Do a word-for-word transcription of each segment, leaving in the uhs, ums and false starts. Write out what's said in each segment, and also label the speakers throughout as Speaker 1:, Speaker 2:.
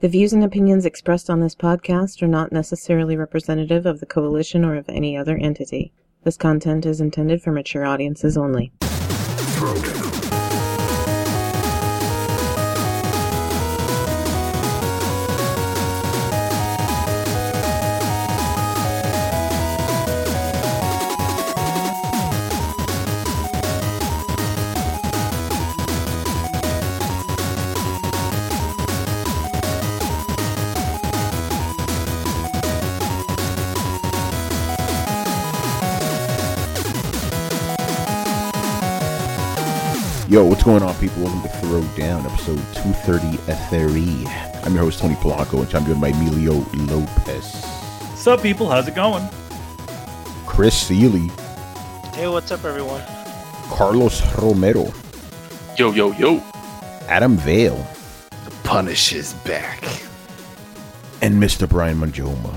Speaker 1: The views and opinions expressed on this podcast are not necessarily representative of the Coalition or of any other entity. This content is intended for mature audiences only.
Speaker 2: Yo, what's going on, people? Welcome to Throw Down, episode two thirty-three. I'm your host, Tony Polanco, and I'm joined by Emilio Lopez.
Speaker 3: What's up, people? How's it going?
Speaker 2: Chris Seeley.
Speaker 4: Hey, what's up, everyone?
Speaker 2: Carlos Romero.
Speaker 5: Yo, yo, yo.
Speaker 2: Adam Vale.
Speaker 5: The Punish is back.
Speaker 2: And Mister Brian Manjoma.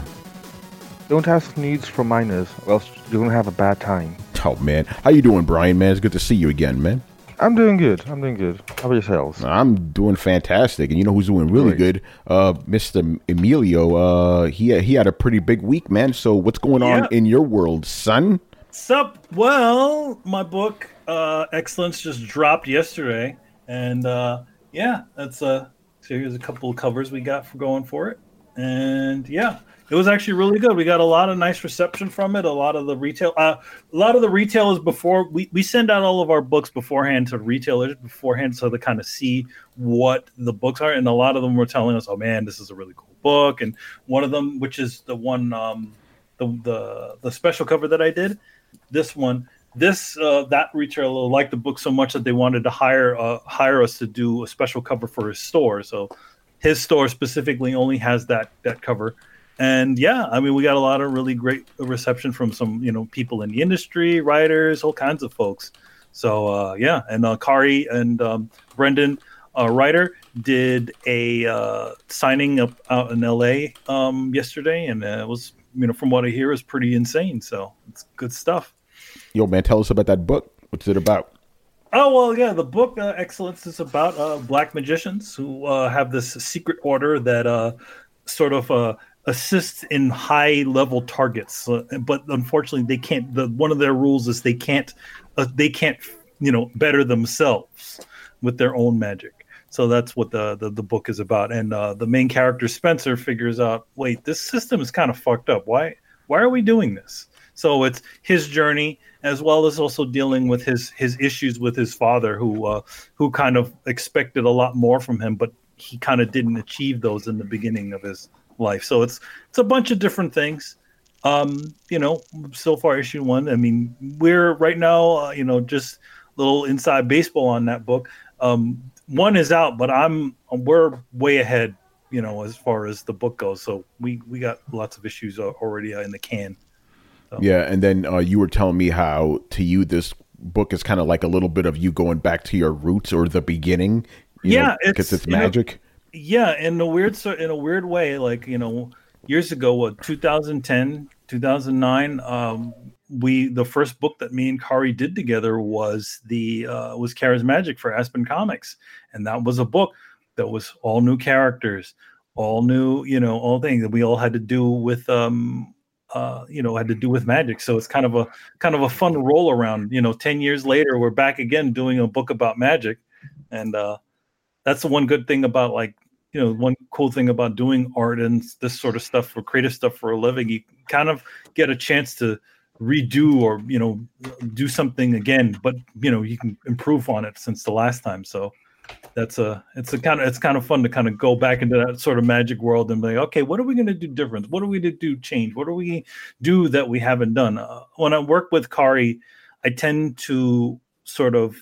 Speaker 6: Don't ask needs for minors, or else you're going to have a bad time.
Speaker 2: Oh, man. How you doing, Brian, man? It's good to see you again, man.
Speaker 6: I'm doing good. I'm doing good. How about yourselves?
Speaker 2: I'm doing fantastic. And you know who's doing really
Speaker 6: Great.
Speaker 2: good? Uh, Mister Emilio. Uh, he, he had a pretty big week, man. So what's going on
Speaker 3: Yeah.
Speaker 2: in your world, son?
Speaker 3: Sup? Well, my book, uh, Excellence, just dropped yesterday. And, uh, yeah, that's uh, so here's a couple of covers we got for going for it. And, yeah. It was actually really good. We got a lot of nice reception from it. A lot of the retail, uh, a lot of the retailers before we, we send out all of our books beforehand to retailers beforehand, so they kind of see what the books are. And a lot of them were telling us, "Oh man, this is a really cool book." And one of them, which is the one, um, the the the special cover that I did, this one, this uh, that retailer liked the book so much that they wanted to hire uh, hire us to do a special cover for his store. So his store specifically only has that that cover. And yeah, I mean, we got a lot of really great reception from some, you know, people in the industry, writers, all kinds of folks. So uh, yeah, and uh, Kari and um, Brendan uh, Ryder did a uh, signing up out in L A um, yesterday, and uh, it was, you know, from what I hear, is pretty insane. So it's good stuff.
Speaker 2: Yo, man, tell us about that book. What's it about?
Speaker 3: Oh, well, yeah, the book uh, Excellence is about uh, black magicians who uh, have this secret order that uh, sort of uh, assists in high-level targets, uh, but unfortunately, they can't. The one of their rules is they can't, uh, they can't, you know, better themselves with their own magic. So that's what the the, the book is about. And uh, the main character Spencer figures out, wait, this system is kind of fucked up. Why why are we doing this? So it's his journey, as well as also dealing with his his issues with his father, who uh, who kind of expected a lot more from him, but he kind of didn't achieve those in the beginning of his life. So it's it's a bunch of different things. Um, you know, so far issue one. I mean, we're right now, uh, you know, just a little inside baseball on that book. Um, one is out, but I'm we're way ahead, you know, as far as the book goes. So we we got lots of issues already in the can. So.
Speaker 2: Yeah, and then uh, you were telling me how to you this book is kind of like a little bit of you going back to your roots or the beginning. You
Speaker 3: yeah,
Speaker 2: because it's, it's magic.
Speaker 3: Know, Yeah, in a weird in a weird way, like, you know, years ago, what, two thousand ten, two thousand nine, um, we the first book that me and Kari did together was the uh, was Kara's Magic for Aspen Comics, and that was a book that was all new characters, all new, you know, all things that we all had to do with, um, uh, you know, had to do with magic. So it's kind of a kind of a fun roll around. You know, ten years later, we're back again doing a book about magic, and uh, that's the one good thing about, like, you know, one cool thing about doing art and this sort of stuff for creative stuff for a living, you kind of get a chance to redo or, you know, do something again, but, you know, you can improve on it since the last time. So that's a, it's a kind of, it's kind of fun to kind of go back into that sort of magic world and be like, okay, what are we going to do different? What are we to do change? What do we do that we haven't done? Uh, when I work with Kari, I tend to sort of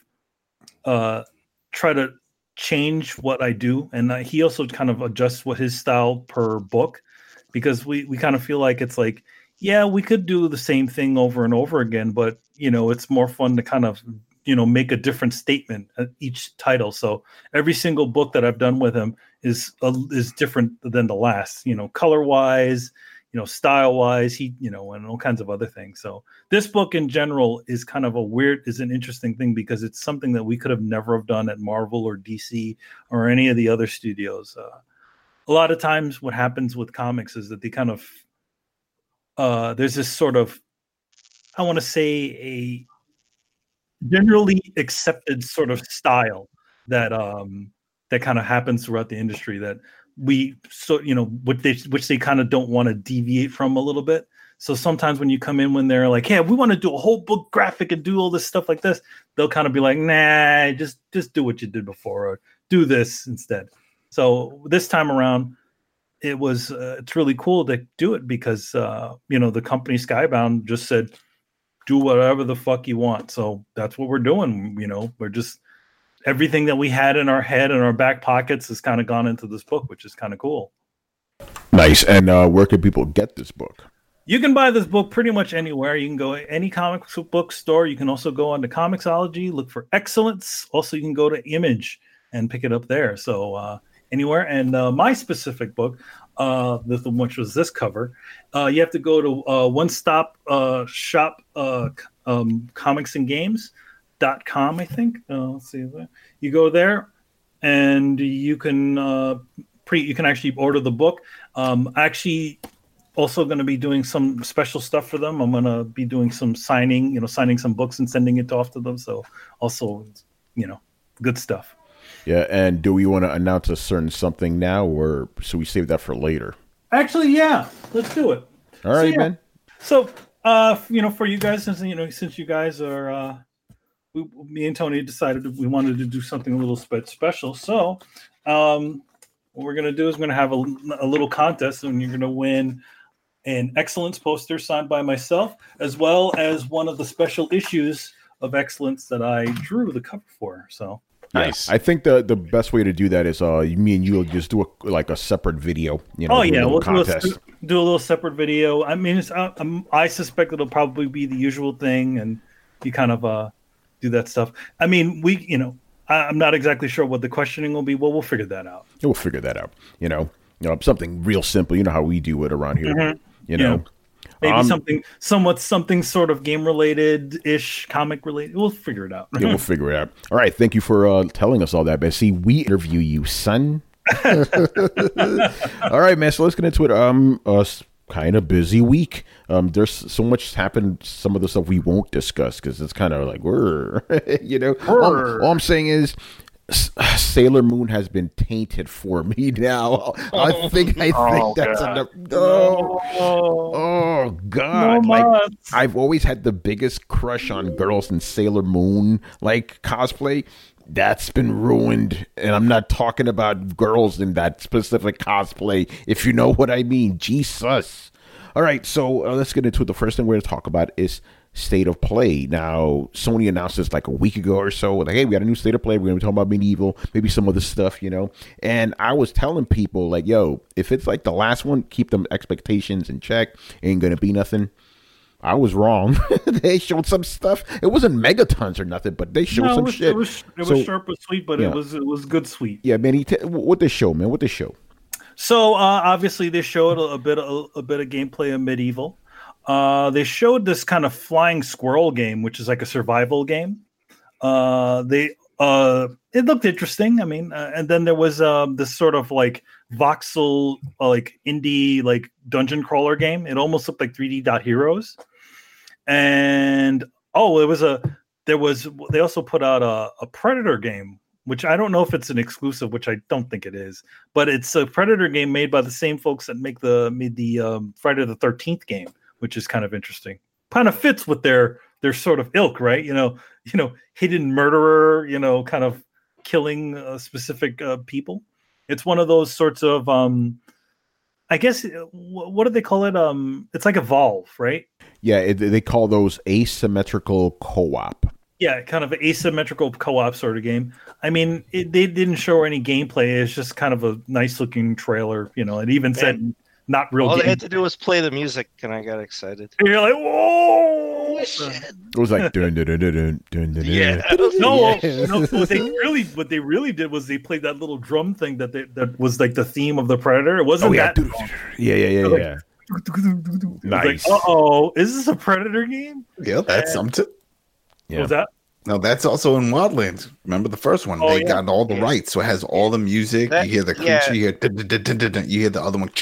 Speaker 3: uh, try to change what I do, and uh, he also kind of adjusts what his style per book, because we we kind of feel like it's like, yeah, we could do the same thing over and over again, but, you know, it's more fun to kind of, you know, make a different statement at each title. So every single book that I've done with him is uh, is different than the last, you know, color wise, you know, style wise, he, you know, and all kinds of other things. So this book in general is kind of a weird, is an interesting thing, because it's something that we could have never have done at Marvel or D C or any of the other studios. Uh, a lot of times what happens with comics is that they kind of uh, there's this sort of, I want to say, a generally accepted sort of style that um, that kind of happens throughout the industry that we so you know what they which they kind of don't want to deviate from a little bit. So sometimes when you come in when they're like, "Hey, we want to do a whole book graphic and do all this stuff like this," they'll kind of be like, "Nah, just just do what you did before, or do this instead." So this time around, it was uh, it's really cool to do it because uh, you know the company Skybound just said, "Do whatever the fuck you want." So that's what we're doing. You know, we're just everything that we had in our head and our back pockets has kind of gone into this book, which is kind of cool.
Speaker 2: Nice. And uh, where can people get this book?
Speaker 3: You can buy this book pretty much anywhere. You can go to any comic book store. You can also go on to Comixology, look for Excellence. Also, you can go to Image and pick it up there. So uh, anywhere. And uh, my specific book, uh, the, which was this cover, uh, you have to go to uh, One Stop uh, Shop uh, um, Comics and Games dot com, I think. Uh, let's see. You go there, and you can uh, pre. You can actually order the book. Um, actually. Also going to be doing some special stuff for them. I'm going to be doing some signing, you know, signing some books and sending it off to them. So also, you know, good stuff.
Speaker 2: Yeah. And do we want to announce a certain something now, or should we save that for later?
Speaker 3: Actually, yeah, let's do it.
Speaker 2: All right,
Speaker 3: so, yeah.
Speaker 2: man.
Speaker 3: So, uh, you know, for you guys, since, you know, since you guys are, uh, we, me and Tony decided we wanted to do something a little bit special. So, um, what we're going to do is we're going to have a, a little contest, and you're going to win an Excellence poster signed by myself, as well as one of the special issues of Excellence that I drew the cover for. So
Speaker 5: Nice.
Speaker 2: I think the the best way to do that is uh me and you'll just do a, like a separate video. You know,
Speaker 3: oh
Speaker 2: do a
Speaker 3: yeah, we'll
Speaker 2: contest.
Speaker 3: do a, do a little separate video. I mean, it's, uh, um, I suspect it'll probably be the usual thing, and you kind of uh do that stuff. I mean, we, you know, I, I'm not exactly sure what the questioning will be. Well, we'll figure that out.
Speaker 2: We'll figure that out. You know, you know, something real simple. You know how we do it around here.
Speaker 3: Mm-hmm.
Speaker 2: You know.
Speaker 3: Yeah. Maybe
Speaker 2: Um,
Speaker 3: something somewhat something sort of game related ish, comic related. We'll figure it out.
Speaker 2: Yeah, we'll figure it out. All right, thank you for uh, telling us all that, man. See, we interview you, son. All right, man. So let's get into it. Um, a kind of busy week. Um, there's so much happened. Some of the stuff we won't discuss because it's kind of like we're, you know. All, all I'm saying is, Sailor Moon has been tainted for me now. I think I think
Speaker 5: Oh,
Speaker 2: that's
Speaker 5: God.
Speaker 2: enough. Oh, oh God!
Speaker 3: No
Speaker 2: like
Speaker 3: mas.
Speaker 2: I've always had the biggest crush on girls in Sailor Moon like cosplay. That's been ruined, and I'm not talking about girls in that specific cosplay. If you know what I mean, Jesus. All right, so uh, let's get into it. The first thing we're going to talk about is State of Play. Now, Sony announced this like a week ago or so. Like, hey, we got a new State of Play. We're going to be talking about Medieval, maybe some other stuff, you know. And I was telling people, like, yo, if it's like the last one, keep them expectations in check. Ain't going to be nothing. I was wrong. They showed some stuff. It wasn't megatons or nothing, but they showed
Speaker 3: No,
Speaker 2: some
Speaker 3: it was,
Speaker 2: shit.
Speaker 3: It was, it
Speaker 2: So-
Speaker 3: was sharp and sweet, but
Speaker 2: yeah.
Speaker 3: it was it was good sweet.
Speaker 2: Yeah, man. He t- what they show, man? What they show?
Speaker 3: So uh, obviously they showed a, a bit a, a bit of gameplay of Medieval. Uh, they showed this kind of flying squirrel game, which is like a survival game. Uh, they uh, it looked interesting. I mean, uh, and then there was um, this sort of like voxel, uh, like indie, like dungeon crawler game. It almost looked like three D Dot Heroes. And oh, it was a there was they also put out a, a Predator game, which I don't know if it's an exclusive, which I don't think it is, but it's a Predator game made by the same folks that make the made the um, Friday the thirteenth game, which is kind of interesting. Kind of fits with their their sort of ilk, right? You know, you know, hidden murderer, you know, kind of killing uh, specific uh, people. It's one of those sorts of, um, I guess, uh, wh- what do they call it? Um, it's like Evolve, right?
Speaker 2: Yeah, it, they call those asymmetrical co-op.
Speaker 3: Yeah, kind of an asymmetrical co-op sort of game. I mean, it, they didn't show any gameplay. It's just kind of a nice-looking trailer, you know. It even said not real.
Speaker 4: All they
Speaker 3: game.
Speaker 4: had to do was play the music, and I got excited.
Speaker 3: And you're like, whoa!
Speaker 2: It was like dun dun dun dun dun dun. dun.
Speaker 4: Yeah.
Speaker 3: No,
Speaker 2: Yeah.
Speaker 3: no, what they really, what they really did was they played that little drum thing that they, that was like the theme of the Predator. It wasn't
Speaker 2: Oh yeah,
Speaker 3: that.
Speaker 2: dude. yeah, yeah, yeah,
Speaker 3: Like-
Speaker 2: yeah.
Speaker 3: Nice.
Speaker 2: Nice.
Speaker 3: Like, uh oh, is this a Predator game?
Speaker 5: Yeah, that's something.
Speaker 2: Yeah.
Speaker 3: What was that?
Speaker 7: No, that's also in Wildlands. Remember the first one?
Speaker 3: Oh,
Speaker 7: they
Speaker 3: yeah.
Speaker 7: got all the
Speaker 4: Yeah.
Speaker 7: rights, so it has all the music.
Speaker 4: That-
Speaker 7: you hear the creature,
Speaker 4: yeah.
Speaker 7: you hear dun, dun, dun, dun, dun, dun, you hear the other one.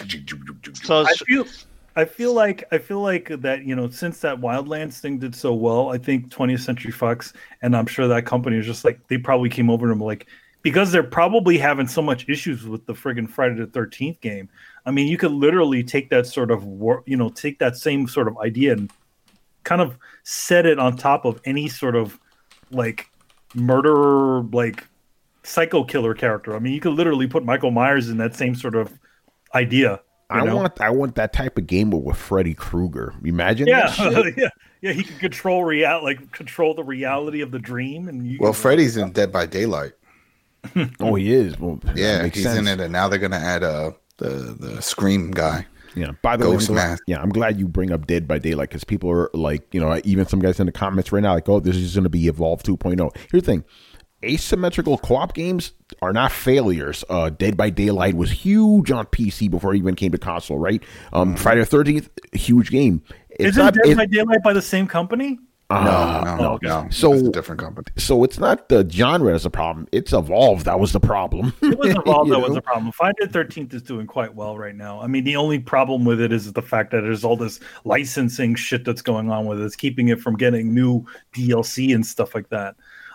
Speaker 4: So
Speaker 3: I feel, I feel like I feel like that you know since that Wildlands thing did so well, I think twentieth Century Fox and I'm sure that company is just like they probably came over to them like because they're probably having so much issues with the friggin' Friday the thirteenth game. I mean, you could literally take that sort of war, you know, take that same sort of idea and kind of set it on top of any sort of like murderer, like psycho killer character. I mean, you could literally put Michael Myers in that same sort of idea. You
Speaker 2: I
Speaker 3: know?
Speaker 2: want I want that type of game with Freddy Krueger. Imagine
Speaker 3: Yeah,
Speaker 2: that shit.
Speaker 3: yeah, yeah. He can control real, like control the reality of the dream, and you
Speaker 7: Well,
Speaker 3: can-
Speaker 7: Freddy's in Dead by Daylight.
Speaker 2: Oh, he is. Well, that
Speaker 7: Yeah,
Speaker 2: makes
Speaker 7: he's
Speaker 2: sense.
Speaker 7: in it, and now they're gonna add uh the the Scream guy.
Speaker 2: Yeah. By the way, I'm
Speaker 7: Ghost
Speaker 2: glad,
Speaker 7: Mask.
Speaker 2: yeah, I'm glad you bring up Dead by Daylight because people are like, you know, even some guys in the comments right now, like, oh, this is going to be Evolve two point oh. Here's the thing: asymmetrical co-op games are not failures. Uh, Dead by Daylight was huge on P C before it even came to console, right? Um, Friday the thirteenth, huge game. It's
Speaker 3: Isn't
Speaker 2: not.
Speaker 3: Dead
Speaker 2: it-
Speaker 3: by Daylight by the same company?
Speaker 7: No, no, no,
Speaker 3: okay.
Speaker 7: no.
Speaker 2: So-
Speaker 7: it's a different company.
Speaker 2: So it's not the genre that's a problem. It's Evolve that was the problem.
Speaker 3: It was Evolve
Speaker 2: You
Speaker 3: that was
Speaker 2: know?
Speaker 3: the problem. Friday the thirteenth is doing quite well right now. I mean, the only problem with it is the fact that there's all this licensing shit that's going on with it. It's keeping it from getting new D L C and stuff like that.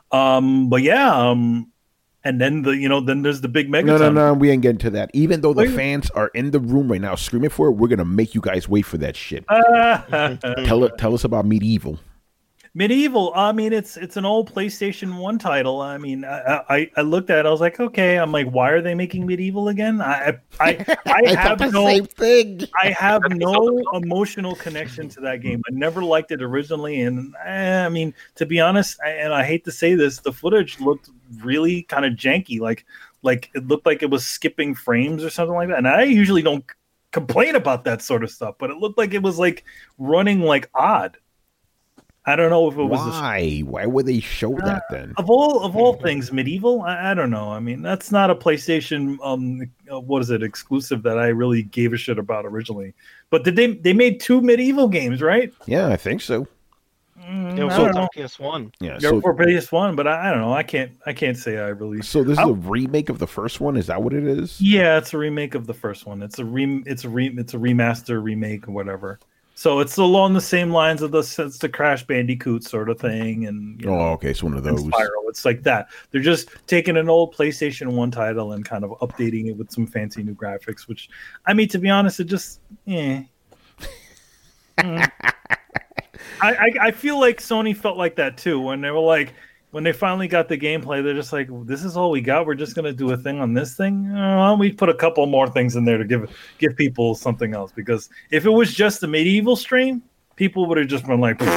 Speaker 3: Um, but yeah, um, and then the you know then there's the big Megaton.
Speaker 2: No, no, no, we ain't getting to that. Even though the
Speaker 3: Wait.
Speaker 2: fans are in the room right now screaming for it, we're gonna make you guys wait for that shit.
Speaker 3: no.
Speaker 2: Tell it, tell us about Medieval.
Speaker 3: Medieval. I mean, it's it's an old PlayStation One title. I mean, I, I I looked at it. I was like, okay. I'm like, why are they making Medieval again? I I I, I have no
Speaker 2: thing.
Speaker 3: I have no emotional connection to that game. I never liked it originally, and eh, I mean, to be honest, I, and I hate to say this, the footage looked really kind of janky. Like like it looked like it was skipping frames or something like that. And I usually don't complain about that sort of stuff, but it looked like it was like running like odd. I don't know if it was a,
Speaker 2: Why? Why would they show that then?
Speaker 3: of all of all things medieval. I, I don't know. I mean, that's not a PlayStation. Um, uh, what is it? Exclusive that I really gave a shit about originally. But did they? They made two medieval games, right?
Speaker 2: Yeah, I think so.
Speaker 3: Mm,
Speaker 4: It was
Speaker 3: I don't
Speaker 4: on
Speaker 3: know.
Speaker 4: P S one.
Speaker 2: Yeah.
Speaker 3: Yeah,
Speaker 2: So,
Speaker 3: for P S one, but I, I don't know. I can't. I can't say I really.
Speaker 2: so this is
Speaker 3: I'll-
Speaker 2: a remake of the first one. Is that what it is?
Speaker 3: Yeah, it's a remake of the first one. It's a re. It's a re. It's a remaster, remake, or whatever. So it's along the same lines of the it's the Crash Bandicoot sort of thing, and you know,
Speaker 2: Oh, okay. It's one of
Speaker 3: and
Speaker 2: those.
Speaker 3: Spyro. It's like that. They're just taking an old PlayStation One title and kind of updating it with some fancy new graphics. Which, I mean, to be honest, it just, eh. Mm. I, I I feel like Sony felt like that too when they were like when they finally got the gameplay. They're just like, this is all we got. We're just gonna do a thing on this thing. Uh, we put a couple more things in there to give give people something else. Because if it was just the medieval stream, people would have just been like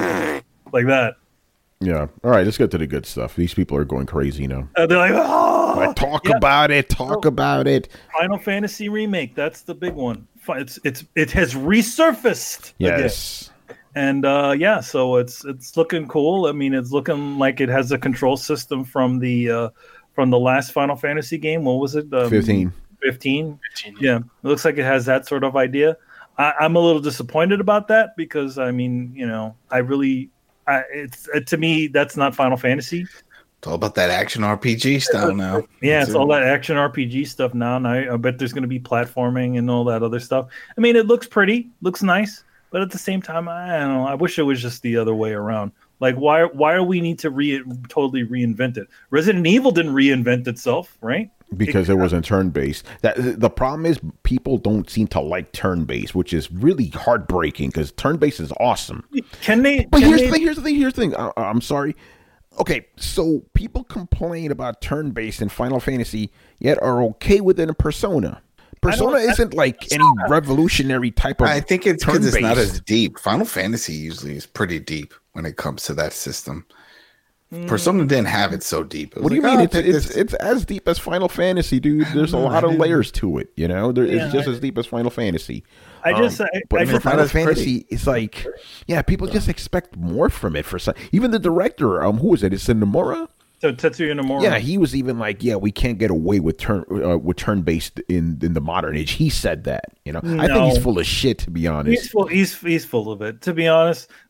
Speaker 3: like that.
Speaker 2: Yeah. All right. Let's get to the good stuff. These people are going crazy now.
Speaker 3: Uh, they're like, oh,
Speaker 2: Like, talk
Speaker 3: yeah.
Speaker 2: about it. Talk
Speaker 3: Oh.
Speaker 2: about it.
Speaker 3: Final Fantasy remake. That's the big one. Fi- It's it's it has resurfaced. again.
Speaker 2: Yes.
Speaker 3: And uh, yeah, so it's it's looking cool. I mean, it's looking like it has a control system from the uh, from the last Final Fantasy game. What was it? Um,
Speaker 2: Fifteen.
Speaker 3: Fifteen. Yeah, it looks like it has that sort of idea. I, I'm a little disappointed about that because I mean, you know, I really, I, it's uh, to me that's not Final Fantasy.
Speaker 7: It's all about that action R P G style now.
Speaker 3: Yeah,
Speaker 7: That's
Speaker 3: it's
Speaker 7: it.
Speaker 3: all that action R P G stuff now. And I, I bet there's going to be platforming and all that other stuff. I mean, it looks pretty, looks nice, but at the same time, I don't know. I wish it was just the other way around. Like, why? Why do we need to re totally reinvent it? Resident Evil didn't reinvent itself, right?
Speaker 2: Because it wasn't turn based. That the problem is people don't seem to like turn based, which is really heartbreaking because turn based is awesome.
Speaker 3: Can they?
Speaker 2: But
Speaker 3: can
Speaker 2: here's
Speaker 3: they-
Speaker 2: the thing. Here's the thing. Here's the thing. I, I'm sorry. Okay, so people complain about turn based in Final Fantasy, yet are okay with it in Persona. Persona
Speaker 3: I-
Speaker 2: isn't like any revolutionary type of.
Speaker 7: I think it's because it's not
Speaker 2: turn-based.
Speaker 7: as deep. Final Fantasy usually is pretty deep when it comes to that system.
Speaker 3: Mm.
Speaker 7: Persona didn't have it so deep. It was
Speaker 2: What do you
Speaker 7: like,
Speaker 2: mean?
Speaker 7: oh,
Speaker 2: It's
Speaker 7: pick
Speaker 2: it's,
Speaker 7: this-
Speaker 2: it's as deep as Final Fantasy, dude. There's a
Speaker 7: know,
Speaker 2: lot
Speaker 7: I
Speaker 2: of
Speaker 7: didn't-
Speaker 2: layers to it. You know, there,
Speaker 3: Yeah,
Speaker 2: it's just
Speaker 3: I-
Speaker 2: as deep as Final Fantasy.
Speaker 3: I just,
Speaker 2: Um,
Speaker 3: I,
Speaker 2: but
Speaker 3: I
Speaker 2: for
Speaker 3: just,
Speaker 2: Final
Speaker 7: not as pretty.
Speaker 2: Fantasy, it's like, yeah, people just expect more from it. For some, even the director, um, who is it? It's Nomura.
Speaker 3: so Tetsuya Nomura.
Speaker 2: Yeah, he was even like, yeah, we can't get away with turn uh, with turn based in in the modern age. He said that. You know, I think he's
Speaker 3: No.
Speaker 2: full of shit, to be honest.
Speaker 3: He's full. He's he's full of it. To be honest,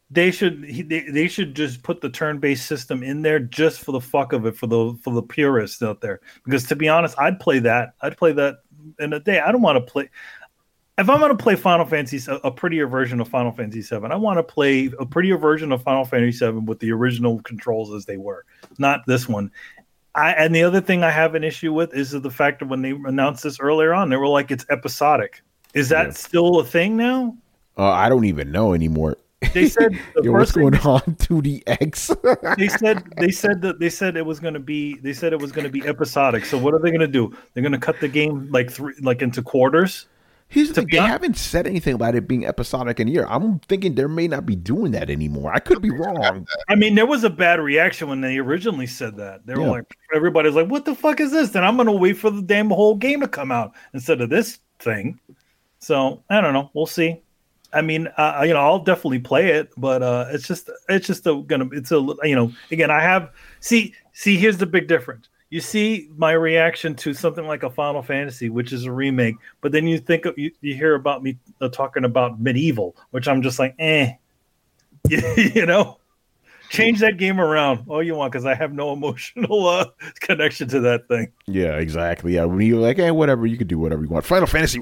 Speaker 3: they should he, they, they should just put the turn-based system in there just for the fuck of it, for the for the purists out there. Because to be honest, I'd play that. I'd play that in a day. I don't want to play. If I'm going to play Final Fantasy, a prettier version of Final Fantasy seven, I want to play a prettier version of Final Fantasy seven with the original controls as they were, not this one. I, and the other thing I have an issue with is the fact that when they announced this earlier on, they were like, it's episodic. Is that yeah. still a thing now?
Speaker 2: Uh, I don't even know anymore.
Speaker 3: They said the
Speaker 2: Yo, what's going on two D X?
Speaker 3: they said they said that they said it was going to be they said it was going to be episodic. So what are they going to do? They're going to cut the game like three like into quarters.
Speaker 2: Here's the thing, they haven't said anything about it being episodic in a year. I'm thinking they may not be doing that anymore. I could be wrong.
Speaker 3: I mean, there was a bad reaction when they originally said that. They were yeah. like, everybody's like, what the fuck is this? Then I'm going to wait for the damn whole game to come out instead of this thing. So I don't know. We'll see. I mean, uh, you know, I'll definitely play it, but uh, it's just, it's just a, gonna, it's a, you know, again, I have, see, see, here's the big difference. You see my reaction to something like a Final Fantasy, which is a remake, but then you think you, you hear about me uh, talking about Medieval, which I'm just like, eh, you know, change that game around all you want because I have no emotional uh, connection to that thing.
Speaker 2: Yeah, exactly. Yeah, when you're like, hey, whatever, you can do whatever you want. Final Fantasy,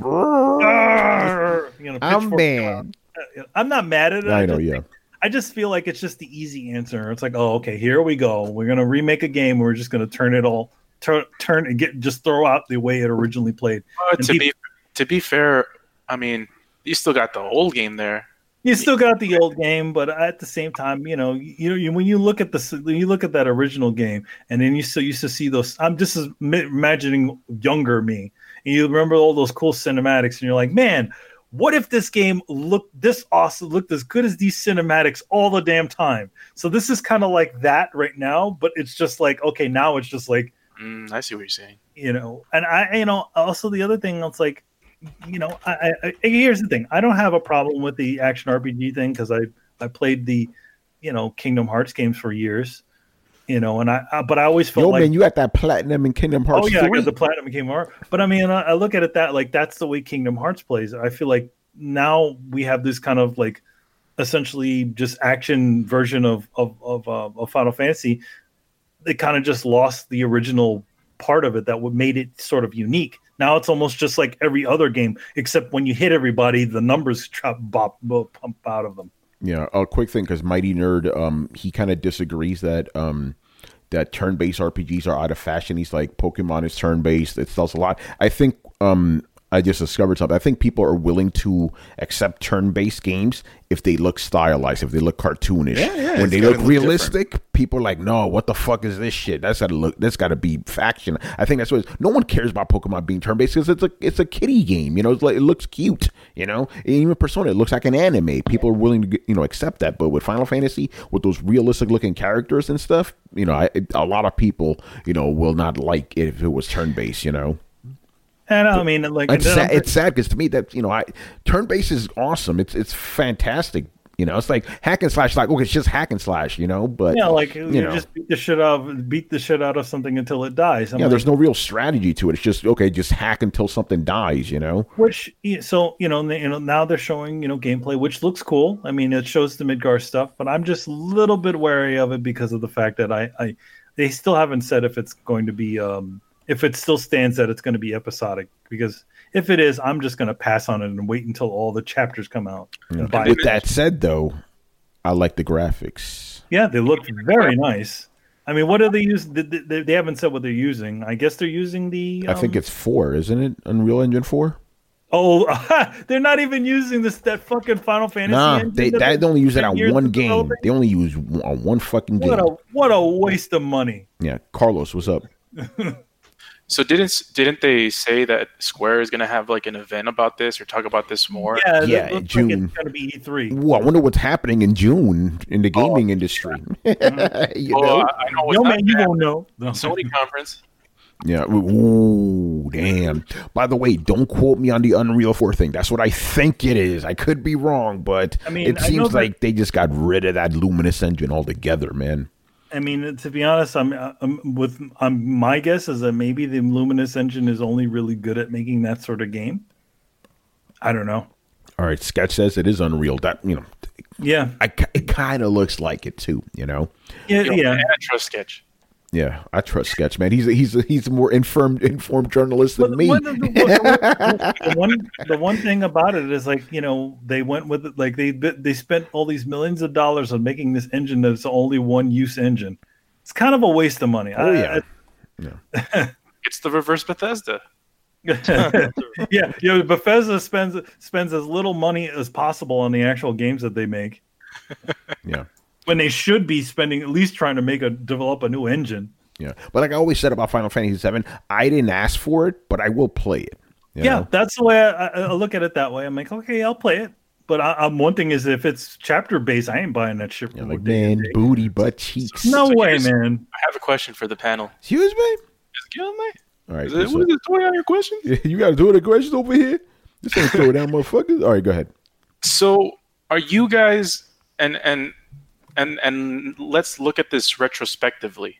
Speaker 3: Arr, you know,
Speaker 2: I'm mad.
Speaker 3: I'm not mad at it.
Speaker 2: I know, yeah.
Speaker 3: Think, I just feel like it's just the easy answer. It's like, oh, okay, here we go. We're gonna remake a game. We're just gonna turn it all, turn, turn and get just throw out the way it originally played.
Speaker 5: Uh, to people, be to be fair, I mean, you still got the old game there.
Speaker 3: You still got the old game, but at the same time, you know, you, you when you look at the when you look at that original game, and then you still used to see those. I'm just imagining younger me, and you remember all those cool cinematics, and you're like, man. What if this game looked this awesome, looked as good as these cinematics all the damn time? So this is kind of like that right now, but it's just like, okay, now it's just like,
Speaker 5: mm, I see what you're saying.
Speaker 3: You know, and I, you know, also the other thing, it's like, you know, I, I here's the thing. I don't have a problem with the action R P G thing because I, I played the, you know, Kingdom Hearts games for years. You know, and I, I, but I always felt
Speaker 2: Yo,
Speaker 3: like,
Speaker 2: man, you got that platinum in Kingdom Hearts.
Speaker 3: Oh yeah,
Speaker 2: three?
Speaker 3: I got the platinum in Kingdom Hearts. But I mean, I, I look at it that like that's the way Kingdom Hearts plays. I feel like now we have this kind of like essentially just action version of of of, uh, of Final Fantasy. They kind of just lost the original part of it that would made it sort of unique. Now it's almost just like every other game, except when you hit everybody, the numbers trap, bop, bop, pump out of them.
Speaker 2: Yeah, a quick thing because Mighty Nerd, um, he kind of disagrees that um, that turn-based R P Gs are out of fashion. He's like, Pokemon is turn-based; it sells a lot. I think um, I just discovered something. I think people are willing to accept turn-based games if they look stylized, if they look cartoonish.
Speaker 7: Yeah, yeah,
Speaker 2: when they
Speaker 7: look
Speaker 2: look realistic, different. People are like, no, what the fuck is this shit? That's gotta look. That's gotta be faction. I think that's what. It's, no one cares about Pokemon being turn-based because it's a it's a kiddie game. You know, it's like it looks cute. You know, and even Persona, it looks like an anime. People are willing to you know accept that. But with Final Fantasy, with those realistic-looking characters and stuff, you know, I, a lot of people you know will not like it if it was turn-based. You know.
Speaker 3: And I mean, like
Speaker 2: it's sad, it's sad because to me that you know, I turn based is awesome. It's it's fantastic. You know, it's like hack and slash. Like, okay, it's just hack and slash. You know, but
Speaker 3: yeah, like
Speaker 2: you,
Speaker 3: you
Speaker 2: know.
Speaker 3: just beat the shit out of beat the shit out of something until it dies. I'm
Speaker 2: yeah,
Speaker 3: like,
Speaker 2: there's no real strategy to it. It's just okay, just hack until something dies. You know,
Speaker 3: which so you know, you know now they're showing you know gameplay, which looks cool. I mean, it shows the Midgar stuff, but I'm just a little bit wary of it because of the fact that I, I they still haven't said if it's going to be um if it still stands that it's going to be episodic because. If it is, I'm just going to pass on it and wait until all the chapters come out.
Speaker 2: Yeah. With it. That said, though, I like the graphics.
Speaker 3: Yeah, they look very nice. I mean, what do they use? They, they, they haven't said what they're using. I guess they're using the... Um...
Speaker 2: I think it's four, isn't it? Unreal Engine four?
Speaker 3: Oh, they're not even using this that fucking Final Fantasy
Speaker 2: Nah,
Speaker 3: engine
Speaker 2: they, they only use it on one game. Developing? They only use on one fucking game.
Speaker 3: What a, what a waste of money.
Speaker 2: Yeah, Carlos, what's up?
Speaker 5: So didn't didn't they say that Square is going to have like an event about this or talk about this more?
Speaker 3: Yeah,
Speaker 2: yeah, in June. Like
Speaker 3: it's going to be E three.
Speaker 2: Ooh, I wonder what's happening in June in the gaming oh, industry.
Speaker 5: Mm-hmm. you well, know? I, I know
Speaker 3: Yo, man, you won't know.
Speaker 5: The Sony conference.
Speaker 2: Yeah. Ooh, damn. By the way, don't quote me on the Unreal four thing. That's what I think it is. I could be wrong, but I mean, it seems like they just got rid of that Luminous engine altogether, man.
Speaker 3: I mean, to be honest, I'm, I'm with I'm, my guess is that maybe the Luminous engine is only really good at making that sort of game. I don't know.
Speaker 2: All right, Sketch says it is Unreal. That you know,
Speaker 3: Yeah,
Speaker 2: I, it kind of looks like it too. You know.
Speaker 3: yeah,
Speaker 5: You know,
Speaker 3: yeah.
Speaker 5: and I trust Sketch.
Speaker 2: Yeah, I trust Sketch, man. He's a, he's a, he's a more informed informed journalist than
Speaker 3: But
Speaker 2: me.
Speaker 3: one- the, the- the one the one thing about it is like you know they went with it like they they spent all these millions of dollars on making this engine that's only one use engine. It's kind of a waste of money.
Speaker 2: Oh
Speaker 3: I-
Speaker 2: yeah,
Speaker 5: It's the reverse Bethesda.
Speaker 3: yeah, yeah. Bethesda spends spends as little money as possible on the actual games that they make
Speaker 2: yeah,
Speaker 3: when they should be spending at least trying to make a develop a new engine.
Speaker 2: yeah. But like I always said about Final Fantasy seven, I didn't ask for it, but I will play it. you
Speaker 3: Yeah,
Speaker 2: know?
Speaker 3: that's the way I, I, I look at it. That way, I'm like, okay, I'll play it. But I, I'm one thing is if it's chapter based, I ain't buying that shit.
Speaker 2: Yeah,
Speaker 3: from
Speaker 2: like
Speaker 3: day to
Speaker 2: man,
Speaker 3: day.
Speaker 2: booty, butt cheeks.
Speaker 3: No
Speaker 5: So
Speaker 3: way,
Speaker 5: here's-
Speaker 3: man.
Speaker 5: I have a question for the panel.
Speaker 2: Excuse me.
Speaker 5: Excuse me.
Speaker 2: All right,
Speaker 5: Is it,
Speaker 2: what's
Speaker 5: what
Speaker 2: up?
Speaker 5: is it? Twenty on your question?
Speaker 2: You got to do the questions over here. This ain't throw down, motherfuckers. All right, go ahead.
Speaker 5: So, are you guys and and and and let's look at this retrospectively.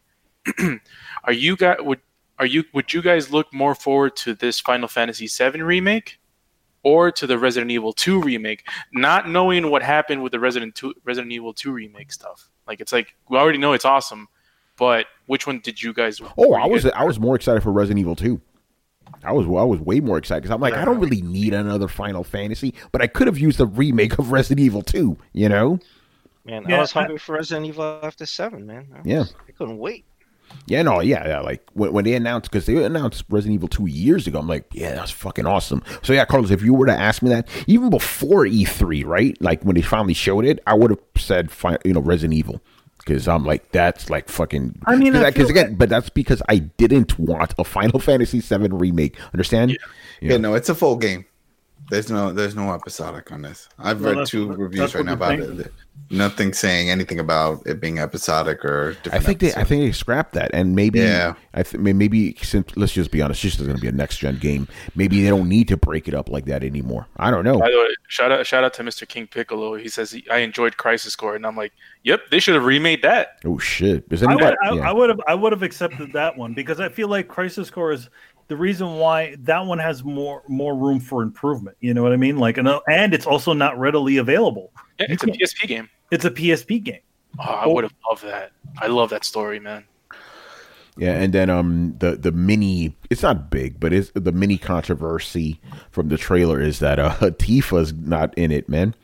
Speaker 5: Are you guys would are you would you guys look more forward to this Final Fantasy seven remake or to the Resident Evil two remake, not knowing what happened with the Resident two, Resident Evil two remake stuff? Like it's like we already know it's awesome, but which one did you guys?
Speaker 2: Oh,
Speaker 5: were
Speaker 2: I
Speaker 5: you
Speaker 2: was
Speaker 5: guys-
Speaker 2: I was more excited for Resident Evil two. I was I was way more excited because I'm like I don't really need another Final Fantasy, but I could have used a remake of Resident Evil two. You know?
Speaker 4: Man,
Speaker 3: Yeah,
Speaker 4: I was
Speaker 3: I-
Speaker 4: hungry for Resident Evil after seven, man. I was-
Speaker 2: Yeah.
Speaker 4: I couldn't wait.
Speaker 2: Yeah, no, yeah, yeah. Like when, when they announced, because they announced Resident Evil two years ago, I'm like, yeah, that's fucking awesome. So yeah, Carlos, if you were to ask me that even before E three, right? Like when they finally showed it, I would have said, fi- you know, Resident Evil, because I'm like, that's like fucking.
Speaker 3: I mean, I
Speaker 2: because
Speaker 3: feel
Speaker 2: again, but that's because I didn't want a Final Fantasy seven remake. Understand?
Speaker 5: Yeah.
Speaker 7: Yeah, no, it's a full game. There's no, there's no episodic on this. I've
Speaker 3: Well,
Speaker 7: read
Speaker 3: that's
Speaker 7: two
Speaker 3: what-
Speaker 7: reviews
Speaker 3: that's
Speaker 7: right now
Speaker 3: what
Speaker 7: about
Speaker 3: the
Speaker 7: it. Nothing saying anything about it being episodic or different.
Speaker 2: I think they, I
Speaker 7: episodes.
Speaker 2: think they scrapped that, and maybe,
Speaker 7: Yeah.
Speaker 2: I th- maybe since let's just be honest, this is going to be a next gen game. Maybe they don't need to break it up like that anymore. I don't know.
Speaker 5: By the way, shout out shout out to Mister King Piccolo. He says he, I enjoyed Crisis Core, and I'm like, yep, they should have remade that.
Speaker 2: Oh shit! Is
Speaker 3: I
Speaker 2: anybody?
Speaker 3: would, I,
Speaker 2: yeah.
Speaker 3: I would have, I would have accepted that one because I feel like Crisis Core is the reason why that one has more more room for improvement. You know what I mean? Like, and, and it's also not readily available.
Speaker 5: Yeah, it's a P S P game.
Speaker 3: It's a P S P game.
Speaker 5: Oh, I would have loved that. I love that story, man.
Speaker 2: Yeah, and then um the the mini, it's not big, but it's the mini controversy from the trailer is that uh Tifa's not in it, man.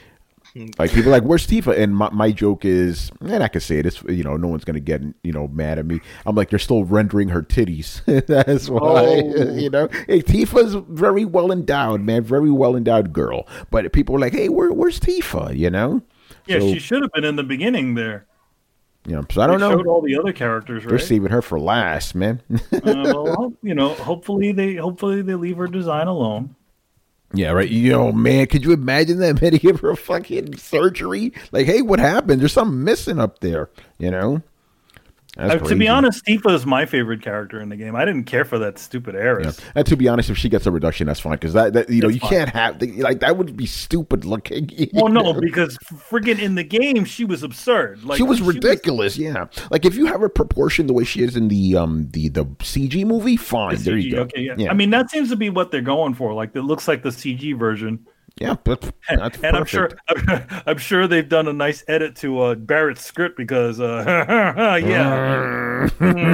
Speaker 2: Like people are like, where's Tifa? And my, my joke is, and I can say it, it's you know, no one's gonna get you know mad at me. I'm like, they're still rendering her titties. That's why
Speaker 3: Oh.
Speaker 2: you know. Hey, Tifa's very well endowed, man, very well endowed girl. But people are like, hey, where where's Tifa? You know?
Speaker 3: Yeah,
Speaker 2: So,
Speaker 3: she should have been in the beginning there.
Speaker 2: you know, so I don't
Speaker 3: They
Speaker 2: know.
Speaker 3: Showed all the other characters,
Speaker 2: They're
Speaker 3: right?
Speaker 2: saving her for last, man.
Speaker 3: uh, well, you know, hopefully they hopefully they leave her design alone.
Speaker 2: Yeah, right. You know, man, could you imagine them had to give her a fucking surgery? Like, hey, what happened? There's something missing up there. You know. That's
Speaker 3: Uh, to be
Speaker 2: crazy.
Speaker 3: honest, Tifa is my favorite character in the game. I didn't care for that stupid
Speaker 2: Yeah.
Speaker 3: Aerith.
Speaker 2: And to be honest, if she gets a reduction, that's fine because that, that you know
Speaker 3: That's
Speaker 2: you
Speaker 3: fine.
Speaker 2: can't have like that would be stupid looking. you
Speaker 3: Well, no,
Speaker 2: know?
Speaker 3: because friggin' in the game she was absurd. Like
Speaker 2: she was ridiculous. yeah, like if you have her proportion the way she is in the um the the C G movie, fine.
Speaker 3: the
Speaker 2: there
Speaker 3: C
Speaker 2: you
Speaker 3: G,
Speaker 2: go.
Speaker 3: Okay, yeah.
Speaker 2: yeah.
Speaker 3: I mean, that seems to be what they're going for. Like, it looks like the C G version.
Speaker 2: yeah, but that's
Speaker 3: And I'm sure,
Speaker 2: perfect.
Speaker 3: I'm sure they've done a nice edit to uh, Barrett's script because, uh, yeah.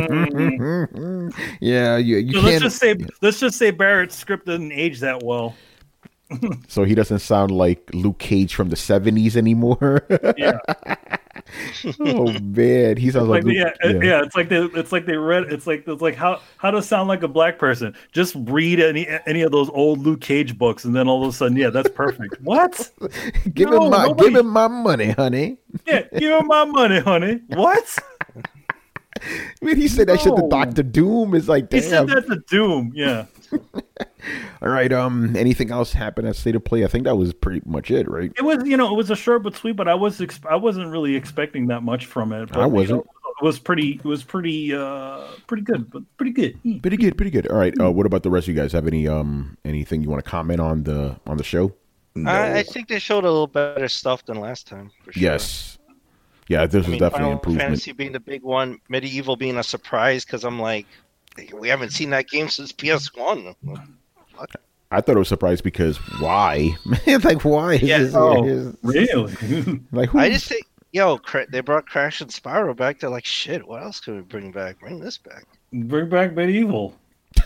Speaker 2: yeah, you, you
Speaker 3: So
Speaker 2: can't.
Speaker 3: let's just say, let's just say Barrett's script doesn't age that well.
Speaker 2: So he doesn't sound like Luke Cage from the seventies anymore.
Speaker 3: Yeah,
Speaker 2: Oh man, he sounds like,
Speaker 3: like
Speaker 2: Luke,
Speaker 3: yeah, yeah, It's like they, it's like they read, it's like it's like how how to sound like a black person. Just read any any of those old Luke Cage books, and then all of a sudden, yeah, that's perfect. What?
Speaker 2: Give
Speaker 3: No,
Speaker 2: him my
Speaker 3: nobody-
Speaker 2: give him my money, honey.
Speaker 3: Yeah, give him my money, honey. What?
Speaker 2: I mean, he said that shit to
Speaker 3: No.
Speaker 2: Doctor Doom. Is like,
Speaker 3: He
Speaker 2: damn.
Speaker 3: said that to Doom. Yeah.
Speaker 2: All right. Um. Anything else happened at State of Play? I think that was pretty much it, right?
Speaker 3: It was, you know, it was a short but sweet, but I was, ex- I wasn't really expecting that much from it. But,
Speaker 2: I
Speaker 3: you know,
Speaker 2: wasn't.
Speaker 3: it was pretty, it was pretty, uh, pretty good, but pretty good. Mm.
Speaker 2: Pretty good. Pretty good. All right. Uh, what about the rest of you guys? Have any um anything you want to comment on the on the show?
Speaker 7: No.
Speaker 4: I, I think they showed a little better stuff than last time. For sure.
Speaker 2: Yes. Yeah. This
Speaker 4: I
Speaker 2: was
Speaker 4: mean,
Speaker 2: definitely an
Speaker 4: Final
Speaker 2: improvement.
Speaker 4: Fantasy being the big one, Medieval being a surprise because I'm like, we haven't seen that game since P S one.
Speaker 2: I thought it was surprised because why? Man, like why?
Speaker 4: Yeah.
Speaker 2: Is this-
Speaker 3: Oh,
Speaker 2: is-
Speaker 3: really?
Speaker 2: like who?
Speaker 4: I just think, yo, Cra- they brought Crash and Spyro back. They're like, shit. What else could we bring back? Bring this back.
Speaker 3: Bring back Medieval.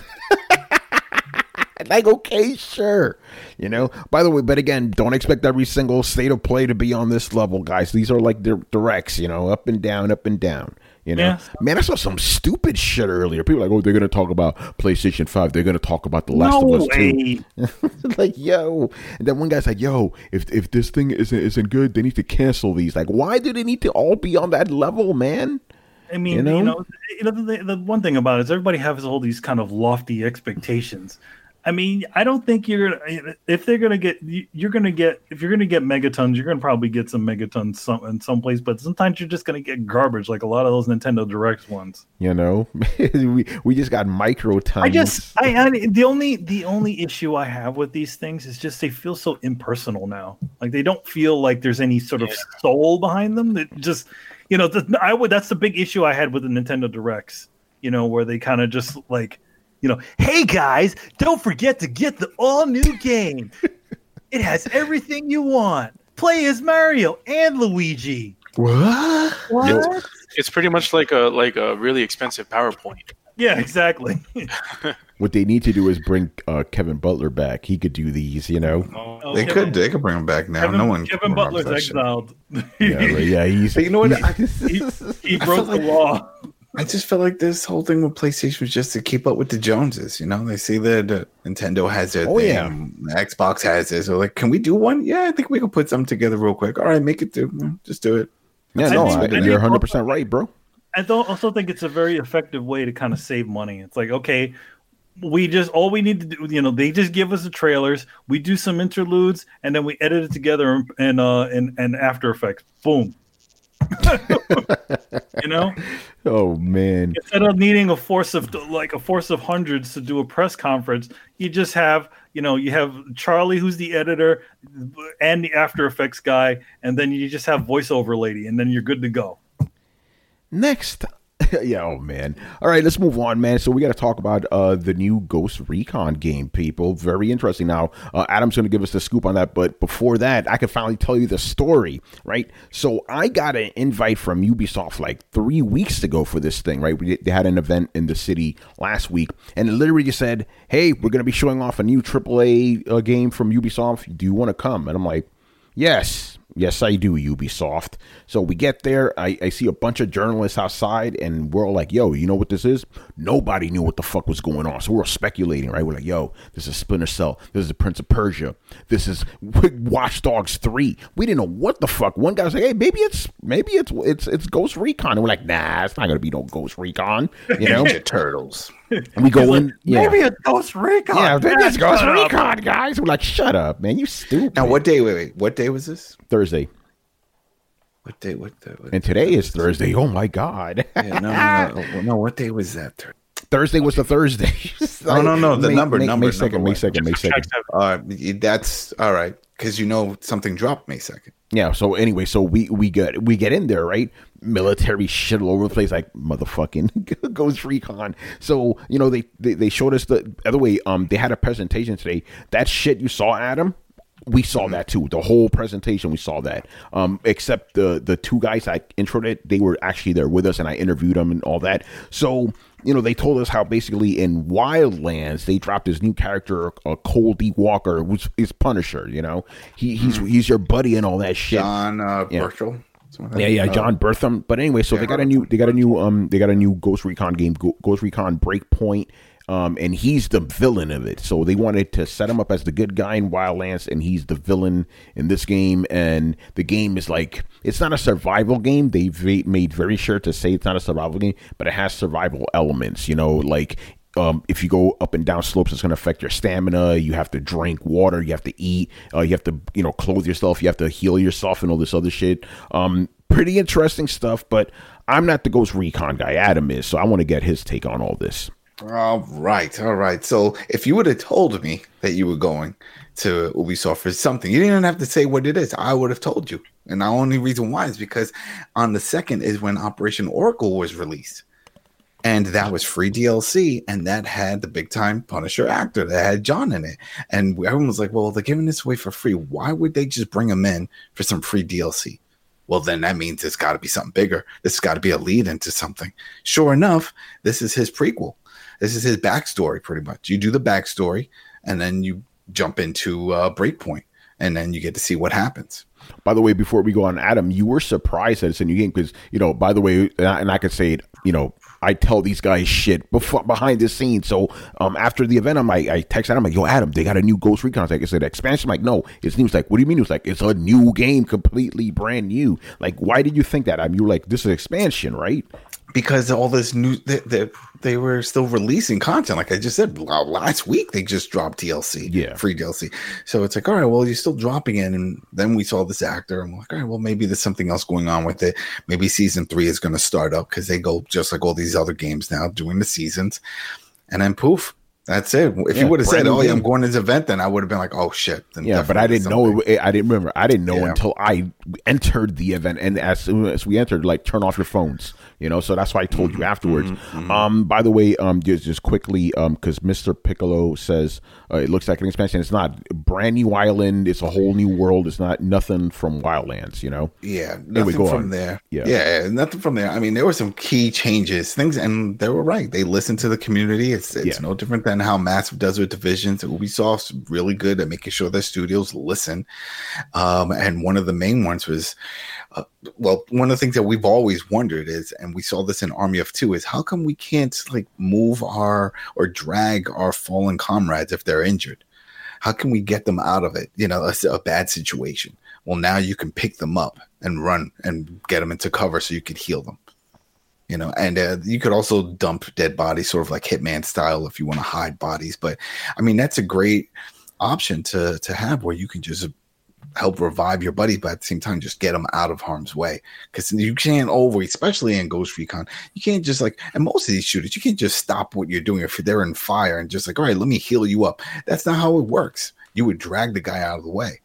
Speaker 2: Like, okay, sure. You know, by the way, but again, don't expect every single state of play to be on this level, guys. These are like di- directs, you know, up and down, up and down. You know,
Speaker 3: Yeah.
Speaker 2: man, I saw some stupid shit earlier. People are like, oh, they're going to talk about PlayStation five. They're going to talk about The Last
Speaker 3: No
Speaker 2: of Us
Speaker 3: way.
Speaker 2: two. Like, yo. And then one guy's like, yo, if if this thing isn't, isn't good, they need to cancel these. Like, why do they need to all be on that level, man?
Speaker 3: I mean,
Speaker 2: You know?
Speaker 3: you know, you know the, the one thing about it is everybody has all these kind of lofty expectations. I mean, I don't think you're gonna. If they're gonna get, you're gonna get. If you're gonna get megatons, you're gonna probably get some megatons some in some place. But sometimes you're just gonna get garbage, like a lot of those Nintendo Directs ones.
Speaker 2: You know, we we just got micro tons.
Speaker 3: I just, I, I, the only, the only issue I have with these things is just they feel so impersonal now. Like they don't feel like there's any sort of soul behind them. That just, you know, the, I would. That's the big issue I had with the Nintendo Directs. You know, where they kind of just like. You know, hey guys, don't forget to get the all new game. It has everything you want. Play as Mario and Luigi.
Speaker 7: What?
Speaker 3: What?
Speaker 5: It's pretty much like a like a really expensive PowerPoint.
Speaker 3: Yeah, exactly.
Speaker 2: What they need to do is bring uh, Kevin Butler back. He could do these, you know.
Speaker 3: Oh,
Speaker 7: They
Speaker 3: Kevin-
Speaker 7: could. They could bring him back now.
Speaker 3: Kevin,
Speaker 7: no one.
Speaker 3: Kevin
Speaker 7: robs
Speaker 3: Butler's
Speaker 7: that shit.
Speaker 3: exiled.
Speaker 2: Yeah, but yeah, he's.
Speaker 7: But you know what? I,
Speaker 3: he, he
Speaker 7: I
Speaker 3: broke
Speaker 7: feel
Speaker 3: the
Speaker 7: like-
Speaker 3: law.
Speaker 7: I just feel like this whole thing with PlayStation was just to keep up with the Joneses. You know, they see that uh, Nintendo has their
Speaker 2: Oh,
Speaker 7: thing,
Speaker 2: yeah.
Speaker 7: Xbox has this. So like, can we do one? Yeah, I think we could put something together real quick. All right, make it do. Yeah, just do it.
Speaker 2: Yeah,
Speaker 3: I
Speaker 2: no,
Speaker 3: think-
Speaker 2: I,
Speaker 3: I think
Speaker 2: you're one hundred
Speaker 3: also-
Speaker 2: percent right, bro.
Speaker 3: I don't also think it's a very effective way to kind of save money. It's like, okay, we just all we need to do, you know, they just give us the trailers, we do some interludes, and then we edit it together in uh in, in After Effects. Boom. You know,
Speaker 2: Oh man,
Speaker 3: instead of needing a force of like a force of hundreds to do a press conference, you just have, you know, you have Charlie, who's the editor, and the After Effects guy, and then you just have voiceover lady, and then you're good to go.
Speaker 2: next. Yeah, oh man. All right, let's move on, man. So we got to talk about uh, the new Ghost Recon game, people. Very interesting. Now, uh, Adam's going to give us the scoop on that, but before that, I can finally tell you the story, right? So I got an invite from Ubisoft like three weeks ago for this thing, right? We, they had an event in the city last week, and it literally just said, hey, we're going to be showing off a new triple A uh, game from Ubisoft. Do you want to come? And I'm like, yes. Yes, I do, Ubisoft. So we get there. I, I see a bunch of journalists outside, and we're all like, yo, you know what this is? Nobody knew what the fuck was going on. So we're speculating, right? We're like, yo, this is Splinter Cell. This is the Prince of Persia. This is Watch Dogs three. We didn't know what the fuck. One guy was like, hey, maybe it's maybe it's it's it's Ghost Recon. And we're like, nah, it's not going to be no Ghost Recon. You know?
Speaker 7: Ninja Turtles.
Speaker 2: And we go in. Yeah.
Speaker 3: Maybe it's Ghost Recon.
Speaker 2: Yeah, maybe it's Ghost
Speaker 3: Shut up.
Speaker 2: Recon, guys. We're like, shut up, man. You stupid.
Speaker 7: Now, what day? Wait, wait. What day was this?
Speaker 2: Thursday.
Speaker 7: What day? What? day, what
Speaker 2: And today is Thursday. Oh, my God.
Speaker 7: Yeah, no, no, no, no. What day was that?
Speaker 2: Thursday was the Thursday.
Speaker 7: Oh, no, no, the
Speaker 2: May,
Speaker 7: number,
Speaker 2: May,
Speaker 7: number,
Speaker 2: May second,
Speaker 7: number
Speaker 2: May
Speaker 7: one.
Speaker 2: second, May second.
Speaker 7: Uh, that's all right because you know something dropped May second.
Speaker 2: Yeah. So anyway, so we we get we get in there, right? Military shit all over the place, like motherfucking Ghost Recon. So you know they, they they showed us the other way. Um, they had a presentation today. That shit you saw, Adam. We saw that too. The whole presentation, we saw that. Um, except the the two guys I introed it, they were actually there with us, and I interviewed them and all that. So you know, they told us how basically in Wildlands they dropped this new character, uh, Cole D. Walker, which is Punisher. You know, he he's he's your buddy and all that shit.
Speaker 7: John uh,
Speaker 2: Yeah.
Speaker 7: Burchell. Something
Speaker 2: Yeah,
Speaker 7: like
Speaker 2: yeah,
Speaker 7: that.
Speaker 2: John Bertham. But anyway, so
Speaker 7: yeah,
Speaker 2: they got a new, they got a new, um, they got a new Ghost Recon game, Go- Ghost Recon Breakpoint, um, and he's the villain of it. So they wanted to set him up as the good guy in Wildlands, and he's the villain in this game. And the game is like, it's not a survival game. They've made very sure to say it's not a survival game, but it has survival elements. You know, like. Um, if you go up and down slopes, it's going to affect your stamina. You have to drink water. You have to eat. Uh, you have to, you know, clothe yourself. You have to heal yourself and all this other shit. Um, pretty interesting stuff, but I'm not the Ghost Recon guy. Adam is, so I want to get his take on all this.
Speaker 7: All right, all right. So if you would have told me that you were going to Ubisoft for something, you didn't even have to say what it is. I would have told you. And the only reason why is because on the second is when Operation Oracle was released. And that was free D L C, and that had the big time Punisher actor that had John in it. And everyone was like, well, they're giving this away for free. Why would they just bring him in for some free D L C? Well, then that means it's got to be something bigger. This has got to be a lead into something. Sure enough, this is his prequel. This is his backstory, pretty much. You do the backstory, and then you jump into uh, Breakpoint, and then you get to see what happens.
Speaker 2: By the way, before we go on, Adam, you were surprised that it's a new game because, you know, by the way, and I, and I could say it, you know, I tell these guys shit before, behind the scenes. So um, after the event, I'm like, I text Adam, I'm like, yo, Adam, they got a new Ghost Recon. I was like, I said, expansion. I'm like, no, it's new. It's like, what do you mean? It's like, it's a new game, completely brand new. Like, why did you think that? I mean, you were like, this is expansion, right?
Speaker 7: Because all this new, they, they, they were still releasing content. Like I just said, last week they just dropped D L C,
Speaker 2: yeah,
Speaker 7: free D L C. So it's like, all right, well, you're still dropping it. And then we saw this actor, and we're like, all right, well, maybe there's something else going on with it. Maybe season three is going to start up because they go just like all these other games now, doing the seasons. And then poof, that's it. If
Speaker 2: yeah,
Speaker 7: you would have said, "Oh yeah,
Speaker 2: game.
Speaker 7: I'm going to this event," then I would have been like, "Oh shit!" Then
Speaker 2: yeah, but I didn't know. It, I didn't remember. I didn't know
Speaker 7: yeah.
Speaker 2: until I entered the event, and as soon as we entered, like, turn off your phones. You know, so that's why I told you afterwards. Mm-hmm. Um, by the way, um, just just quickly, um, because Mister Piccolo says uh, it looks like an expansion. It's not brand new island. It's a whole new world. It's not nothing from Wildlands. You know.
Speaker 7: Yeah, nothing
Speaker 2: anyway, go
Speaker 7: from
Speaker 2: on.
Speaker 7: there.
Speaker 2: Yeah,
Speaker 7: yeah, nothing from there. I mean, there were some key changes, things, and they were right. They listened to the community. It's it's
Speaker 2: yeah.
Speaker 7: no different than how Massive does with Divisions. Ubisoft's really good at making sure their studios listen. Um, and one of the main ones was. Uh, well, one of the things that we've always wondered is, and we saw this in Army of Two, is how come we can't like move our or drag our fallen comrades if they're injured? How can we get them out of it? You know, a, a bad situation. Well, now you can pick them up and run and get them into cover so you could heal them. You know, and uh, you could also dump dead bodies, sort of like Hitman style, if you want to hide bodies. But I mean, that's a great option to to have where you can just help revive your buddy, but at the same time just get them out of harm's way, because you can't over, especially in Ghost Recon, you can't just like, and most of these shooters, you can't just stop what you're doing if they're in fire and just like, all right, let me heal you up. That's not how it works. You would drag the guy out of the way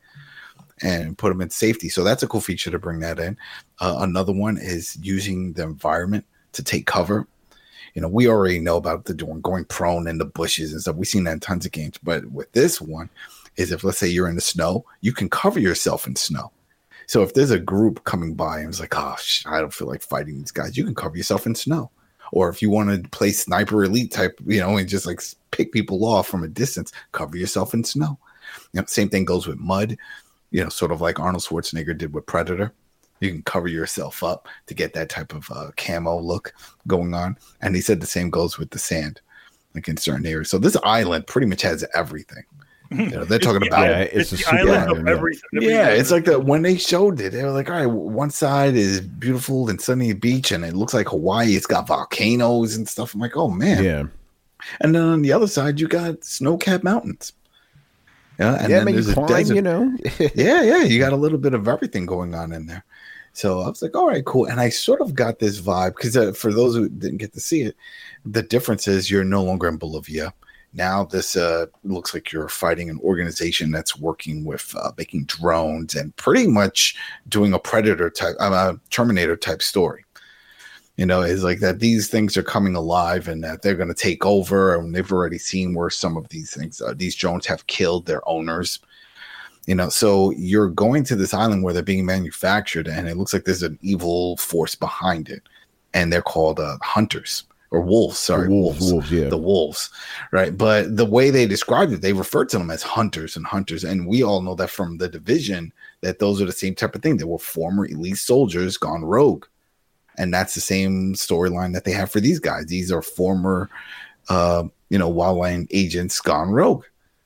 Speaker 7: and put him in safety. So that's a cool feature to bring that in. Uh, another one is using the environment to take cover. You know, we already know about the doing going prone in the bushes and stuff. We've seen that in tons of games, but with this one, is if, let's say, you're in the snow, you can cover yourself in snow. So if there's a group coming by and it's like, oh, sh- I don't feel like fighting these guys, you can cover yourself in snow. Or if you want to play Sniper Elite type, you know, and just like pick people off from a distance, cover yourself in snow. You know, same thing goes with mud, you know, sort of like Arnold Schwarzenegger did with Predator. You can cover yourself up to get that type of uh, camo look going on. And he said the same goes with the sand, like in certain areas. So this island pretty much has everything. You know, they're talking about
Speaker 2: yeah,
Speaker 3: it's,
Speaker 2: it's
Speaker 3: the
Speaker 2: a
Speaker 3: island
Speaker 2: super
Speaker 3: of everything.
Speaker 7: yeah, it's like that when they showed it, they were like, all right, one side is beautiful and sunny beach, and it looks like Hawaii. It's got volcanoes and stuff. I'm like, oh man,
Speaker 2: yeah.
Speaker 7: And then on the other side, you got snow-capped mountains. Yeah, and
Speaker 2: yeah,
Speaker 7: then
Speaker 2: man,
Speaker 7: there's
Speaker 2: you
Speaker 7: a
Speaker 2: climb,
Speaker 7: desert.
Speaker 2: you know.
Speaker 7: yeah, yeah, you got a little bit of everything going on in there. So I was like, all right, cool. And I sort of got this vibe because uh, for those who didn't get to see it, the difference is you're no longer in Bolivia. Now this uh, looks like you're fighting an organization that's working with uh, making drones and pretty much doing a Predator type, uh, Terminator type story. You know, it's like that these things are coming alive and that they're going to take over. And they've already seen where some of these things, uh, these drones have killed their owners. You know, so you're going to this island where they're being manufactured and it looks like there's an evil force behind it. And they're called uh, hunters. Or wolves, sorry,
Speaker 2: the wolves,
Speaker 7: wolves,
Speaker 2: wolves, yeah,
Speaker 7: the wolves, right? But the way they described it, they referred to them as hunters and hunters, and we all know that from the Division that those are the same type of thing. They were former elite soldiers gone rogue, and that's the same storyline that they have for these guys. These are former, uh, you know, wildland agents gone rogue.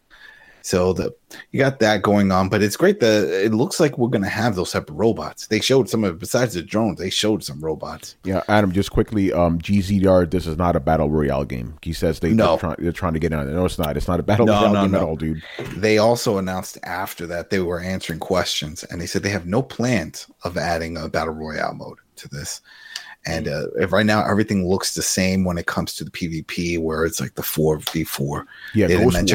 Speaker 7: So the you got that going on, but it's great that it looks like we're going to have those type of robots. They showed some of, besides the drones, they showed some robots.
Speaker 2: Yeah, Adam, just quickly, um, G Z R, this is not a battle royale game. He says they,
Speaker 7: no.
Speaker 2: they're, try, they're trying to get on it. No, it's not. It's not a battle
Speaker 7: no,
Speaker 2: royale
Speaker 7: no,
Speaker 2: game
Speaker 7: no.
Speaker 2: at all, dude.
Speaker 7: They also announced after that they were answering questions, and they said they have no plans of adding a battle royale mode to this. And uh, if right now everything looks the same when it comes to the PvP, where it's like the four v four.
Speaker 2: Yeah,
Speaker 7: they
Speaker 2: Ghost
Speaker 7: mention
Speaker 2: War, right?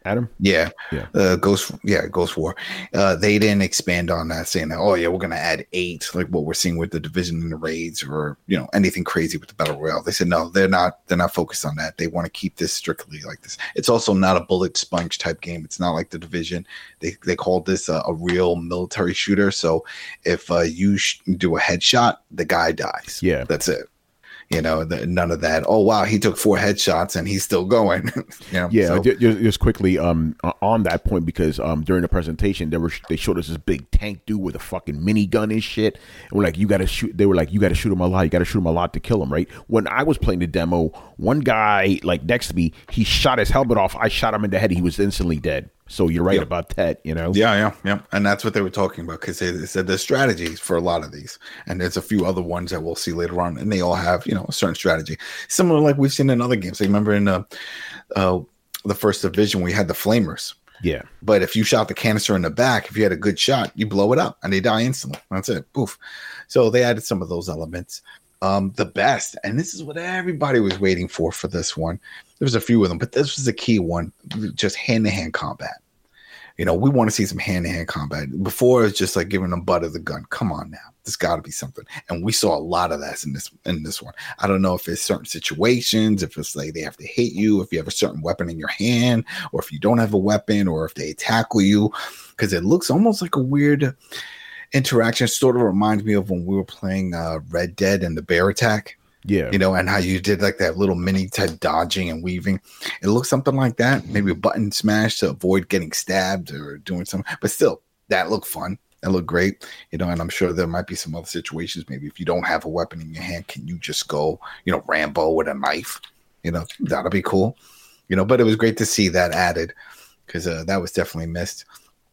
Speaker 2: Adam?
Speaker 7: Yeah,
Speaker 2: Yeah.
Speaker 7: uh, Ghost, yeah, Ghost War. Uh, they didn't expand on that, saying that, oh yeah, we're gonna add eight, like what we're seeing with the Division and the raids, or you know anything crazy with the battle royale. They said no, they're not. They're not focused on that. They want to keep this strictly like this. It's also not a bullet sponge type game. It's not like the Division. They they called this a, a real military shooter. So if uh, you sh- do a headshot, the guy dies.
Speaker 2: Yeah,
Speaker 7: that's it. You know, the, none of that. Oh wow, he took four headshots and he's still going. you know,
Speaker 2: yeah.
Speaker 7: so.
Speaker 2: Just, just quickly, um, on that point, because um, during the presentation, they were they showed us this big tank dude with a fucking minigun and shit. And we're like, you got to shoot. They were like, you got to shoot him a lot. You got to shoot him a lot to kill him, right? When I was playing the demo, one guy like next to me, he shot his helmet off. I shot him in the head. He was instantly dead. So you're right
Speaker 7: yep.
Speaker 2: about that, you know?
Speaker 7: Yeah, yeah, yeah. And that's what they were talking about, because they, they said there's strategies for a lot of these. And there's a few other ones that we'll see later on. And they all have, you know, a certain strategy. Similar like we've seen in other games. So remember in uh, uh, the first Division, we had the Flamers.
Speaker 2: Yeah.
Speaker 7: But if you shot the canister in the back, if you had a good shot, you blow it up and they die instantly. That's it. Poof. So they added some of those elements. Um, the best, and this is what everybody was waiting for for this one. There was a few of them, but this was the key one, just hand-to-hand combat. You know, we want to see some hand-to-hand combat. Before, it was just like giving them butt of the gun. Come on now. There's got to be something. And we saw a lot of that in this in this one. I don't know if it's certain situations, if it's like they have to hit you, if you have a certain weapon in your hand, or if you don't have a weapon, or if they tackle you, because it looks almost like a weird interaction. Sort of reminds me of when we were playing uh, Red Dead and the bear attack.
Speaker 2: Yeah.
Speaker 7: You know, and how you did like that little mini type dodging and weaving. It looks something like that. Maybe a button smash to avoid getting stabbed or doing something. But still, that looked fun. That looked great. You know, and I'm sure there might be some other situations. Maybe if you don't have a weapon in your hand, can you just go, you know, Rambo with a knife? You know, that'll be cool. You know, but it was great to see that added, because uh, that was definitely missed.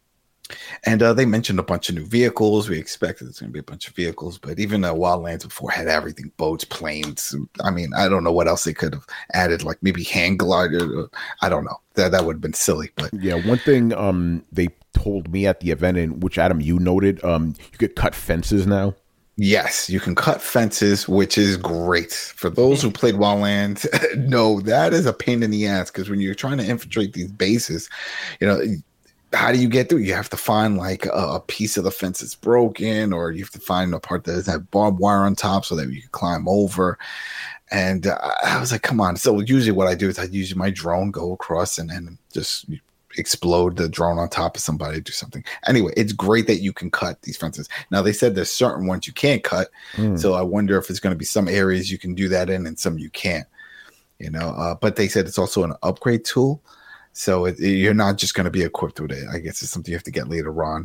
Speaker 7: And uh, they mentioned a bunch of new vehicles. We expected there's going to be a bunch of vehicles, but even uh, Wildlands before had everything: boats, planes. I mean, I don't know what else they could have added, like maybe hang glider. I don't know. That that would have been silly. But
Speaker 2: yeah, one thing um, they told me at the event, in which Adam you noted, um, you could cut fences now.
Speaker 7: Yes, you can cut fences, which is great. For those who played Wildlands, no, that is a pain in the ass, because when you're trying to infiltrate these bases, you know. How do you get through? You have to find like a, a piece of the fence that's broken, or you have to find a part that doesn't have barbed wire on top so that you can climb over. And uh, I was like, come on. So usually what I do is I use my drone, go across and, and just explode the drone on top of somebody, do something. Anyway, it's great that you can cut these fences. Now, they said there's certain ones you can't cut. Mm. So I wonder if it's going to be some areas you can do that in and some you can't, you know, uh, but they said it's also an upgrade tool. So it, you're not just going to be equipped with it. I guess it's something you have to get later on.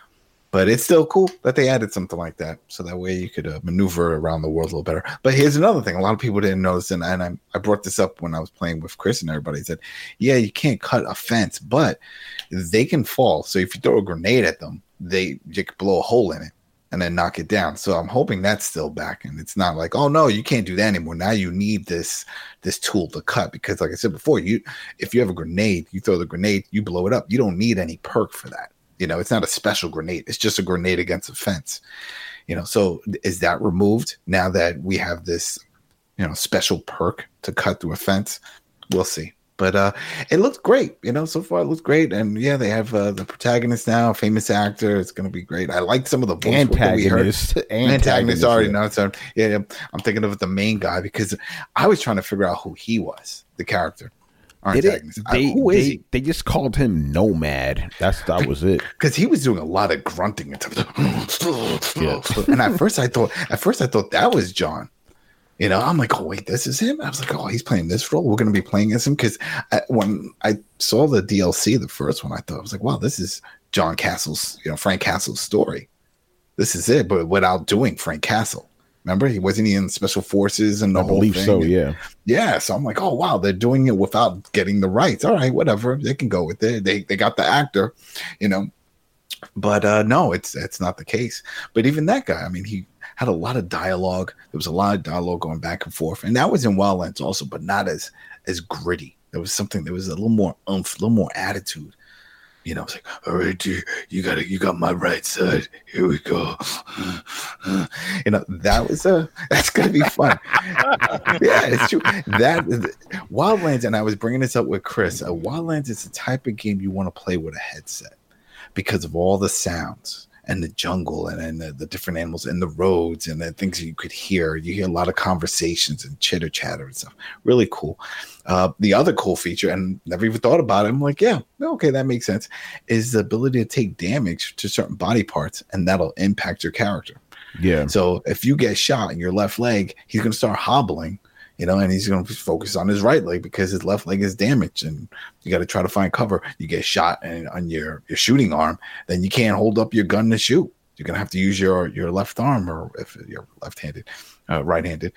Speaker 7: But it's still cool that they added something like that. So that way you could uh, maneuver around the world a little better. But here's another thing. A lot of people didn't notice. And, and I, I brought this up when I was playing with Chris and everybody. Said, yeah, you can't cut a fence, but they can fall. So if you throw a grenade at them, they you can blow a hole in it and then knock it down. So I'm hoping that's still back, and it's not like, oh no, you can't do that anymore. Now you need this this tool to cut, because like I said before, you if you have a grenade, you throw the grenade, you blow it up. You don't need any perk for that. You know, it's not a special grenade. It's just a grenade against a fence. You know, so is that removed now that we have this, you know, special perk to cut through a fence? We'll see. But uh, it looked great, you know. So far, it looks great, and yeah, they have uh, the protagonist now, a famous actor. It's going to be great. I like some of the voice
Speaker 2: antagonist.
Speaker 7: That we heard. Antagonist, sorry, no, sorry. Yeah, yeah, I'm thinking of the main guy, because I was trying to figure out who he was, the character. Antagonist.
Speaker 2: They,
Speaker 7: I, who is
Speaker 2: they,
Speaker 7: he?
Speaker 2: They just called him Nomad. That's that was it.
Speaker 7: Because he was doing a lot of grunting and stuff.
Speaker 2: Yeah.
Speaker 7: And at first, I thought, at first, I thought that was John. You know, I'm like, oh, wait, this is him? I was like, oh, he's playing this role. We're going to be playing as him. Because when I saw the D L C, the first one, I thought, I was like, wow, this is John Castle's, you know, Frank Castle's story. This is it, but without doing Frank Castle. Remember, he wasn't in Special Forces and the
Speaker 2: I
Speaker 7: whole
Speaker 2: believe
Speaker 7: thing.
Speaker 2: so, yeah.
Speaker 7: Yeah, so I'm like, oh, wow, they're doing it without getting the rights. All right, whatever. They can go with it. They they got the actor, you know. But uh, no, it's it's not the case. But even that guy, I mean, he had a lot of dialogue. There was a lot of dialogue going back and forth. And that was in Wildlands also, but not as as gritty. There was something, there was a little more oomph, a little more attitude. You know, it's like, all right, you, you got you got my right side. Here we go. You know, that was a that's gonna be fun. Yeah, it's true. That Wildlands, and I was bringing this up with Chris. Uh, Wildlands is the type of game you want to play with a headset because of all the sounds and the jungle and, and the, the different animals and the roads and the things you could hear. You hear a lot of conversations and chitter chatter and stuff. Really cool. Uh, the other cool feature, and never even thought about it, I'm like, yeah, okay, that makes sense, is the ability to take damage to certain body parts, and that'll impact your character.
Speaker 2: Yeah.
Speaker 7: So if you get shot in your left leg, he's going to start hobbling, you know, and he's going to focus on his right leg because his left leg is damaged, and you got to try to find cover. You get shot and on your, your shooting arm, then you can't hold up your gun to shoot. You're going to have to use your, your left arm, or if you're left-handed, uh, right-handed.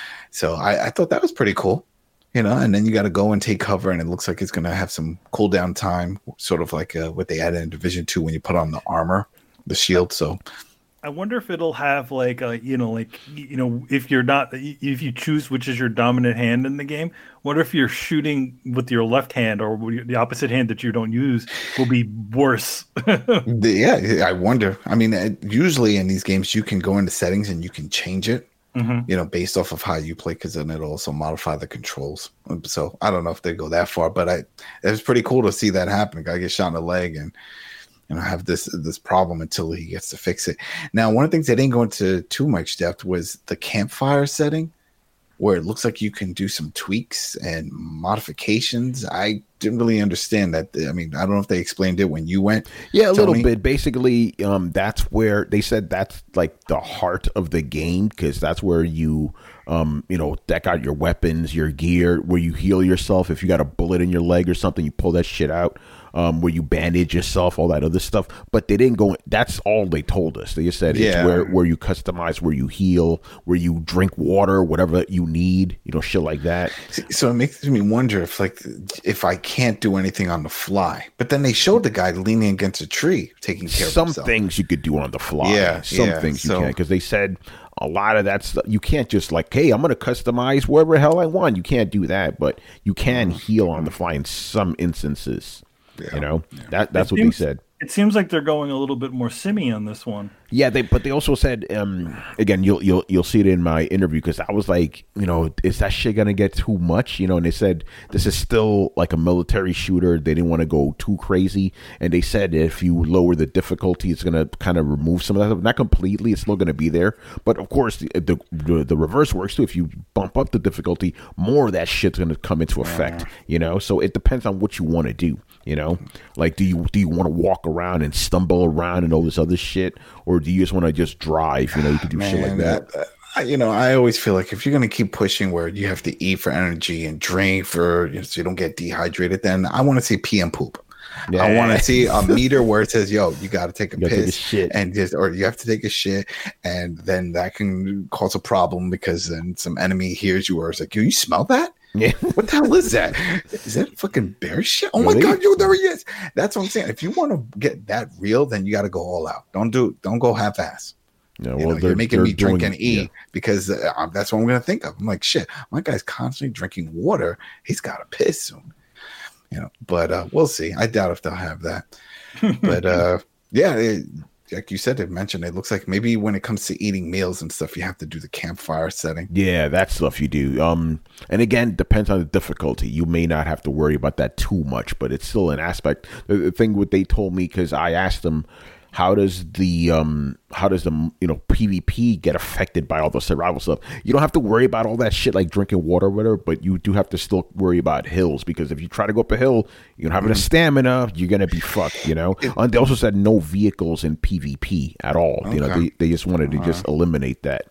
Speaker 7: So I, I thought that was pretty cool. You know, and then you got to go and take cover, and it looks like it's going to have some cooldown time, sort of like uh, what they added in Division Two when you put on the armor, the shield. So,
Speaker 3: I wonder if it'll have like a, you know, like you know, if you're not, if you choose which is your dominant hand in the game, wonder if you're shooting with your left hand or the opposite hand that you don't use will be worse.
Speaker 7: Yeah, I wonder. I mean, usually in these games, you can go into settings and you can change it. Mm-hmm. You know, based off of how you play, because then it'll also modify the controls. So I don't know if they go that far, but I it was pretty cool to see that happen. A guy gets shot in the leg and you know have this this problem until he gets to fix it. Now, one of the things they didn't go into too much depth was the campfire setting, where it looks like you can do some tweaks and modifications. I didn't really understand that. I mean, I don't know if they explained it when you went.
Speaker 2: Yeah, a little
Speaker 7: me.
Speaker 2: bit. Basically, um, that's where they said that's like the heart of the game, because that's where you, um, you know, deck out your weapons, your gear, where you heal yourself. If you got a bullet in your leg or something, you pull that shit out. Um, where you bandage yourself, all that other stuff. But they didn't go. That's all they told us. They just said
Speaker 7: yeah.
Speaker 2: it's where, where you customize, where you heal, where you drink water, whatever you need, you know, shit like that.
Speaker 7: So it makes me wonder if, like, if I can't do anything on the fly. But then they showed the guy leaning against a tree, taking care
Speaker 2: Some
Speaker 7: of himself.
Speaker 2: Some things you could do on the fly.
Speaker 7: Yeah,
Speaker 2: Some
Speaker 7: yeah.
Speaker 2: things you
Speaker 7: so,
Speaker 2: can, because they said a lot of that stuff. You can't just like, hey, I'm going to customize wherever the hell I want. You can't do that, but you can heal on the fly in some instances. Yeah, you know, yeah. that that's it what seems, they said.
Speaker 3: It seems like they're going a little bit more simmy on this one.
Speaker 2: Yeah, they but they also said, um, again, you'll you'll you'll see it in my interview, because I was like, you know, is that shit gonna get too much? You know, and they said this is still like a military shooter. They didn't want to go too crazy, and they said if you lower the difficulty, it's gonna kind of remove some of that stuff. Not completely, it's still gonna be there, but of course the the, the, the reverse works too. If you bump up the difficulty, more of that shit's gonna come into effect. Yeah. You know, so it depends on what you want to do. You know, like, do you do you want to walk around and stumble around and all this other shit, or do you just want to just drive? You know, you can do Man, shit like that.
Speaker 7: that I, you know, I always feel like if you're going to keep pushing where you have to eat for energy and drink for, you know, so you don't get dehydrated, then I want to see pee and poop. Yeah. I want to see a meter where it says, yo, you got to take a piss take a shit. and just, or you have to take a shit. And then that can cause a problem, because then some enemy hears you or is like, yo, you smell that? Yeah. What the hell is that? Is that fucking bear shit? Oh really? My God, yo, there he is. That's what I'm saying. If you want to get that real, then you got to go all out. Don't do, don't go half ass. Yeah, well, you know, you're making me drink doing, and eat yeah. because uh, that's what I'm going to think of. I'm like, shit, my guy's constantly drinking water. He's got to piss soon. You know, but uh, we'll see. I doubt if they'll have that. But uh, yeah, it, like you said, they mentioned it looks like maybe when it comes to eating meals and stuff, you have to do the campfire setting.
Speaker 2: Yeah, that stuff you do. Um, and again, depends on the difficulty. You may not have to worry about that too much, but it's still an aspect. The, the thing what they told me, because I asked them, how does the um how does the you know PvP get affected by all the survival stuff? You don't have to worry about all that shit like drinking water or whatever, but you do have to still worry about hills, because if you try to go up a hill, you don't have enough stamina, you're gonna be fucked. You know. And they also said no vehicles in PvP at all. Okay. You know, they they just wanted to uh-huh. just eliminate that.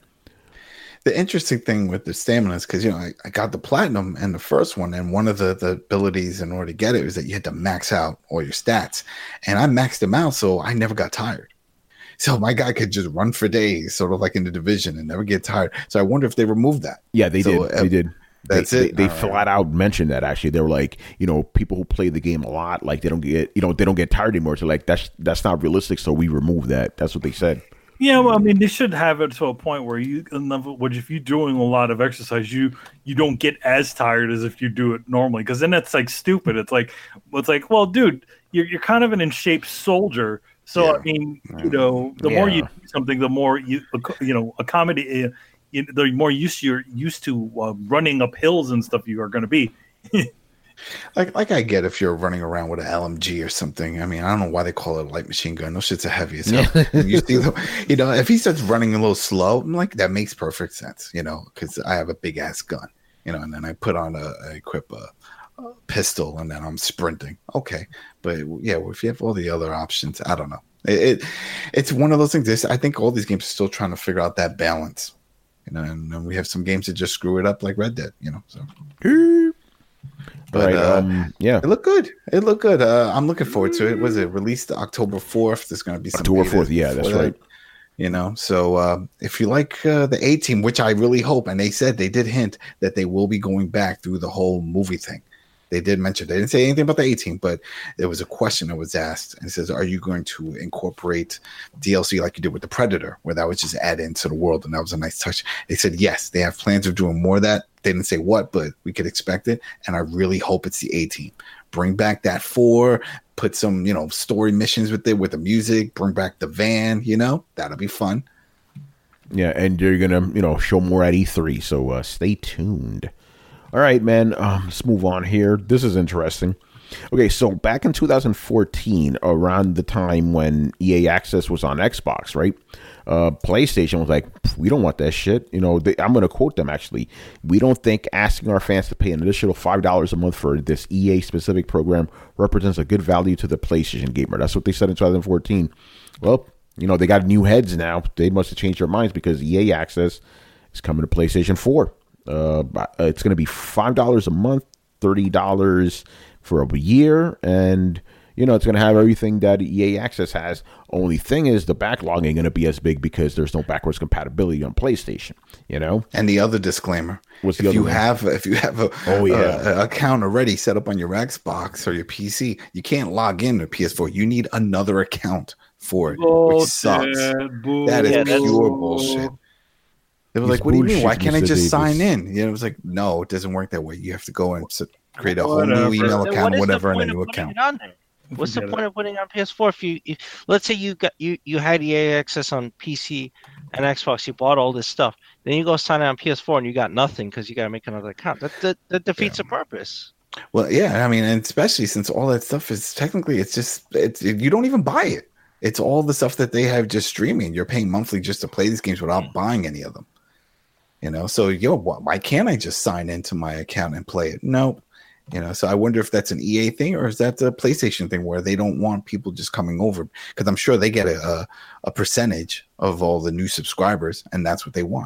Speaker 7: The interesting thing with the stamina is because, you know, I, I got the platinum and the first one, and one of the, the abilities in order to get it was that you had to max out all your stats. And I maxed them out, so I never got tired. So my guy could just run for days, sort of like in the division, and never get tired. So I wonder if they removed that.
Speaker 2: Yeah, they
Speaker 7: so,
Speaker 2: did. Uh, they did.
Speaker 7: That's
Speaker 2: they,
Speaker 7: it.
Speaker 2: They, they
Speaker 7: All
Speaker 2: flat
Speaker 7: right.
Speaker 2: out mentioned that, actually. They were like, you know, people who play the game a lot, like they don't get, you know, they don't get tired anymore. So like that's that's not realistic. So we remove that. That's what they said.
Speaker 3: Yeah, well, I mean, they should have it to a point where you, which if you're doing a lot of exercise, you you don't get as tired as if you do it normally. Because then that's like stupid. It's like, it's like, well, dude, you're you're kind of an in shape soldier. So
Speaker 7: Yeah.
Speaker 3: I mean, you know, the more you
Speaker 2: Yeah.
Speaker 3: do something, the more you you know accommodate. Uh, you, the more used you're used to uh, running up hills and stuff you are going to be.
Speaker 7: Like, like I get if you're running around with an L M G or something. I mean, I don't know why they call it a light machine gun. Those shits are heavy as hell. And you see them, you know, if he starts running a little slow, I'm like, that makes perfect sense, you know, because I have a big ass gun, you know, and then I put on a, I equip a, a pistol, and then I'm sprinting. Okay, but yeah, if you have all the other options, I don't know. It, it it's one of those things. This, I think all these games are still trying to figure out that balance, you know, and, and we have some games that just screw it up, like Red Dead, you know. So. But
Speaker 2: right,
Speaker 7: uh,
Speaker 2: um, yeah,
Speaker 7: it looked good. It looked good. Uh, I'm looking forward to it. Was it released October fourth? There's going to be some
Speaker 2: October
Speaker 7: betas
Speaker 2: fourth. Yeah, that's
Speaker 7: before
Speaker 2: right.
Speaker 7: that, you know, so uh, if you like uh, the A Team, which I really hope, and they said they did hint that they will be going back through the whole movie thing. They did mention, they didn't say anything about the A Team, but there was a question that was asked, and it says, "Are you going to incorporate D L C like you did with the Predator, where that was just add into the world?" And that was a nice touch. They said yes, they have plans of doing more of that. They didn't say what, but we could expect it, and I really hope it's the A Team. Bring back that four, put some, you know, story missions with it, with the music. Bring back the van, you know, that'll be fun.
Speaker 2: Yeah, and you're gonna, you know, show more at E three, so uh, stay tuned. All right, man. Um, let's move on here. This is interesting. Okay, so back in two thousand fourteen, around the time when E A Access was on Xbox, right? Uh, PlayStation was like, we don't want that shit. You know, they, I'm going to quote them actually. We don't think asking our fans to pay an additional five dollars a month for this E A specific program represents a good value to the PlayStation gamer. That's what they said in two thousand fourteen. Well, you know, they got new heads now. They must have changed their minds because E A Access is coming to PlayStation four. Uh, it's going to be five dollars a month, thirty dollars for a year, and you know it's going to have everything that E A Access has. Only thing is the backlog ain't going to be as big because there's no backwards compatibility on PlayStation. You know.
Speaker 7: And the other disclaimer:
Speaker 2: What's the
Speaker 7: if
Speaker 2: other
Speaker 7: you
Speaker 2: one?
Speaker 7: have if you have a
Speaker 2: Oh, yeah.
Speaker 7: a- a account already set up on your Xbox or your P C, you can't log in to P S four. You need another account for it, which sucks.
Speaker 3: Boo.
Speaker 7: That is
Speaker 4: Yeah, that's-
Speaker 7: pure bullshit. They were
Speaker 2: It's
Speaker 7: like, "What do you mean?
Speaker 2: bullshit,
Speaker 7: Why can't I
Speaker 2: Mister
Speaker 7: just sign
Speaker 2: Davis.
Speaker 7: in?" You know, it was like, "No, it doesn't work that way. You have to go and s- create a whole
Speaker 3: Whatever.
Speaker 7: new email
Speaker 4: Then
Speaker 7: account,
Speaker 4: what is
Speaker 7: whatever,
Speaker 4: the
Speaker 7: and a
Speaker 4: point
Speaker 7: new
Speaker 4: of putting
Speaker 7: account."
Speaker 4: it on there? What's the
Speaker 3: Forget
Speaker 4: point of putting it on P S four if you, if, let's say you got you you had E A Access on P C and Xbox, you bought all this stuff, then you go sign in on P S four and you got nothing because you got to make another account. That that, that defeats the purpose.
Speaker 7: Well, yeah, I mean, and especially since all that stuff is technically, it's just it's you don't even buy it. It's all the stuff that they have just streaming. You're paying monthly just to play these games without buying any of them. You know, so yo, wh- why can't I just sign into my account and play it? No, you know. So I wonder if that's an E A thing or is that a PlayStation thing where they don't want people just coming over because I'm sure they get a, a a percentage of all the new subscribers and that's what they want.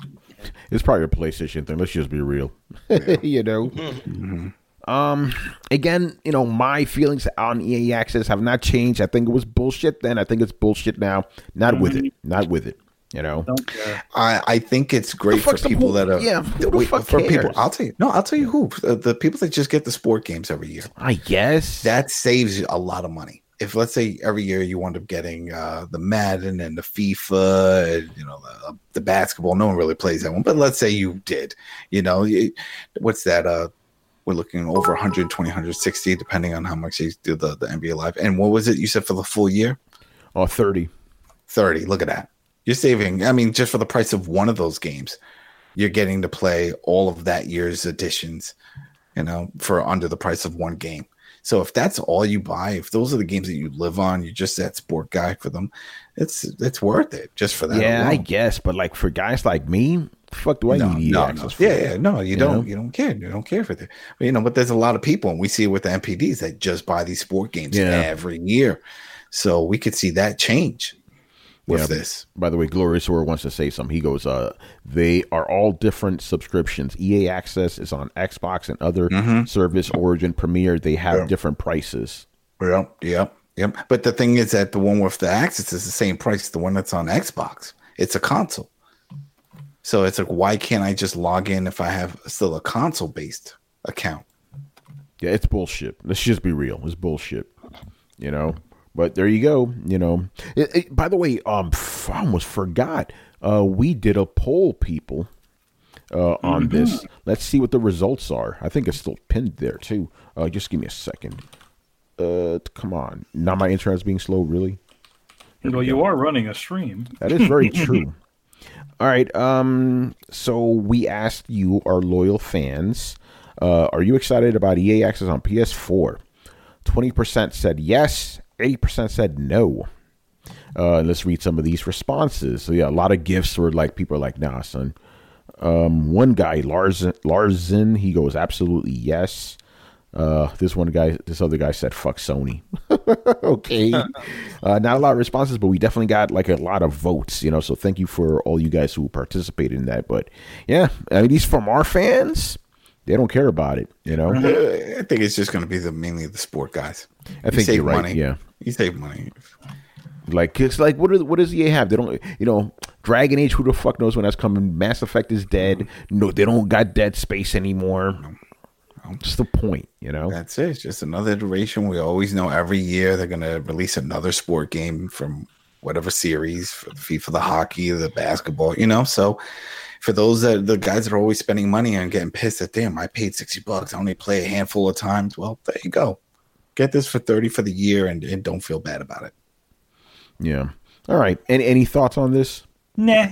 Speaker 2: It's probably a PlayStation thing. Let's just be real. You know.
Speaker 7: Mhm.
Speaker 2: Um. Again, you know, my feelings on E A Access have not changed. I think it was bullshit then. I think it's bullshit now. Not with it. Not with it. You know.
Speaker 3: Don't care.
Speaker 7: I, I think it's great for
Speaker 2: fuck's the
Speaker 7: people
Speaker 2: whole-
Speaker 7: that are
Speaker 2: yeah, who the
Speaker 7: wait,
Speaker 2: fuck
Speaker 7: for people.
Speaker 2: cares?
Speaker 7: I'll tell you. No, I'll tell you who the, the people that just get the sport games every year.
Speaker 2: I guess
Speaker 7: That saves you a lot of money. If let's say every year you wind up getting uh, the Madden and the FIFA, and, you know, the, the basketball. No one really plays that one, but let's say you did. You know, you, what's that? Uh, we're looking over one twenty, one sixty, depending on how much you do the, the N B A Live. And what was it you said for the full year?
Speaker 2: Oh, thirty.
Speaker 7: thirty. Look at that. You're saving, I mean, just for the price of one of those games, you're getting to play all of that year's editions, you know, for under the price of one game. So if that's all you buy, if those are the games that you live on, you're just that sport guy for them, it's it's worth it just for that.
Speaker 2: Yeah, I
Speaker 7: alone.
Speaker 2: guess. But like for guys like me, fuck, do I
Speaker 7: no,
Speaker 2: need E A
Speaker 7: no,
Speaker 2: Access
Speaker 7: no.
Speaker 2: for?
Speaker 7: Yeah, yeah, no, you,
Speaker 2: You
Speaker 7: don't.
Speaker 2: know?
Speaker 7: You don't care. You don't care for that. But, you know, but there's a lot of people, and we see it with the M P Ds that just buy these sport games
Speaker 2: Yeah.
Speaker 7: every year. So we could see that change with
Speaker 2: Yeah.
Speaker 7: this.
Speaker 2: By the way, Glorious Or wants to say something. He goes, uh, they are all different subscriptions. E A Access is on Xbox and other
Speaker 7: Mhm.
Speaker 2: service, Origin, Premiere. They have
Speaker 7: Yeah.
Speaker 2: different prices.
Speaker 7: Yep, yep, yep. But the thing is that the one with the Access is the same price as the one that's on Xbox. It's a console. So it's like, why can't I just log in if I have still a console-based account?
Speaker 2: Yeah, it's bullshit. Let's just be real. It's bullshit. You know? But there you go. You know. It, it- by the way, um, f- I almost forgot. Uh, we did a poll, people, uh, on this. Let's see what the results are. I think it's still pinned there too. Uh, just give me a second. Uh, come on. Now my internet's being slow, really?
Speaker 3: Well, you are running a stream.
Speaker 2: That is very true. All right. Um. So we asked you, our loyal fans, uh, are you excited about E A Access on P S four? twenty percent said yes. eighty percent said no. Uh, let's read some of these responses. So yeah, a lot of gifts were like, people are like, nah, son. Um, one guy, Larsen, Larsen, he goes, absolutely yes. Uh, this one guy, this other guy said, fuck Sony. Okay. Uh, not a lot of responses, but we definitely got like a lot of votes, you know, so thank you for all you guys who participated in that. But yeah, at least from our fans, they don't care about it, you know.
Speaker 7: I think it's just going to be the mainly the sport guys.
Speaker 2: I think you're right.
Speaker 7: Money.
Speaker 2: Yeah,
Speaker 7: you save money.
Speaker 2: Like it's like what are, what does E A have? They don't, you know, Dragon Age. Who the fuck knows when that's coming? Mass Effect is dead. No, they don't got Dead Space anymore. No. No. Just the point, you know.
Speaker 7: That's it. It's just another iteration. We always know every year they're going to release another sport game from whatever series, for the FIFA, the hockey, the basketball. You know, so. For those that the guys that are always spending money and getting pissed at, damn, I paid sixty bucks. I only play a handful of times. Well, there you go. Get this for thirty for the year and, and don't feel bad about it.
Speaker 2: Yeah. All right. Any any thoughts on this?
Speaker 3: Nah.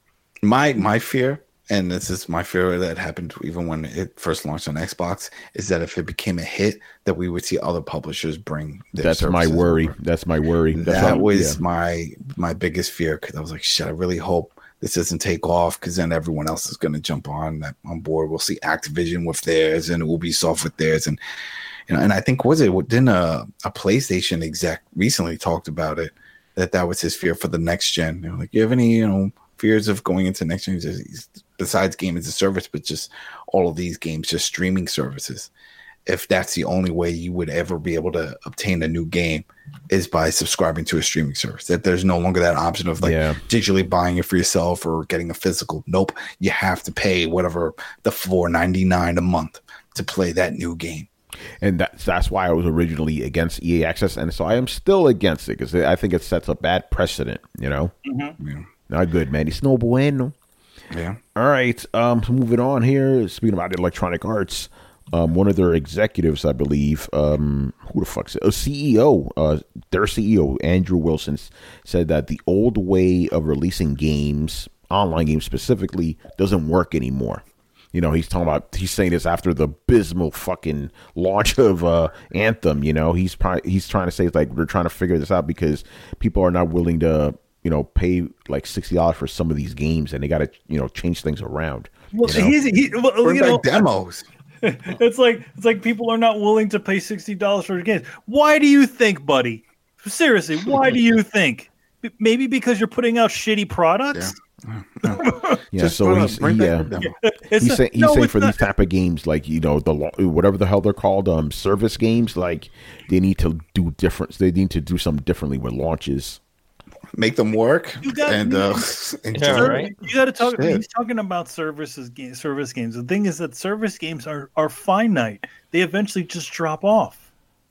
Speaker 7: My my fear, and this is my fear that happened even when it first launched on Xbox, is that if it became a hit, that we would see other publishers bring their
Speaker 2: That's my worry. Over. That's my worry. That's
Speaker 7: that
Speaker 2: how,
Speaker 7: was
Speaker 2: yeah.
Speaker 7: my my biggest fear, because I was like, shit, I really hope this doesn't take off, because then everyone else is going to jump on that on board. We'll see Activision with theirs and Ubisoft with theirs, and you know, and I think was it didn't a, a PlayStation exec recently talked about it, that that was his fear for the next gen. You know, like, you have any you know fears of going into next gen besides game as a service, but just all of these games, just streaming services? If that's the only way you would ever be able to obtain a new game, is by subscribing to a streaming service, that there's no longer that option of like
Speaker 2: yeah.
Speaker 7: digitally buying it for yourself or getting a physical. Nope. You have to pay whatever the four ninety-nine a month to play that new game.
Speaker 2: And that's, that's why I was originally against E A Access. And so I am still against it, because I think it sets a bad precedent, you know,
Speaker 7: Mm-hmm. Yeah.
Speaker 2: not good, man. It's no bueno.
Speaker 7: Yeah.
Speaker 2: All right. Um, so moving on here, speaking about Electronic Arts, Um, one of their executives, I believe, um, who the fuck's it? A C E O, uh, their C E O, Andrew Wilson, said that the old way of releasing games, online games specifically, doesn't work anymore. You know, he's talking about, he's saying this after the abysmal fucking launch of uh, Anthem. You know, he's probably, he's trying to say, it's like, we're trying to figure this out because people are not willing to, you know, pay like sixty dollars for some of these games, and they got to, you know, change things around.
Speaker 3: Well,
Speaker 2: you know?
Speaker 3: he's, he, well,
Speaker 7: Bring
Speaker 3: you
Speaker 7: back
Speaker 3: know,
Speaker 7: demos.
Speaker 3: It's like it's like people are not willing to pay sixty dollars for games. Why do you think, buddy? Seriously, why do you think? B- maybe because you're putting out shitty products.
Speaker 7: Yeah, yeah.
Speaker 2: Yeah,
Speaker 7: Just
Speaker 2: so
Speaker 7: bring
Speaker 2: he's,
Speaker 7: up- bring
Speaker 2: he,
Speaker 7: back
Speaker 2: uh,
Speaker 7: the demo.
Speaker 3: It's
Speaker 2: he's
Speaker 3: a-
Speaker 2: saying, he's
Speaker 3: no,
Speaker 2: saying
Speaker 3: it's
Speaker 2: for
Speaker 3: not-
Speaker 2: these type of games, like, you know, the lo- whatever the hell they're called, um, service games, like, they need to do different. They need to do something differently with launches.
Speaker 7: Make them work.
Speaker 3: You got-
Speaker 7: and uh, and
Speaker 4: Yeah,
Speaker 3: Ser-
Speaker 4: right.
Speaker 3: You got to talk.
Speaker 7: Shit.
Speaker 3: He's talking about services, ga- service games. The thing is that service games are are finite. They eventually just drop off.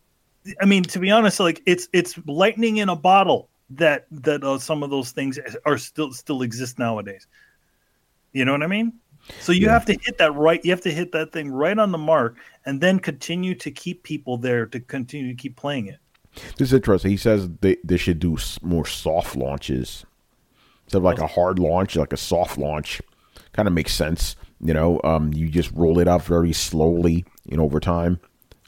Speaker 3: I mean, to be honest, like it's it's lightning in a bottle that that uh, some of those things are still still exist nowadays. You know what I mean? So you
Speaker 2: Yeah.
Speaker 3: have to hit that right. You have to hit that thing right on the mark, and then continue to keep people there to continue to keep playing it.
Speaker 2: This is interesting. He says they, they should do s- more soft launches instead of like a hard launch, like a soft launch. Kind of makes sense, you know. Um, you just roll it out very slowly, you know, over time.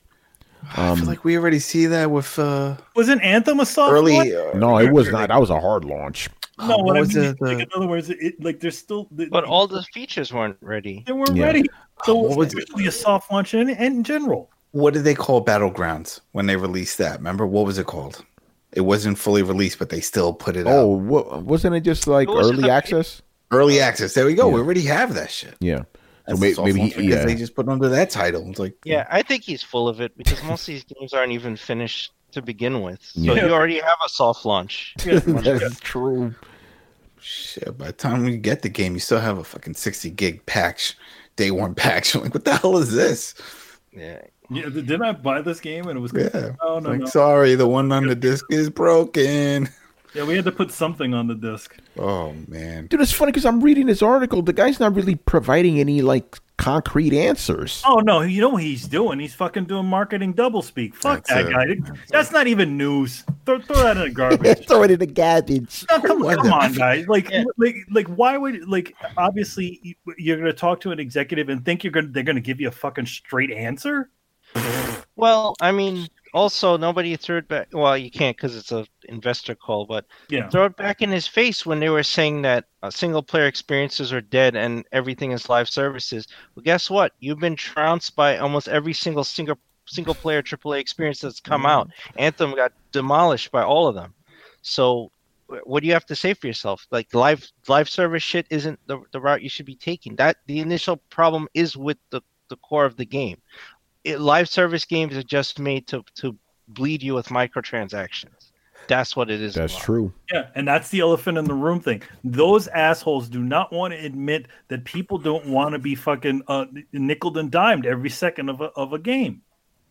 Speaker 7: I feel like we already see that with uh,
Speaker 3: Wasn't Anthem a soft launch?
Speaker 7: early. Uh,
Speaker 2: No, it was not. That was a hard launch.
Speaker 3: No,
Speaker 7: uh,
Speaker 3: what,
Speaker 7: what
Speaker 3: I
Speaker 7: was
Speaker 3: mean,
Speaker 7: it,
Speaker 3: like,
Speaker 7: the-
Speaker 3: in other words, it, like there's still, the,
Speaker 4: But all the features weren't ready.
Speaker 3: they weren't
Speaker 2: Yeah.
Speaker 3: ready. So
Speaker 7: What
Speaker 3: it
Speaker 7: was
Speaker 3: was really a soft launch in, in general.
Speaker 7: What did they call Battlegrounds when they released that? Remember, what was it called? It wasn't fully released, but they still put it
Speaker 2: Oh,
Speaker 7: out.
Speaker 2: what, wasn't it just like
Speaker 4: It was
Speaker 2: early
Speaker 4: just a-
Speaker 2: access?
Speaker 7: Early access. There we go.
Speaker 2: Yeah.
Speaker 7: We already have that shit.
Speaker 2: Yeah. So
Speaker 7: That's
Speaker 2: may,
Speaker 7: a soft
Speaker 2: maybe
Speaker 7: launch
Speaker 2: he,
Speaker 7: because
Speaker 2: yeah.
Speaker 7: they just put under that title. It's like,
Speaker 4: Yeah, I think he's full of it because most of these games aren't even finished to begin with. So
Speaker 2: Yeah.
Speaker 4: you already have a soft launch.
Speaker 2: That's true.
Speaker 7: shit. By the time we get the game, you still have a fucking sixty gig patch, day one patch. I'm like, what the hell is this?
Speaker 4: Yeah.
Speaker 3: Yeah, th- didn't I buy this game and it was?
Speaker 7: Yeah.
Speaker 3: Oh no,
Speaker 7: like,
Speaker 3: no.
Speaker 7: sorry, the one on the disc is broken.
Speaker 3: Yeah, we had to put something on the disc.
Speaker 7: Oh man.
Speaker 2: Dude, it's funny because I'm reading this article. The guy's not really providing any like concrete answers.
Speaker 3: Oh no, you know what he's doing? He's fucking doing marketing doublespeak. Fuck
Speaker 7: That's
Speaker 3: that
Speaker 7: it.
Speaker 3: guy. That's not even news. Throw, throw that in the garbage.
Speaker 2: Throw it in the garbage.
Speaker 3: No, come,
Speaker 7: What
Speaker 3: come
Speaker 7: the-
Speaker 3: on, guys. Like,
Speaker 4: Yeah.
Speaker 3: like, like, why would like? Obviously, you- you're going to talk to an executive and think you're going. to They're going to give you a fucking straight answer.
Speaker 4: Well, I mean, also nobody threw it back. Well, you can't because it's a investor call, but
Speaker 3: Yeah.
Speaker 4: throw it back in his face when they were saying that uh, single player experiences are dead and everything is live services. Well, guess what? You've been trounced by almost every single single single player triple A experience that's come out. Anthem got demolished by all of them. So, wh- what do you have to say for yourself? Like live live service shit isn't the, the route you should be taking. That the initial problem is with the, the core of the game. It, live service games are just made to to bleed you with microtransactions. That's what it is.
Speaker 2: That's
Speaker 4: about.
Speaker 2: true.
Speaker 3: Yeah, and that's the elephant in the room thing. Those assholes do not want to admit that people don't want to be fucking uh, nickel and dimed every second of a, of a game.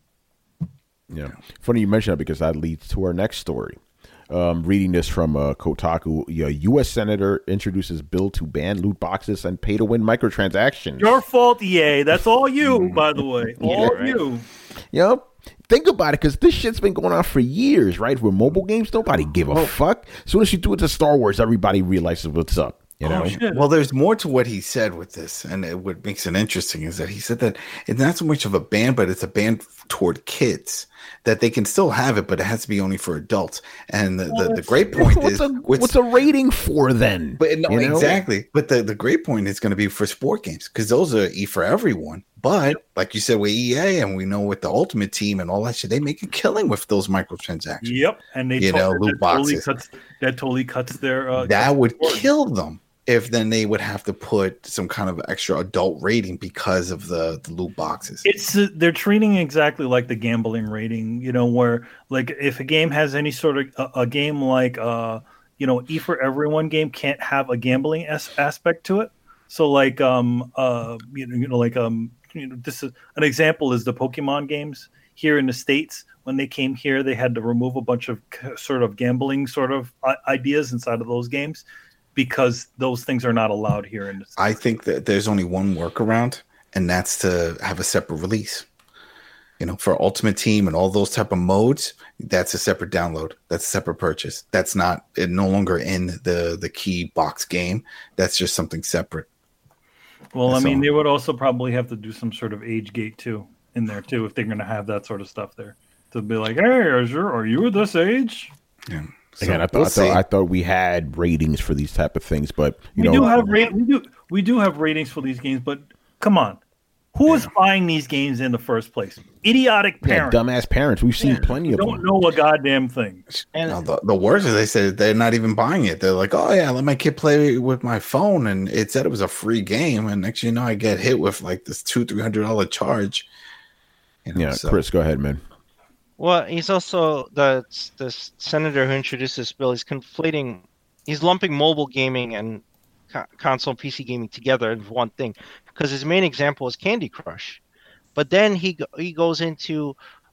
Speaker 2: Yeah. Funny you mention that because that leads to our next story. Um, reading this from uh, Kotaku, a U S senator introduces bill to ban loot boxes and pay-to-win microtransactions.
Speaker 3: Your fault, E A. That's all you, by the way. All
Speaker 4: right.
Speaker 3: you.
Speaker 2: Yep. Think about it, because this shit's been going on for years, right? With mobile games, nobody give a fuck. As soon as you do it to Star Wars, everybody realizes what's up. You know?
Speaker 3: Oh, shit.
Speaker 7: Well, there's more to what he said with this, and it, what makes it interesting is that he said that it's not so much of a ban, but it's a ban toward kids, that they can still have it, but it has to be only for adults. And the, the, the great point
Speaker 2: what's
Speaker 7: is,
Speaker 2: a,
Speaker 7: what's-
Speaker 2: what's a rating for then?
Speaker 7: but no,
Speaker 2: You know?
Speaker 7: exactly. But the, the great point is going to be for sport games, because those are E for everyone. But like you said with E A, and we know with the Ultimate Team and all that shit, they make a killing with those microtransactions.
Speaker 3: Yep, and they
Speaker 7: You
Speaker 3: told-
Speaker 7: know, loot
Speaker 3: that totally
Speaker 7: boxes.
Speaker 3: cuts that totally cuts their uh,
Speaker 7: That would
Speaker 3: cuts their-
Speaker 7: kill them if then they would have to put some kind of extra adult rating because of the, the loot boxes.
Speaker 3: It's uh, they're treating it exactly like the gambling rating, you know, where like if a game has any sort of a, a game like uh you know E for Everyone game can't have a gambling as- aspect to it. So like um uh you know, you know like um you know this is an example is the Pokemon games here in the States. When they came here, they had to remove a bunch of c- sort of gambling sort of i- ideas inside of those games because those things are not allowed here in the States.
Speaker 7: I think that there's only one workaround, and that's to have a separate release. You know, for Ultimate Team and all those type of modes, that's a separate download. That's a separate purchase. That's not it no longer in the the key box game. That's just something separate.
Speaker 3: Well, I
Speaker 7: That's
Speaker 3: mean,
Speaker 7: all.
Speaker 3: they would also probably have to do some sort of age gate too in there too if they're going to have that sort of stuff there to be like, hey, is your, are you this age?
Speaker 7: Yeah.
Speaker 2: Again,
Speaker 7: So,
Speaker 2: I, thought,
Speaker 7: we'll
Speaker 2: I,
Speaker 7: see.
Speaker 2: thought, I thought we had ratings for these type of things, but you
Speaker 3: We
Speaker 2: know,
Speaker 3: do have rate, we do we do have ratings for these games, but come on, who is buying these games in the first place? Idiotic
Speaker 2: yeah,
Speaker 3: parents
Speaker 2: dumbass parents. We've seen plenty of
Speaker 3: don't
Speaker 2: them.
Speaker 3: know a goddamn thing.
Speaker 4: And
Speaker 7: No, the, the worst is they said they're not even buying it. They're like, oh yeah, let my kid play with my phone, and it said it was a free game, and next you know I get hit with like this two three hundred dollar charge. You know,
Speaker 2: Yeah,
Speaker 7: so-
Speaker 2: Chris, go ahead, man.
Speaker 4: well, he's also the the senator who introduced this bill. He's conflating, he's lumping mobile gaming and co- console and P C gaming together in one thing, because his main example is Candy Crush, but then he go- he goes into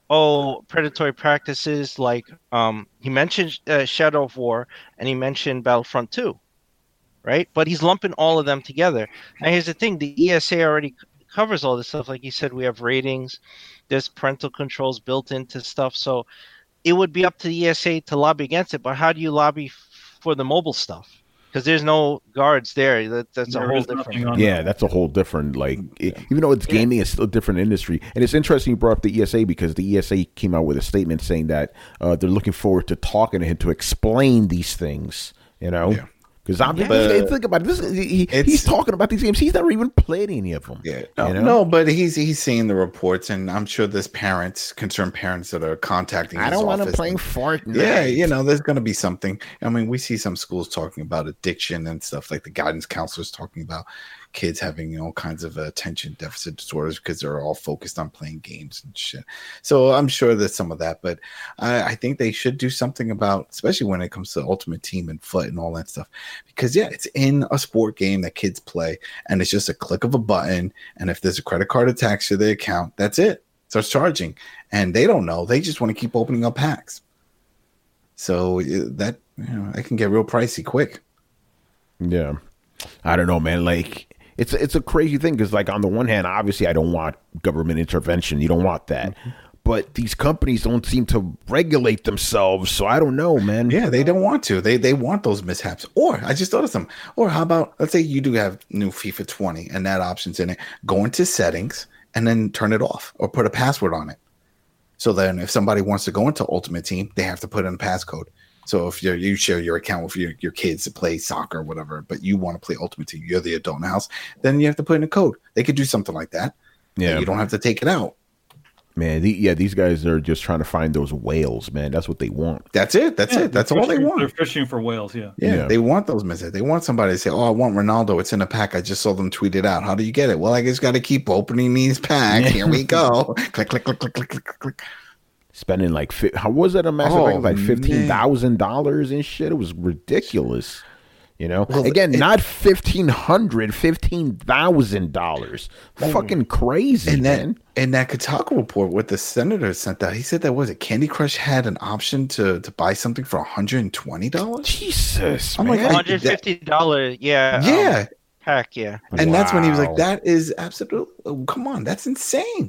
Speaker 4: oh predatory practices like um he mentioned uh, Shadow of War and he mentioned Battlefront two, right? But he's lumping all of them together. Now here's the thing: the E S A already c- covers all this stuff. Like you said, we have ratings. There's parental controls built into stuff, so it would be up to the E S A to lobby against it. But how do you lobby f- for the mobile stuff? Because there's no guards there. That, that's
Speaker 3: There
Speaker 4: a whole
Speaker 3: is nothing
Speaker 4: different.
Speaker 3: on
Speaker 2: Yeah, that's a whole different, like, it, even though it's gaming, it's still a different industry. And it's interesting you brought up the E S A because the E S A came out with a statement saying that uh, they're looking forward to talking to him to explain these things, you know?
Speaker 7: Yeah.
Speaker 2: Because I'm
Speaker 4: Yeah.
Speaker 2: think, think about it. This, he,
Speaker 7: It's-
Speaker 2: he's talking about these games. He's never even played any of them.
Speaker 7: Yeah, no,
Speaker 2: you know?
Speaker 7: no, but he's he's seeing the reports, and I'm sure there's parents, concerned parents, that are contacting.
Speaker 2: I
Speaker 7: his
Speaker 2: don't want to
Speaker 7: office
Speaker 2: play
Speaker 7: and-
Speaker 2: Fortnite.
Speaker 7: Yeah, you know, there's going to be something. I mean, we see some schools talking about addiction and stuff, like the guidance counselors talking about kids having, you know, all kinds of attention deficit disorders because they're all focused on playing games and shit. So I'm sure there's some of that, but I, I think they should do something about, especially when it comes to Ultimate Team and Foot and all that stuff, because yeah, it's in a sport game that kids play, and it's just a click of a button, and if there's a credit card attached to the account, that's it. Starts charging, and they don't know. They just want to keep opening up packs. So uh, that, you know, that can get real pricey quick.
Speaker 2: Yeah. I don't know, man. Like, it's it's a crazy thing because, like, on the one hand, obviously, I don't want government intervention. You don't want that. Mm-hmm. But these companies don't seem to regulate themselves, so I don't know, man.
Speaker 7: Yeah, they don't want to. They they want those mishaps. Or I just thought of some. Or how about, let's say you do have new FIFA twenty and that option's in it. Go into settings and then turn it off or put a password on it. So then if somebody wants to go into Ultimate Team, they have to put in a passcode. So if you're, you share your account with your, your kids to play soccer or whatever, but you want to play Ultimate Team, you're the adult in the house, then you have to put in a code. They could do something like that. Yeah, you don't have to take it out.
Speaker 2: Man, the, yeah, these guys are just trying to find those whales, man. That's what they want.
Speaker 7: That's it. That's yeah, it. That's all they want.
Speaker 3: They're fishing for whales, yeah.
Speaker 7: yeah. Yeah, they want those misses. They want somebody to say, oh, I want Ronaldo. It's in a pack. I just saw them tweet it out. How do you get it? Well, I just got to keep opening these packs. Here we go. click, click, click, click, click, click, click.
Speaker 2: Spending like, how was it a massive oh, like fifteen thousand dollars and shit? It was ridiculous. You know, well, again, it, not fifteen hundred, fifteen thousand dollars. Fucking crazy,
Speaker 7: and that,
Speaker 2: man.
Speaker 7: And that Kotaku report, what the senator sent out, he said that was it. Candy Crush had an option to to buy something for one hundred and twenty dollars.
Speaker 2: Jesus,
Speaker 4: I'm
Speaker 2: man.
Speaker 4: like one hundred fifty dollars. Yeah,
Speaker 7: yeah,
Speaker 4: um, heck yeah.
Speaker 7: And
Speaker 2: wow.
Speaker 7: that's when he was like, "That is absolutely. Oh, come on, that's insane."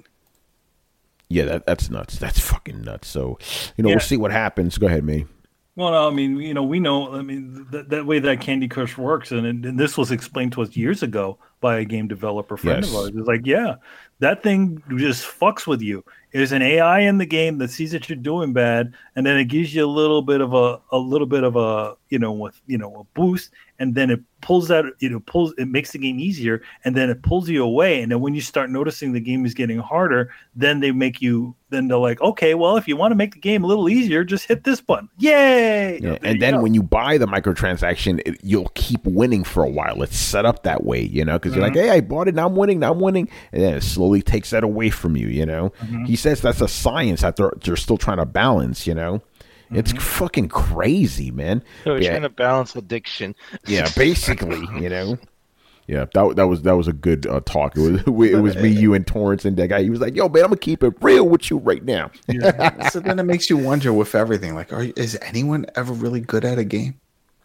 Speaker 2: Yeah, that that's nuts. That's fucking nuts. So, you know,
Speaker 3: yeah.
Speaker 2: we'll see what happens. Go ahead, me.
Speaker 3: Well, no, I mean, you know, we know, I mean, that, that way that Candy Crush works, and, and this was explained to us years ago by a game developer friend
Speaker 2: yes.
Speaker 3: of ours. It's like, yeah, that thing just fucks with you. There's an A I in the game that sees that you're doing bad, and then it gives you a little bit of a, a little bit of a, you know, with, you know, a boost, and then it pulls that, you know, pulls, it makes the game easier, and then it pulls you away, and then when you start noticing the game is getting harder, then they make you, then they're like, okay, well, if you want to make the game a little easier, just hit this button. Yay!
Speaker 2: Yeah, and then go. When you buy the microtransaction, it, you'll keep winning for a while. It's set up that way, you know, because mm-hmm. you're like, hey, I bought it, now I'm winning, now I'm winning, and then it slowly takes that away from you, you know. Mm-hmm. He says that's a science that they're, they're still trying to balance, you know. Mm-hmm. It's fucking crazy, man.
Speaker 4: They're
Speaker 2: yeah.
Speaker 4: trying to balance addiction.
Speaker 2: Yeah, basically, you know. Yeah, that that was that was a good uh, talk. It was it was me, you, and Torrance, and that guy. He was like, "Yo, man, I'm gonna keep it real with you right now."
Speaker 7: Yeah. So then it makes you wonder with everything. Like, are is anyone ever really good at a game?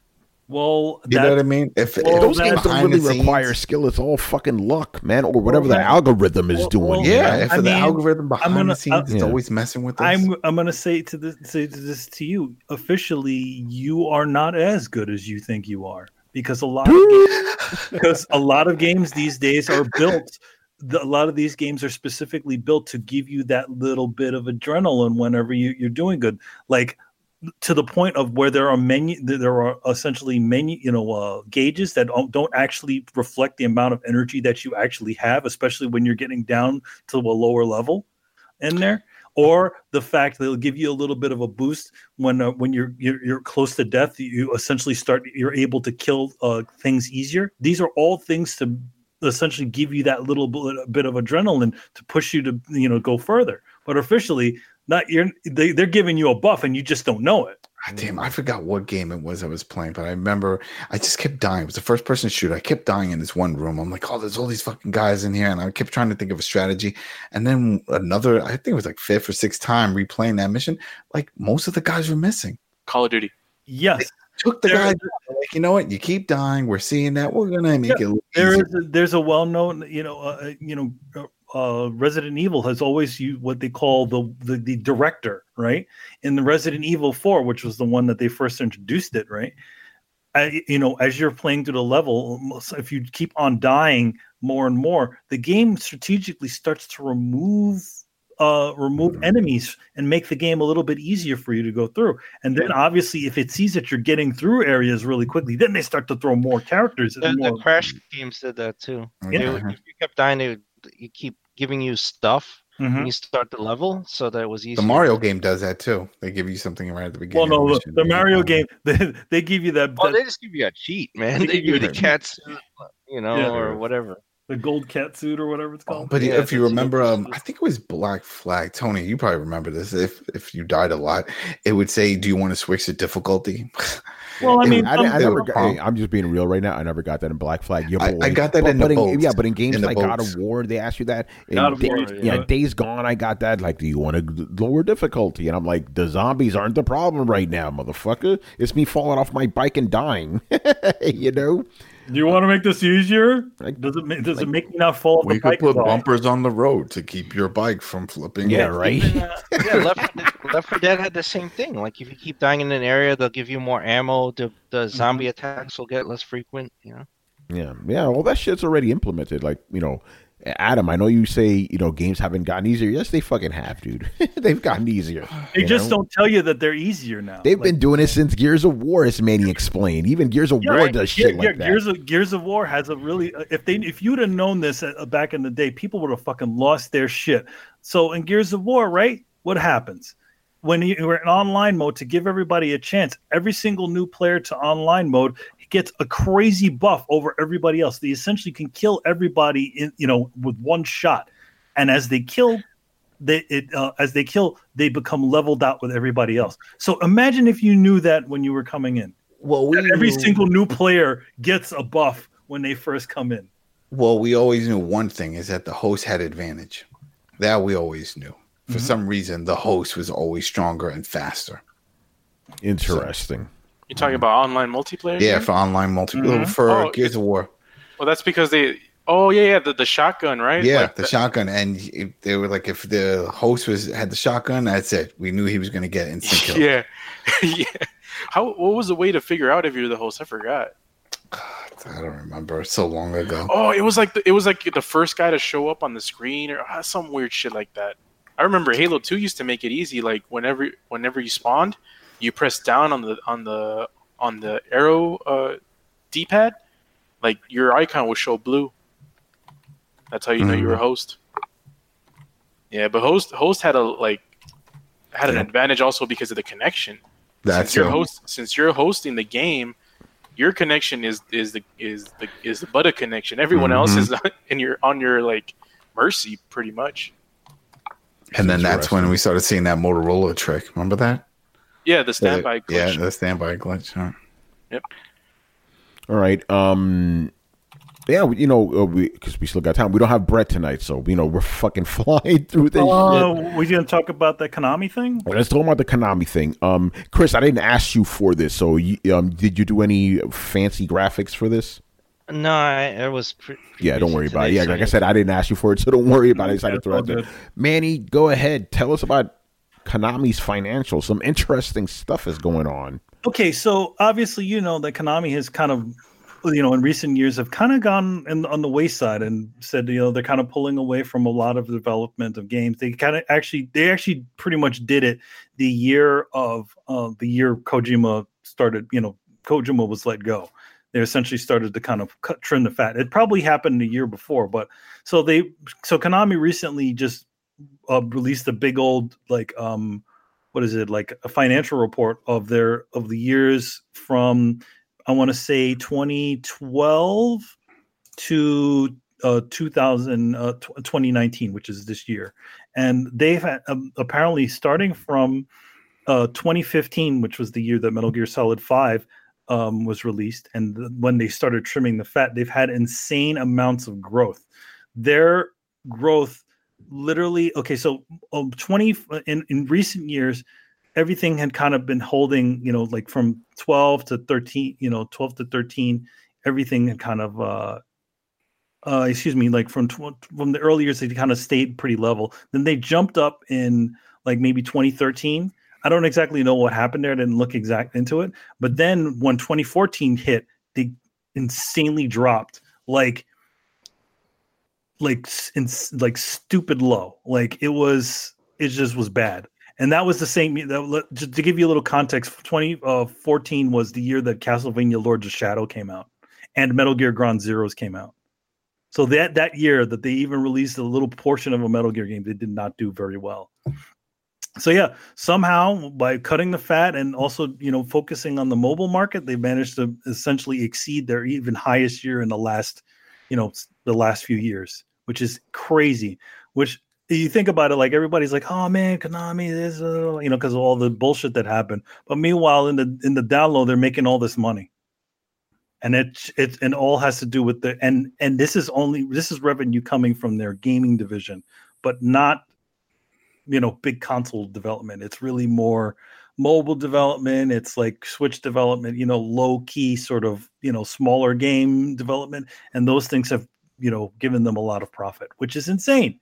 Speaker 3: Well,
Speaker 7: you
Speaker 3: that,
Speaker 7: know what I mean. If,
Speaker 3: well,
Speaker 7: if
Speaker 2: those games don't really require
Speaker 7: scenes,
Speaker 2: skill, it's all fucking luck, man, or whatever well, the algorithm is
Speaker 3: well,
Speaker 2: doing.
Speaker 3: Well,
Speaker 7: yeah,
Speaker 3: if
Speaker 7: I the
Speaker 3: mean,
Speaker 7: algorithm behind
Speaker 3: gonna,
Speaker 7: the scenes
Speaker 3: uh,
Speaker 7: is
Speaker 2: yeah.
Speaker 7: always messing with us.
Speaker 3: I'm I'm gonna say to this say to this to you officially, you are not as good as you think you are. Because a lot of games, because a lot of games these days are built. The, a lot of these games are specifically built to give you that little bit of adrenaline whenever you, you're doing good. Like to the point of where there are menu, there are essentially menu, you know, uh, gauges that don't, don't actually reflect the amount of energy that you actually have, especially when you're getting down to a lower level in there. Or the fact that it'll give you a little bit of a boost when uh, when you're, you're you're close to death. You essentially start. You're able to kill uh, things easier. These are all things to essentially give you that little bit of adrenaline to push you to you know go further. But officially, not you're they, they're giving you a buff and you just don't know it.
Speaker 7: Damn, I forgot what game it was I was playing, but I remember I just kept dying. It was the first person shooter. I kept dying in this one room. I'm like, oh, there's all these fucking guys in here. And I kept trying to think of a strategy. And then another, I think it was like fifth or sixth time replaying that mission. Like most of the guys were missing.
Speaker 5: Call of Duty.
Speaker 3: Yes.
Speaker 7: They took the there guys, like, you know what? You keep dying. We're seeing that. We're going to make yeah, it look
Speaker 3: there
Speaker 7: easier.
Speaker 3: is a, There's a well-known, you know, uh, you know, uh, Uh, Resident Evil has always used what they call the, the the director, right? In the Resident Evil four, which was the one that they first introduced it, right? I, you know, as you're playing through the level, if you keep on dying more and more, the game strategically starts to remove uh, remove enemies and make the game a little bit easier for you to go through. And then, obviously, if it sees that you're getting through areas really quickly, then they start to throw more characters.
Speaker 4: The,
Speaker 3: more.
Speaker 4: the Crash games did that too.
Speaker 3: Yeah.
Speaker 4: They would, if you kept dying, they would you keep giving you stuff
Speaker 3: mm-hmm.
Speaker 4: when you start the level, so that it was easy.
Speaker 7: The Mario game does that too. They give you something right at the beginning.
Speaker 3: Well, no, the, the Mario game they, they give you that.
Speaker 4: Oh,
Speaker 3: that,
Speaker 4: they just give you a cheat, man. They, they give you the cat suit, you know, yeah. or whatever.
Speaker 3: The gold cat suit or whatever it's called.
Speaker 7: Oh, but
Speaker 3: yeah,
Speaker 7: if you remember, um, I think it was Black Flag. Tony, you probably remember this. If if you died a lot, it would say, "Do you want to switch to difficulty?"
Speaker 3: Well, I mean,
Speaker 2: I, I never. Got, hey, I'm just being real right now. I never got that in Black Flag.
Speaker 7: I, I got that
Speaker 2: but,
Speaker 7: in
Speaker 2: but
Speaker 7: the
Speaker 2: in,
Speaker 7: boats.
Speaker 2: Yeah, but in games
Speaker 7: in
Speaker 2: like
Speaker 7: boats.
Speaker 2: God of War, they ask you that.
Speaker 3: God of
Speaker 2: Day,
Speaker 3: War,
Speaker 2: yeah. yeah, Days Gone, I got that. Like, do you want to lower difficulty? And I'm like, the zombies aren't the problem right now, motherfucker. It's me falling off my bike and dying. You know.
Speaker 3: Do you want to make this easier?
Speaker 2: Like,
Speaker 3: does it make, does
Speaker 2: like,
Speaker 3: it make you not fall off
Speaker 7: We
Speaker 3: the
Speaker 7: could
Speaker 3: bike?
Speaker 7: put
Speaker 3: at all?
Speaker 7: bumpers on the road to keep your bike from flipping.
Speaker 2: Yeah,
Speaker 7: over.
Speaker 2: right.
Speaker 4: Even, uh, yeah, Left, Left four Dead had the same thing. Like if you keep dying in an area, they'll give you more ammo. The the zombie attacks will get less frequent. You know.
Speaker 2: Yeah, yeah. All that shit's already implemented. Like, you know, Adam, I know you say, you know, games haven't gotten easier. Yes, they fucking have, dude. They've gotten easier.
Speaker 3: They
Speaker 2: you
Speaker 3: just
Speaker 2: know?
Speaker 3: don't tell you that they're easier now.
Speaker 2: They've
Speaker 3: Like,
Speaker 2: been doing it since Gears of War, as Manny explained. Even Gears of
Speaker 3: yeah,
Speaker 2: War
Speaker 3: right.
Speaker 2: does
Speaker 3: Yeah,
Speaker 2: shit
Speaker 3: yeah,
Speaker 2: like that.
Speaker 3: Gears of Gears of War has a really uh, if they if you'd have known this uh, back in the day, people would have fucking lost their shit. So in Gears of War, right? What happens when you- you're in online mode to give everybody a chance? Every single new player to online mode gets a crazy buff over everybody else. They essentially can kill everybody in you know with one shot, and as they kill. They it uh, as they kill, they become leveled out with everybody else. So imagine if you knew that when you were coming in.
Speaker 7: Well, we
Speaker 3: That every
Speaker 7: knew-
Speaker 3: single new player gets a buff when they first come in.
Speaker 7: Well, we always knew one thing is that the host had advantage. That we always knew. For
Speaker 3: Mhm.
Speaker 7: some reason, the host was always stronger and faster.
Speaker 2: Interesting.
Speaker 5: You're talking about online multiplayer?
Speaker 7: Yeah,
Speaker 5: game?
Speaker 7: for online multiplayer,
Speaker 3: Mhm.
Speaker 7: for
Speaker 5: Oh,
Speaker 7: Gears of War.
Speaker 5: Well, that's because they. Oh yeah, yeah, the, the shotgun, right?
Speaker 7: Yeah,
Speaker 5: Like
Speaker 7: the
Speaker 5: that-
Speaker 7: shotgun, and if they were like, if the host was had the shotgun, that's it. We knew he was going to get instant kill.
Speaker 5: Yeah, yeah. How? What was the way to figure out if you're the host? I forgot.
Speaker 7: I don't remember. It's so long ago.
Speaker 5: Oh, it was like the, it was like the first guy to show up on the screen or uh, some weird shit like that. I remember Halo two used to make it easy. Like whenever whenever you spawned, you press down on the on the on the arrow uh, D-pad, like your icon would show blue. That's how you know
Speaker 7: Mhm.
Speaker 5: you were a host. Yeah, but host host had a like had an
Speaker 7: Yeah.
Speaker 5: advantage also because of the connection.
Speaker 7: That's
Speaker 5: since you're
Speaker 7: it.
Speaker 5: host since you're hosting the game, your connection is is the is the is the butter connection. Everyone else
Speaker 7: Mhm.
Speaker 5: is on, in your on your like mercy pretty much.
Speaker 7: And then that's when
Speaker 2: Interesting.
Speaker 7: we started seeing that Motorola trick. Remember that?
Speaker 5: Yeah, the standby
Speaker 7: Yeah,
Speaker 5: glitch.
Speaker 7: the standby glitch. Huh?
Speaker 2: All right. Um. Yeah, we- you know, because we, we still got time. We don't have Brett tonight, so you know we're fucking flying through this
Speaker 3: Uh,
Speaker 2: shit.
Speaker 3: we didn't talk about the Konami thing.
Speaker 2: Let's talk about the Konami thing. Um, Chris, I didn't ask you for this, so you, um, did you do any fancy graphics for this?
Speaker 4: No, I, it was. Pre-
Speaker 2: Yeah, don't worry
Speaker 4: recent
Speaker 2: about it.
Speaker 4: today,
Speaker 2: Yeah,
Speaker 4: so
Speaker 2: like I said, I didn't ask you for it, so don't worry about it. I decided to throw it out
Speaker 3: all
Speaker 2: there.
Speaker 3: good.
Speaker 2: Manny, go ahead. Tell us about Konami's financials. Some interesting stuff is going on.
Speaker 3: Okay, so obviously you know that Konami has kind of, you know, in recent years have kind of gone in, on the wayside and said, you know, they're kind of pulling away from a lot of the development of games. They kind of actually, they actually pretty much did it the year of uh, the year Kojima started. You know, Kojima was let go. They essentially started to kind of cut, trim the fat. It probably happened a year before, but so they, so Konami recently just uh, released a big old like, um, what is it like a financial report of their of the years from I want to say twenty twelve to uh, two thousand uh, twenty nineteen, which is this year, and they've had, um, apparently starting from uh, twenty fifteen, which was the year that Metal Gear Solid five um, was released, and th- when they started trimming the fat, they've had insane amounts of growth. Their growth, literally, okay, so um, twenty in in recent years, everything had kind of been holding, you know, like from twelve to thirteen, you know, twelve to thirteen, everything had kind of, uh, uh, excuse me, like from tw- from the early years, they kind of stayed pretty level. Then they jumped up in like maybe twenty thirteen. I don't exactly know what happened there. I didn't look exact into it. But then when twenty fourteen hit, they insanely dropped like, like, in, like stupid low. Like it was, it just was bad. And that was the same. That, just to give you a little context, twenty fourteen was the year that Castlevania Lords of Shadow came out, and Metal Gear Ground Zeroes came out. So that that year that they even released a little portion of a Metal Gear game, they did not do very well. So yeah, somehow by cutting the fat and also you know focusing on the mobile market, they managed to essentially exceed their even highest year in the last, you know, the last few years, which is crazy. Which you think about it, like everybody's like, "Oh man, Konami, this," uh, you know, because of all the bullshit that happened. But meanwhile, in the in the download, they're making all this money, and it it and all has to do with the and and this is only this is revenue coming from their gaming division, but not, you know, big console development. It's really more mobile development. It's like Switch development. You know, low key sort of you know smaller game development, and those things have you know given them a lot of profit, which is insane.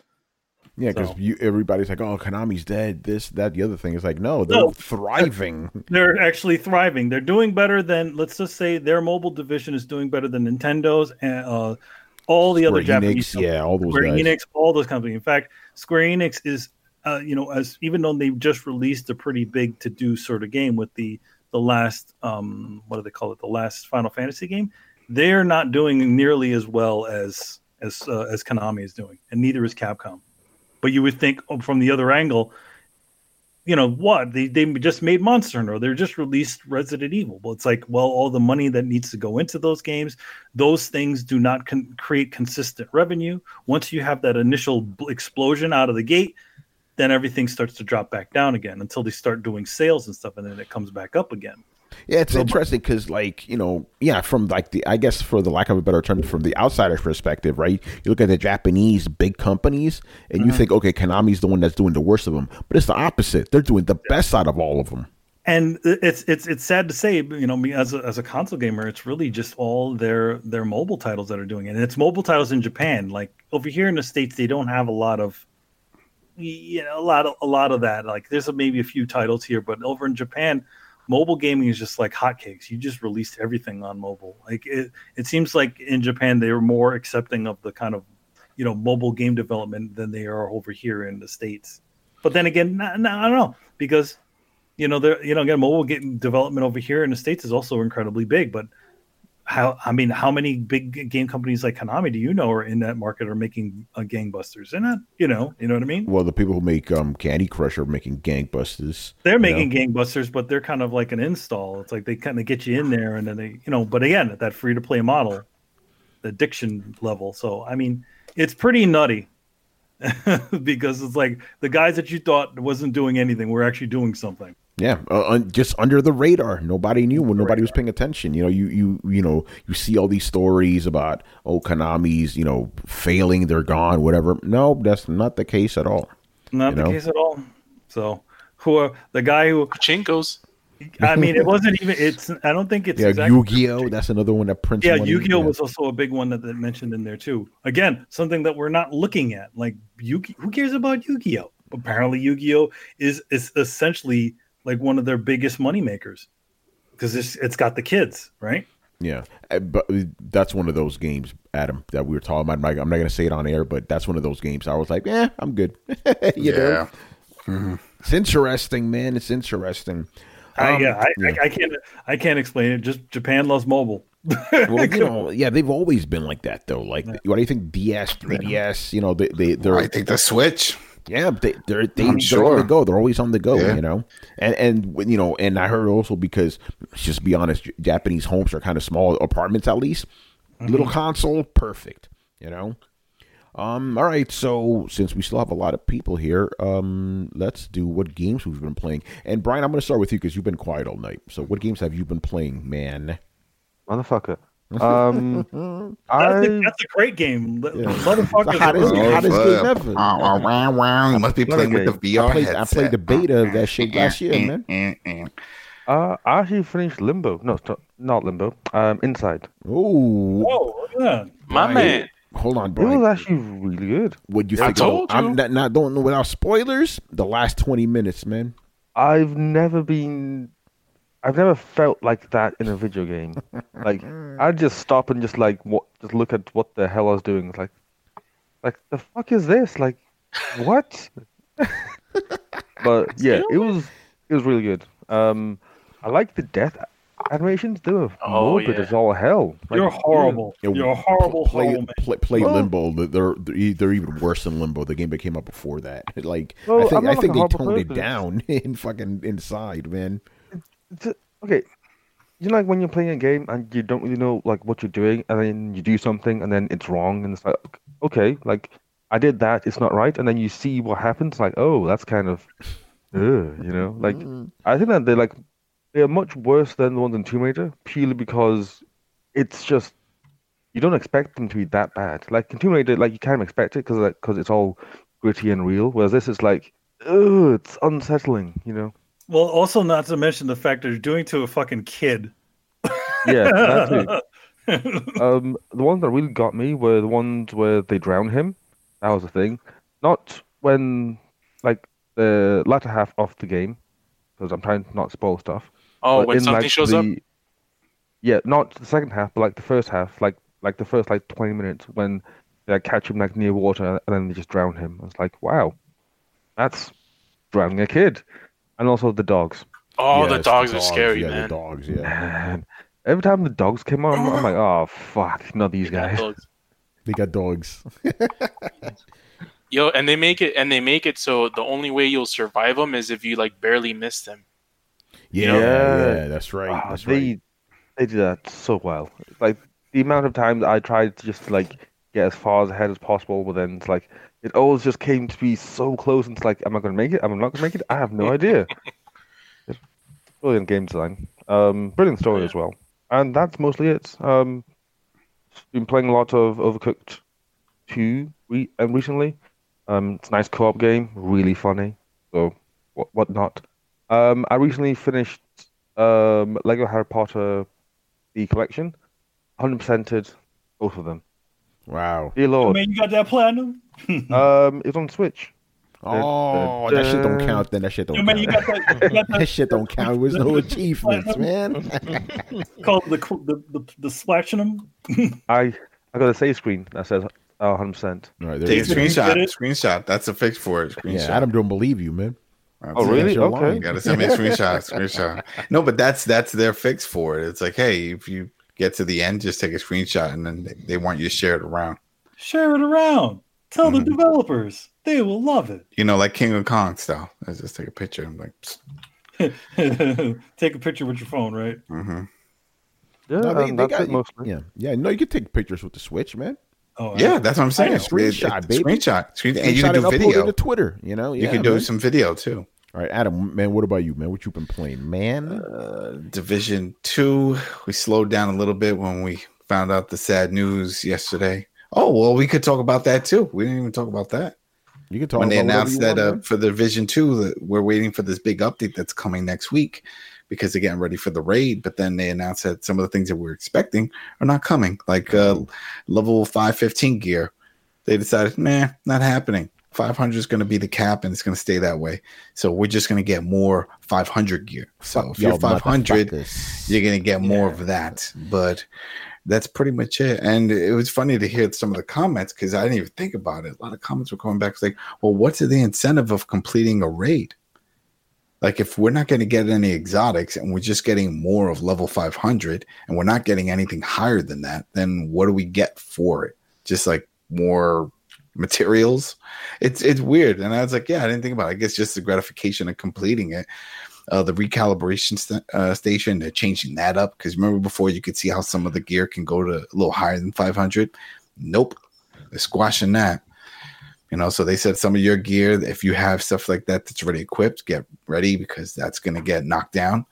Speaker 2: Yeah, because
Speaker 3: So-
Speaker 2: you everybody's like, "Oh, Konami's dead." This, that, the other thing is like, no, they're
Speaker 3: No.
Speaker 2: thriving.
Speaker 3: They're actually thriving. They're doing better than, let's just say, their mobile division is doing better than Nintendo's and uh, all the other
Speaker 2: Square
Speaker 3: Japanese.
Speaker 2: Enix, yeah, all those
Speaker 3: Square
Speaker 2: guys.
Speaker 3: Enix, all those companies. In fact, Square Enix is, uh, you know, as even though they've just released a pretty big to do sort of game with the the last, um, what do they call it, the last Final Fantasy game, they're not doing nearly as well as as uh, as Konami is doing, and neither is Capcom. But you would think oh, from the other angle, you know what, they they just made Monster Hunter, or they're just released Resident Evil. Well, it's like, well, all the money that needs to go into those games, those things do not con- create consistent revenue. Once you have that initial bl- explosion out of the gate, then everything starts to drop back down again until they start doing sales and stuff, and then it comes back up again.
Speaker 2: Yeah, it's
Speaker 3: So-
Speaker 2: interesting because, like, you know, yeah, from like the, I guess for the lack of a better term, from the outsider's perspective, right? You look at the Japanese big companies and you
Speaker 3: Mhm.
Speaker 2: think, okay, Konami's the one that's doing the worst of them, but it's the opposite. They're doing the best out of all of them.
Speaker 3: And it's it's it's sad to say, you know, me as a as a console gamer, it's really just all their their mobile titles that are doing it. And it's mobile titles in Japan. Like over here in the States, they don't have a lot of, you know, a lot of a lot of that. Like there's a, maybe a few titles here, but over in Japan, mobile gaming is just like hotcakes. You just released everything on mobile. Like it, it seems like in Japan they were more accepting of the kind of, you know, mobile game development than they are over here in the States. But then again, no, no, I don't know, because you know, there, you know, again, mobile game development over here in the States is also incredibly big. But how, I mean, how many big game companies like Konami do you know are in that market are making uh, gangbusters? They're not, you know, you know what I mean?
Speaker 2: Well, the people who make um, Candy Crush are making gangbusters.
Speaker 3: They're
Speaker 2: you
Speaker 3: making
Speaker 2: know?
Speaker 3: gangbusters, but they're kind of like an install. It's like they kind of get you in there, and then they, you know. But again, at that free to play model, the addiction level. So I mean, it's pretty nutty because it's like the guys that you thought wasn't doing anything were actually doing something.
Speaker 2: Yeah, uh, un- just under the radar. Nobody knew when nobody was paying attention. You know, you you you know, you see all these stories about oh, Konami's, you know, failing, they're gone, whatever. No, that's not the case at all.
Speaker 3: Not
Speaker 2: You
Speaker 3: the
Speaker 2: know?
Speaker 3: case at all. So, who uh, the guy who?
Speaker 5: Pachinkos.
Speaker 3: I mean, it wasn't even. It's. I don't think it's.
Speaker 2: Yeah,
Speaker 3: exactly,
Speaker 2: Yu-Gi-Oh, that's another one that prints
Speaker 3: Yeah,
Speaker 2: money.
Speaker 3: Yu-Gi-Oh
Speaker 2: Yeah.
Speaker 3: was also a big one that they mentioned in there too. Again, something that we're not looking at. Like Yu-Gi, who cares about Yu-Gi-Oh? Apparently, Yu-Gi-Oh is is essentially like one of their biggest money makers because it's it's got the kids, right?
Speaker 2: Yeah, Uh, but that's one of those games, Adam, that we were talking about. I'm not, I'm not going to say it on air, but that's one of those games. I was like, eh, I'm good. you know?
Speaker 7: Yeah.
Speaker 2: It's interesting, man. It's interesting.
Speaker 3: I,
Speaker 2: Um,
Speaker 3: yeah, I,
Speaker 2: yeah.
Speaker 3: I, I can't I can't explain it. Just Japan loves mobile.
Speaker 2: Well, you know, yeah, they've always been like that, though. Like, what do you think? D S, three D S, you know, they they they're
Speaker 7: I think the Switch.
Speaker 2: yeah, they they're they,
Speaker 7: I'm
Speaker 2: they're
Speaker 7: sure.
Speaker 2: on the go. They're always on the go,
Speaker 7: Yeah.
Speaker 2: you know. And and you know, and I heard also because let's just be honest, J- Japanese homes are kind of small apartments, at least. Little console, perfect, you know. Um, all right, so since we still have a lot of people here, um, let's do what games we've been playing. And Brian, I'm going to start with you because you've been quiet all night. So, what games have you been playing, man?
Speaker 6: Motherfucker. Um,
Speaker 3: That's, a,
Speaker 6: I
Speaker 3: that's a great game.
Speaker 2: Yeah.
Speaker 3: Motherfuckers.
Speaker 2: The hottest-
Speaker 3: are-
Speaker 2: hottest
Speaker 7: fuck.
Speaker 2: game ever.
Speaker 7: Wow, wow, wow, wow. You must be
Speaker 6: What a
Speaker 7: playing with the
Speaker 6: game.
Speaker 7: V R
Speaker 2: I played, I
Speaker 7: headset.
Speaker 2: played the beta of that shit last year, man.
Speaker 6: uh, I actually finished Limbo. No, it's not Limbo. Um, Inside.
Speaker 2: Oh,
Speaker 3: Oh, look at that.
Speaker 5: My
Speaker 2: Brian.
Speaker 5: man.
Speaker 2: Hold on,
Speaker 6: It
Speaker 2: Brian.
Speaker 6: was actually really good.
Speaker 2: What do you
Speaker 5: I
Speaker 2: think?
Speaker 5: told
Speaker 2: I'm
Speaker 5: you.
Speaker 2: not, not don't know without spoilers. The last twenty minutes, man.
Speaker 6: I've never been, I've never felt like that in a video game. Like I just stop and just like what, just look at what the hell I was doing. It's like, like the fuck is this? Like, what? But yeah, it was it was really good. Um, I like the death animations. They were
Speaker 5: Oh,
Speaker 6: morbid
Speaker 5: yeah.
Speaker 6: as all hell. Like,
Speaker 3: You're horrible.
Speaker 2: Yeah,
Speaker 3: You're a horrible,
Speaker 2: play,
Speaker 3: horrible man.
Speaker 2: play, play
Speaker 6: Well-
Speaker 2: Limbo. They're, they're they're even worse than Limbo, the game that came out before that. Like I
Speaker 6: Well,
Speaker 2: think
Speaker 6: I'm not
Speaker 2: I think
Speaker 6: like a
Speaker 2: they
Speaker 6: horrible
Speaker 2: toned it
Speaker 6: person.
Speaker 2: down in fucking Inside, man.
Speaker 6: It's a- okay. You know, like when you're playing a game and you don't really know like what you're doing, and then you do something and then it's wrong, and it's like, okay, like I did that, it's not right, and then you see what happens, like, oh, that's kind of, ugh, you know, like I think that they're like they're much worse than the ones in Tomb Raider, purely because it's just you don't expect them to be that bad. Like in Tomb Raider, like you kind of expect it because like, 'cause it's all gritty and real, whereas this is like, ugh, it's unsettling, you know.
Speaker 3: Well, also not to mention the fact that they're doing to a fucking kid.
Speaker 6: Yeah, that too. Um, the ones that really got me were the ones where they drown him. That was the thing. Not when, like, the latter half of the game, because I'm trying to not spoil stuff.
Speaker 5: Oh,
Speaker 6: but
Speaker 5: when
Speaker 6: in,
Speaker 5: something
Speaker 6: like,
Speaker 5: shows up.
Speaker 6: the- Yeah, not the second half, but like the first half, like like the first like twenty minutes when they like, catch him like near water and then they just drown him. I was like, wow, that's drowning a kid, and also the dogs.
Speaker 5: Oh,
Speaker 2: Yes,
Speaker 5: the dogs are
Speaker 2: dogs,
Speaker 5: scary,
Speaker 2: yeah,
Speaker 5: man.
Speaker 2: The dogs, yeah.
Speaker 6: Man, every time the dogs came on, I'm, I'm like, oh fuck, not these
Speaker 5: Yeah,
Speaker 6: guys.
Speaker 5: dogs.
Speaker 2: They got dogs.
Speaker 5: Yo, and they make it, and they make it so the only way you'll survive them is if you like barely miss them.
Speaker 2: Yeah,
Speaker 6: Yeah.
Speaker 2: yeah, that's right.
Speaker 6: Ah,
Speaker 2: That's
Speaker 6: they
Speaker 2: right.
Speaker 6: they do that so well. Like the amount of times I tried to just like get as far ahead as possible, but then it's like it always just came to be so close. And it's like, am I going to make it? Am I not going to make it? I have no idea. It's brilliant game design. Um, brilliant story
Speaker 5: Yeah.
Speaker 6: as well. And that's mostly it. Um, been playing a lot of Overcooked two re- and recently. Um, it's a nice co-op game, really funny. So what what not? Um, I recently finished um Lego Harry Potter the collection, one hundred percented both of them.
Speaker 2: Wow.
Speaker 6: Dear
Speaker 3: Oh,
Speaker 6: Lord,
Speaker 3: man, you got that platinum?
Speaker 6: um, it's on Switch.
Speaker 2: Oh, that shit don't count. Then that shit don't
Speaker 3: Yo, man, you
Speaker 2: count.
Speaker 3: got that, you got
Speaker 2: That
Speaker 3: that
Speaker 2: shit don't count. It was no achievements, man.
Speaker 3: called the the the, the Splashing
Speaker 6: I I got a save screen that says uh, one hundred percent.
Speaker 2: All right, there
Speaker 7: Take
Speaker 2: you
Speaker 7: a
Speaker 2: go.
Speaker 7: screenshot.
Speaker 3: Get it?
Speaker 7: Screenshot. That's a fix for it. Screenshot.
Speaker 2: Yeah, Adam don't believe you, man.
Speaker 6: Oh, really?
Speaker 2: You're
Speaker 6: Okay.
Speaker 7: You
Speaker 2: lying.
Speaker 7: gotta send me a screenshot. Screenshot. No, but that's that's their fix for it. It's like, hey, if you get to the end, just take a screenshot, and then they, they want you to share it around.
Speaker 3: Share it around. Tell
Speaker 7: Mhm.
Speaker 3: the developers. They will love it.
Speaker 7: You know, like King of Kong style. I just take a picture. I'm like,
Speaker 3: Take a picture with your phone, right?
Speaker 7: mm-hmm.
Speaker 6: Yeah,
Speaker 2: No, they-
Speaker 6: um,
Speaker 2: they
Speaker 6: that's
Speaker 2: got-
Speaker 6: it mostly.
Speaker 2: Yeah, yeah. No, you can take pictures with the Switch, man.
Speaker 3: Oh,
Speaker 7: Yeah, that's what I'm saying.
Speaker 3: know.
Speaker 2: Screenshot,
Speaker 7: It- it-
Speaker 2: baby.
Speaker 7: Screenshot. Screen, and you
Speaker 2: Screenshot
Speaker 7: can do
Speaker 2: upload it
Speaker 7: video.
Speaker 2: to Twitter. You know,
Speaker 7: You
Speaker 2: yeah,
Speaker 7: can do
Speaker 2: man.
Speaker 7: some video too.
Speaker 2: All right, Adam, man. What about you, man? What you been playing, man?
Speaker 7: Uh, Division two, we slowed down a little bit when we found out the sad news yesterday. Oh, well, we could talk about that too. We didn't even talk about that.
Speaker 2: You can talk
Speaker 7: When they
Speaker 2: about whatever
Speaker 7: announced
Speaker 2: you
Speaker 7: that
Speaker 2: want,
Speaker 7: uh,
Speaker 2: man.
Speaker 7: for the Division two, that we're waiting for this big update that's coming next week because they're getting ready for the raid. But then they announced that some of the things that we're expecting are not coming, like uh, level five fifteen gear. They decided, nah, not happening. five hundred is going to be the cap, and it's going to stay that way. So we're just going to get more five hundred gear. So
Speaker 2: Fuck
Speaker 7: if you're
Speaker 2: y'all
Speaker 7: five hundred,
Speaker 2: motherfuckers.
Speaker 7: you're going to get more
Speaker 3: Yeah.
Speaker 7: of that. But that's pretty much it. And it was funny to hear some of the comments because I didn't even think about it. A lot of comments were coming back like, well, what's the incentive of completing a raid? Like, if we're not going to get any exotics and we're just getting more of level five hundred and we're not getting anything higher than that, then what do we get for it? Just like more materials? It's it's weird. And I was like, yeah, I didn't think about it. I guess just the gratification of completing it. Uh, the recalibration st- uh, station, they're changing that up because remember before you could see how some of the gear can go to a little higher than five hundred. Nope, they're squashing that. You know, so they said some of your gear, if you have stuff like that that's already equipped, get ready because that's going to get knocked down.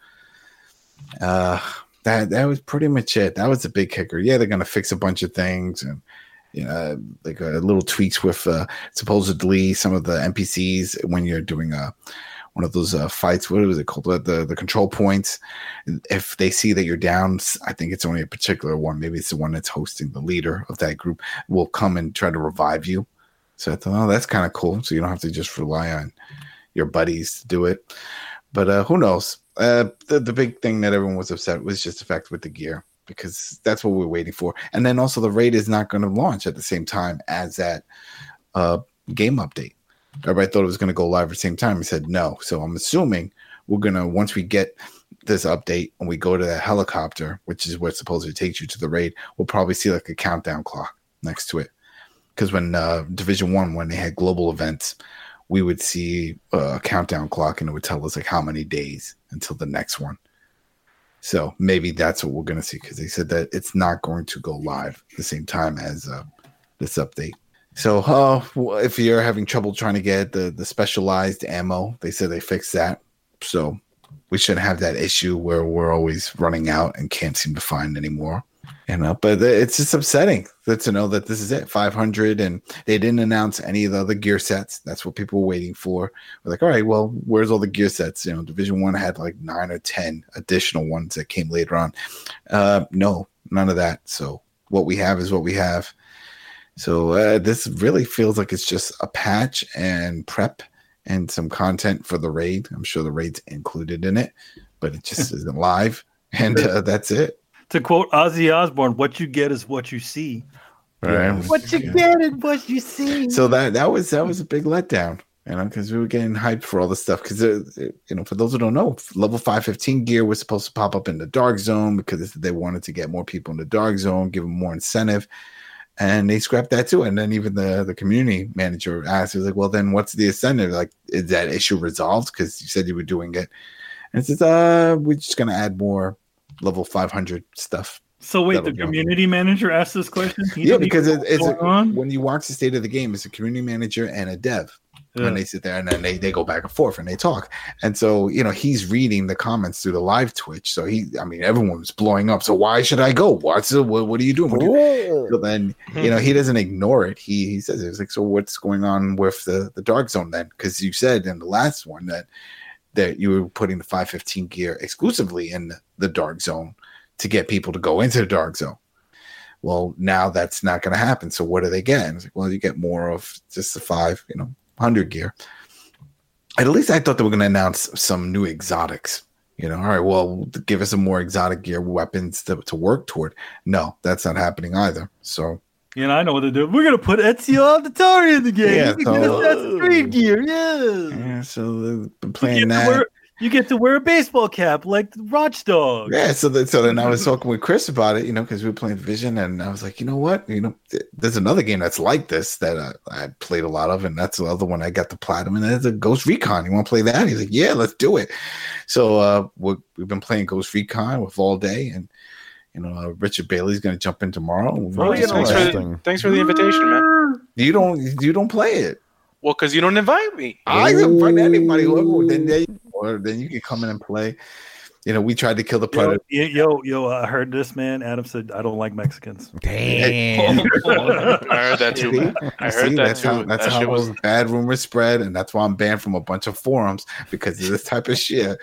Speaker 7: Uh, that that was pretty much it. That was a big kicker. Yeah, they're going to fix a bunch of things and you know, like uh, little tweaks with uh, supposedly some of the N P Cs when you're doing a one of those uh, fights. What was it called? The, the the control points. If they see that you're down, I think it's only a particular one. Maybe it's the one that's hosting the leader of that group will come and try to revive you. So I thought, oh, that's kind of cool. So you don't have to just rely on your buddies to do it. But uh, who knows? Uh, the, the big thing that everyone was upset was just the fact with the gear, because that's what we're waiting for. And then also the raid is not going to launch at the same time as that uh, game update. Everybody thought it was going to go live at the same time. I said no. So I'm assuming we're going to, once we get this update and we go to that helicopter, which is what supposedly takes you to the raid, we'll probably see like a countdown clock next to it. Because when uh, Division One, when they had global events, we would see a countdown clock and it would tell us like how many days until the next one. So maybe that's what we're going to see, because they said that it's not going to go live at the same time as uh, this update. So uh, if you're having trouble trying to get the, the specialized ammo, they said they fixed that. So we shouldn't have that issue where we're always running out and can't seem to find any more. You know, but it's just upsetting that to know that this is it, five hundred, and they didn't announce any of the other gear sets. That's what people were waiting for. We're like, all right, well, where's all the gear sets? You know, Division One had like nine or ten additional ones that came later on. Uh, no, none of that. So what we have is what we have. So uh, this really feels like it's just a patch and prep and some content for the raid. I'm sure the raid's included in it, but it just isn't live, and uh, that's it.
Speaker 3: To quote Ozzy Osbourne, "What you get is what you see."
Speaker 7: Right.
Speaker 3: What you get is what you see.
Speaker 7: So that that was that was a big letdown, you know, because we were getting hyped for all this stuff. Because you know, for those who don't know, level five fifteen gear was supposed to pop up in the Dark Zone because they wanted to get more people in the Dark Zone, give them more incentive, and they scrapped that too. And then even the the community manager asked, he was like, "Well, then what's the incentive? Like, is that issue resolved? Because you said you were doing it." And it says, "Uh, we're just gonna add more level five hundred stuff."
Speaker 3: So wait,
Speaker 7: That'll
Speaker 3: the
Speaker 7: go.
Speaker 3: community manager asked this question? He
Speaker 7: Yeah,
Speaker 3: didn't
Speaker 7: because
Speaker 3: even
Speaker 7: it,
Speaker 3: know
Speaker 7: it's
Speaker 3: what's
Speaker 7: a,
Speaker 3: going on?
Speaker 7: when you watch the state of the game, it's a community manager and a dev.
Speaker 3: Yeah.
Speaker 7: And they sit there and then they, they go back and forth and they talk. And so, you know, he's reading the comments through the live Twitch. So he, I mean, everyone was blowing up. So why should I go? What's the, what, what are you doing? What are you? So then, you know, he doesn't ignore it. He he says, it's like, so what's going on with the, the Dark Zone then? Because you said in the last one that that you were putting the five fifteen gear exclusively in the Dark Zone to get people to go into the Dark Zone. Well, now that's not going to happen. So what do they get? And it's like, well, you get more of just the five, you know, hundred gear. At least I thought they were going to announce some new exotics. You know, all right, well, give us some more exotic gear weapons to, to work toward. No, that's not happening either. So,
Speaker 3: You know, I know what to do. We're gonna put Ezio Auditore in the game.
Speaker 7: Yeah,
Speaker 3: You
Speaker 7: so-
Speaker 3: get Assassin's Creed gear. Yeah.
Speaker 7: yeah, so they've been
Speaker 3: You
Speaker 7: playing
Speaker 3: get, to
Speaker 7: that.
Speaker 3: wear, you get to wear a baseball cap like the Watchdog.
Speaker 7: Yeah, so then, so then I was talking with Chris about it, you know, because we were playing Division, and I was like, you know what, you know, th- there's another game that's like this that I, I played a lot of, and that's the other one I got the platinum, and that's a Ghost Recon. You want to play that? He's like, yeah, let's do it. So uh, we're, we've been playing Ghost Recon with all day, and you know, uh, Richard Bailey's going to jump in tomorrow.
Speaker 2: Oh,
Speaker 5: yeah, thanks, for
Speaker 2: interesting.
Speaker 5: the, thanks for the invitation, man.
Speaker 7: You don't, you don't play it.
Speaker 5: Well, because you don't invite me.
Speaker 7: I invite anybody. Whoever, then they, or then you can come in and play. You know, we tried to kill the
Speaker 3: Yo,
Speaker 7: predator.
Speaker 3: yo, yo, I heard this, man. Adam said, I don't like Mexicans.
Speaker 2: Damn.
Speaker 5: I heard that too. man. I heard
Speaker 7: See,
Speaker 5: that
Speaker 7: that's
Speaker 5: too.
Speaker 7: How, that's
Speaker 5: that
Speaker 7: how
Speaker 5: shit was.
Speaker 7: bad rumors spread, and that's why I'm banned from a bunch of forums because of this type of shit.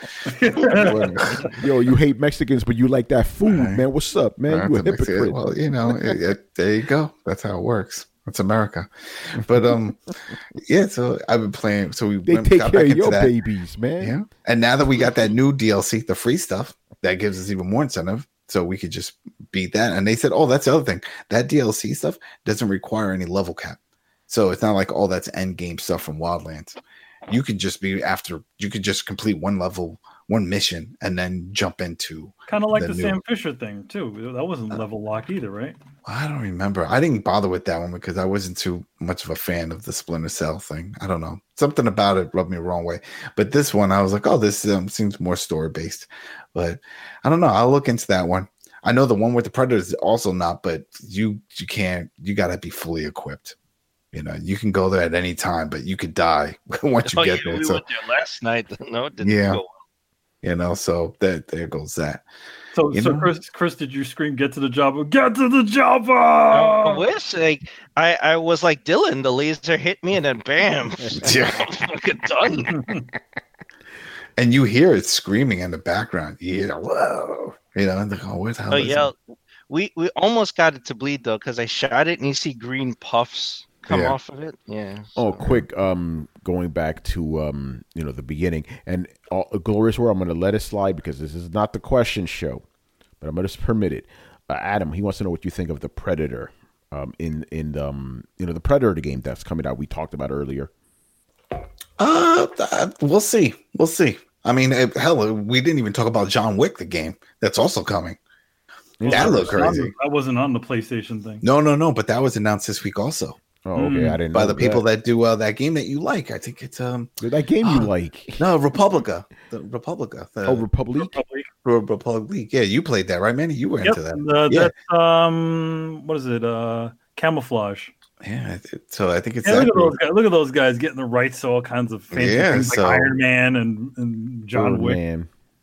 Speaker 2: Yo, you hate Mexicans, but you like that food,
Speaker 7: Right.
Speaker 2: man. What's up, man?
Speaker 7: Right,
Speaker 2: You a
Speaker 7: that makes it-
Speaker 2: hypocrite.
Speaker 7: Well, you know, it, it, there you go. That's how it works. It's America. But um, yeah. So I've been playing. So we
Speaker 2: They
Speaker 7: went,
Speaker 2: take
Speaker 7: got
Speaker 2: care
Speaker 7: back
Speaker 2: of
Speaker 7: into
Speaker 2: your
Speaker 7: that.
Speaker 2: babies, man.
Speaker 7: Yeah. And now that we got that new D L C, the free stuff, that gives us even more incentive. So we could just beat that. And they said, oh, that's the other thing. That D L C stuff doesn't require any level cap. So it's not like, oh, that's end game stuff from Wildlands. You could just be after, you could just complete one level, one mission, and then jump into.
Speaker 3: Kind of like
Speaker 7: The
Speaker 3: the,
Speaker 7: new-
Speaker 3: Sam Fisher thing, too. That wasn't level lock either, right?
Speaker 7: I don't remember. I didn't bother with that one because I wasn't too much of a fan of the Splinter Cell thing. I don't know. Something about it rubbed me the wrong way. But this one, I was like, oh, this um, seems more story based. But I don't know. I'll look into that one. I know the one with the Predators is also not, but you you can't. You got to be fully equipped. You know, you can go there at any time, but you could die once you
Speaker 4: Oh,
Speaker 7: get
Speaker 4: yeah,
Speaker 7: there.
Speaker 4: we
Speaker 7: So
Speaker 4: went there last night. No, it didn't
Speaker 7: Yeah.
Speaker 4: go.
Speaker 7: you know, so that there goes that.
Speaker 3: So,
Speaker 7: You
Speaker 3: so
Speaker 7: know?
Speaker 3: Chris, Chris, did you scream, get to the Java? Get to the Java!
Speaker 4: I wish like I, I was like Dylan, the laser hit me and then bam,
Speaker 7: Yeah.
Speaker 4: fucking done.
Speaker 7: And you hear it screaming in the background. You hear, whoa, you know, and like, oh, what the hell
Speaker 4: Oh
Speaker 7: is
Speaker 4: yeah,
Speaker 7: it?
Speaker 4: we we almost got it to bleed though because I shot it and you see green puffs come
Speaker 7: Yeah.
Speaker 4: off of it. Yeah.
Speaker 2: Oh,
Speaker 4: so-
Speaker 2: quick, um, going back to um, you know, the beginning and uh, Glorious War. I'm going to let it slide because this is not the question show, but I'm going to permit it. Uh, Adam, he wants to know what you think of the Predator, um, in in um, you know, the Predator game that's coming out. We talked about earlier.
Speaker 7: Uh, uh, we'll see. We'll see. I mean, eh, hell, we didn't even talk about John Wick, the game that's also coming. That looked crazy.
Speaker 3: That wasn't on the PlayStation thing.
Speaker 7: No, no, no. But that was announced this week also
Speaker 2: Oh, okay,
Speaker 3: Mm.
Speaker 2: I didn't
Speaker 7: by
Speaker 2: know
Speaker 7: the people
Speaker 2: that.
Speaker 7: that do uh, that game that you like. I think it's um
Speaker 2: that game you
Speaker 7: Ah.
Speaker 2: like.
Speaker 7: no Republica, the Republica, the
Speaker 2: Oh, Republic.
Speaker 3: Republic.
Speaker 7: Re- Republic League. Yeah, you played that, right, Manny? You were
Speaker 3: Yep.
Speaker 7: into that.
Speaker 3: Uh,
Speaker 7: Yeah.
Speaker 3: That's um, what is it? Uh, camouflage.
Speaker 7: Yeah. it- So I think it's
Speaker 3: Yeah,
Speaker 7: that
Speaker 3: look at
Speaker 7: group.
Speaker 3: those guys. Look at those guys getting the rights to all kinds of fancy
Speaker 7: Yeah,
Speaker 3: things
Speaker 7: so-
Speaker 3: like Iron Man and, and John
Speaker 2: Oh,
Speaker 3: Wick.
Speaker 2: man.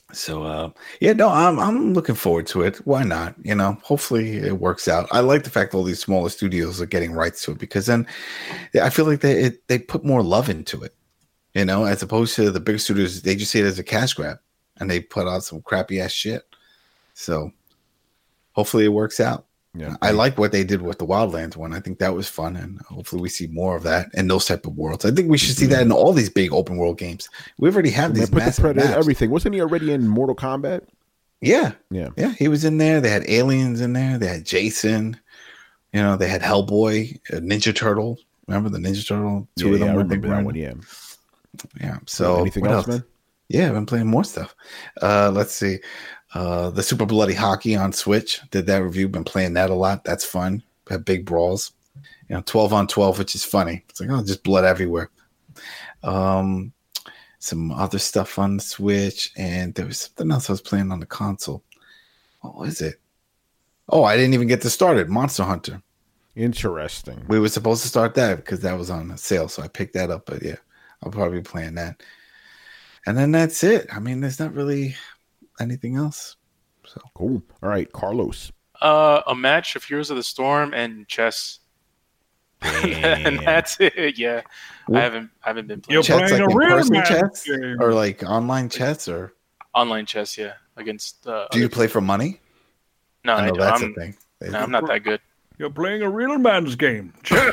Speaker 7: So uh, yeah, no, I'm I'm looking forward to it. Why not? You know, hopefully it works out. I like the fact that all these smaller studios are getting rights to it because then I feel like they it, they put more love into it. You know, as opposed to the big studios, they just see it as a cash grab and they put out some crappy ass shit. So hopefully it works out.
Speaker 2: Yeah,
Speaker 7: I like what they did with the Wildlands one. I think that was fun, and hopefully we see more of that in those type of worlds. I think we should see that in all these big open world games. We already have
Speaker 2: they
Speaker 7: these
Speaker 2: put the
Speaker 7: massive
Speaker 2: Predator,
Speaker 7: maps.
Speaker 2: everything. Wasn't he already in Mortal Kombat?
Speaker 7: Yeah,
Speaker 2: Yeah,
Speaker 7: yeah, he was in there. They had aliens in there. They had Jason. You know, they had Hellboy, a Ninja Turtle. Remember the Ninja Turtle? Two
Speaker 2: yeah,
Speaker 7: of them
Speaker 2: yeah, I
Speaker 7: were
Speaker 2: remember that
Speaker 7: there.
Speaker 2: one. Yeah.
Speaker 7: Yeah. So
Speaker 2: anything
Speaker 7: what
Speaker 2: else, man?
Speaker 7: Yeah, I've been playing more stuff. Uh, let's see. Uh, the Super Bloody Hockey on Switch. Did that review. Been playing that a lot. That's fun. Have big brawls. You know, twelve on twelve, which is funny. It's like, oh, just blood everywhere. Um, some other stuff on the Switch, and there was something else I was playing on the console. What was it? Oh, I didn't even get to start it. Monster Hunter.
Speaker 2: Interesting.
Speaker 7: We were supposed to start that because that was on sale, so I picked that up. But yeah, I'll probably be playing that. And then that's it. I mean, there's not really anything else. So
Speaker 2: Cool. All right, Carlos.
Speaker 5: Uh, a match of Heroes of the Storm and chess. And that's it. Yeah, I haven't I haven't been playing
Speaker 3: You're
Speaker 7: chess,
Speaker 3: playing
Speaker 7: like
Speaker 3: a
Speaker 7: in
Speaker 3: real
Speaker 7: person
Speaker 3: match
Speaker 7: chess
Speaker 3: game.
Speaker 7: or like online chess, or
Speaker 5: online chess. Yeah, against. Uh,
Speaker 7: do you
Speaker 5: other
Speaker 7: play
Speaker 5: people.
Speaker 7: for money?
Speaker 5: No,
Speaker 7: I
Speaker 5: I
Speaker 7: know
Speaker 5: don't.
Speaker 7: that's
Speaker 5: I'm,
Speaker 7: the thing.
Speaker 5: no, I'm not that good.
Speaker 3: You're playing a real man's game. Chess.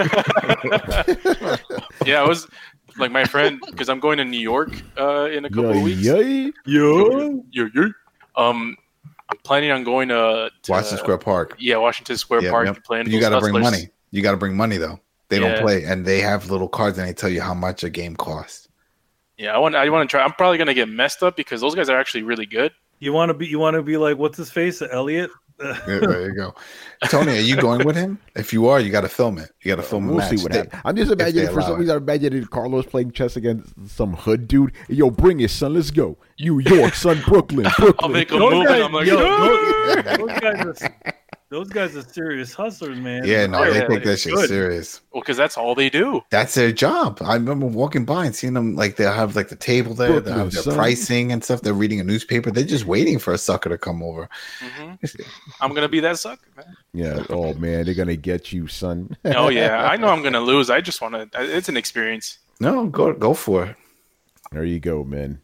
Speaker 5: Yeah, I was like my friend because I'm going to New York uh, in a couple
Speaker 2: Yay,
Speaker 5: of weeks.
Speaker 2: yay.
Speaker 3: Yo.
Speaker 5: Yeah, yeah. Um, I'm planning on going to, to
Speaker 7: Washington Square Park.
Speaker 5: Yeah, Washington Square
Speaker 7: Yep,
Speaker 5: Park.
Speaker 7: yep.
Speaker 5: Playing.
Speaker 7: You got to bring
Speaker 5: Hustlers.
Speaker 7: money. You got to bring money though. They
Speaker 5: Yeah.
Speaker 7: don't play, and they have little cards, and they tell you how much a game costs.
Speaker 5: Yeah, I want. I want to try. I'm probably gonna get messed up because those guys are actually really good.
Speaker 3: You want to be? You want to be like what's his face, Elliot?
Speaker 7: Yeah, there you go. Tony, are you going with him? If you are, you got to film it. You got to film the
Speaker 2: We'll
Speaker 7: match.
Speaker 2: see what
Speaker 7: They-
Speaker 2: happens. I'm just
Speaker 7: they
Speaker 2: imagining for
Speaker 7: allow
Speaker 2: some
Speaker 7: it.
Speaker 2: reason. I'm imagining Carlos playing chess against some hood dude. Yo, bring it, son. Let's go. New York, son. Brooklyn, Brooklyn.
Speaker 5: I'll make a
Speaker 3: Those
Speaker 5: move
Speaker 3: guys,
Speaker 5: and I'm like,
Speaker 3: yo,
Speaker 5: "Ah!"
Speaker 3: those, those guys are, those guys are serious hustlers, man.
Speaker 7: Yeah, no,
Speaker 5: Yeah,
Speaker 7: they
Speaker 5: yeah,
Speaker 7: take that
Speaker 3: it's
Speaker 7: shit
Speaker 3: good.
Speaker 7: serious.
Speaker 5: Well, because that's all they do.
Speaker 7: That's their job. I remember walking by and seeing them, like, they'll have like the table there, they'll have their
Speaker 2: Brooklyn, son.
Speaker 7: pricing and stuff. They're reading a newspaper. They're just waiting for a sucker to come over.
Speaker 5: hmm I'm gonna be that sucker, man.
Speaker 2: Yeah. Oh man, they're gonna get you, son.
Speaker 5: Oh yeah, I know I'm gonna lose. I just want to. It's an experience.
Speaker 7: No, go go for it.
Speaker 2: There you go, man.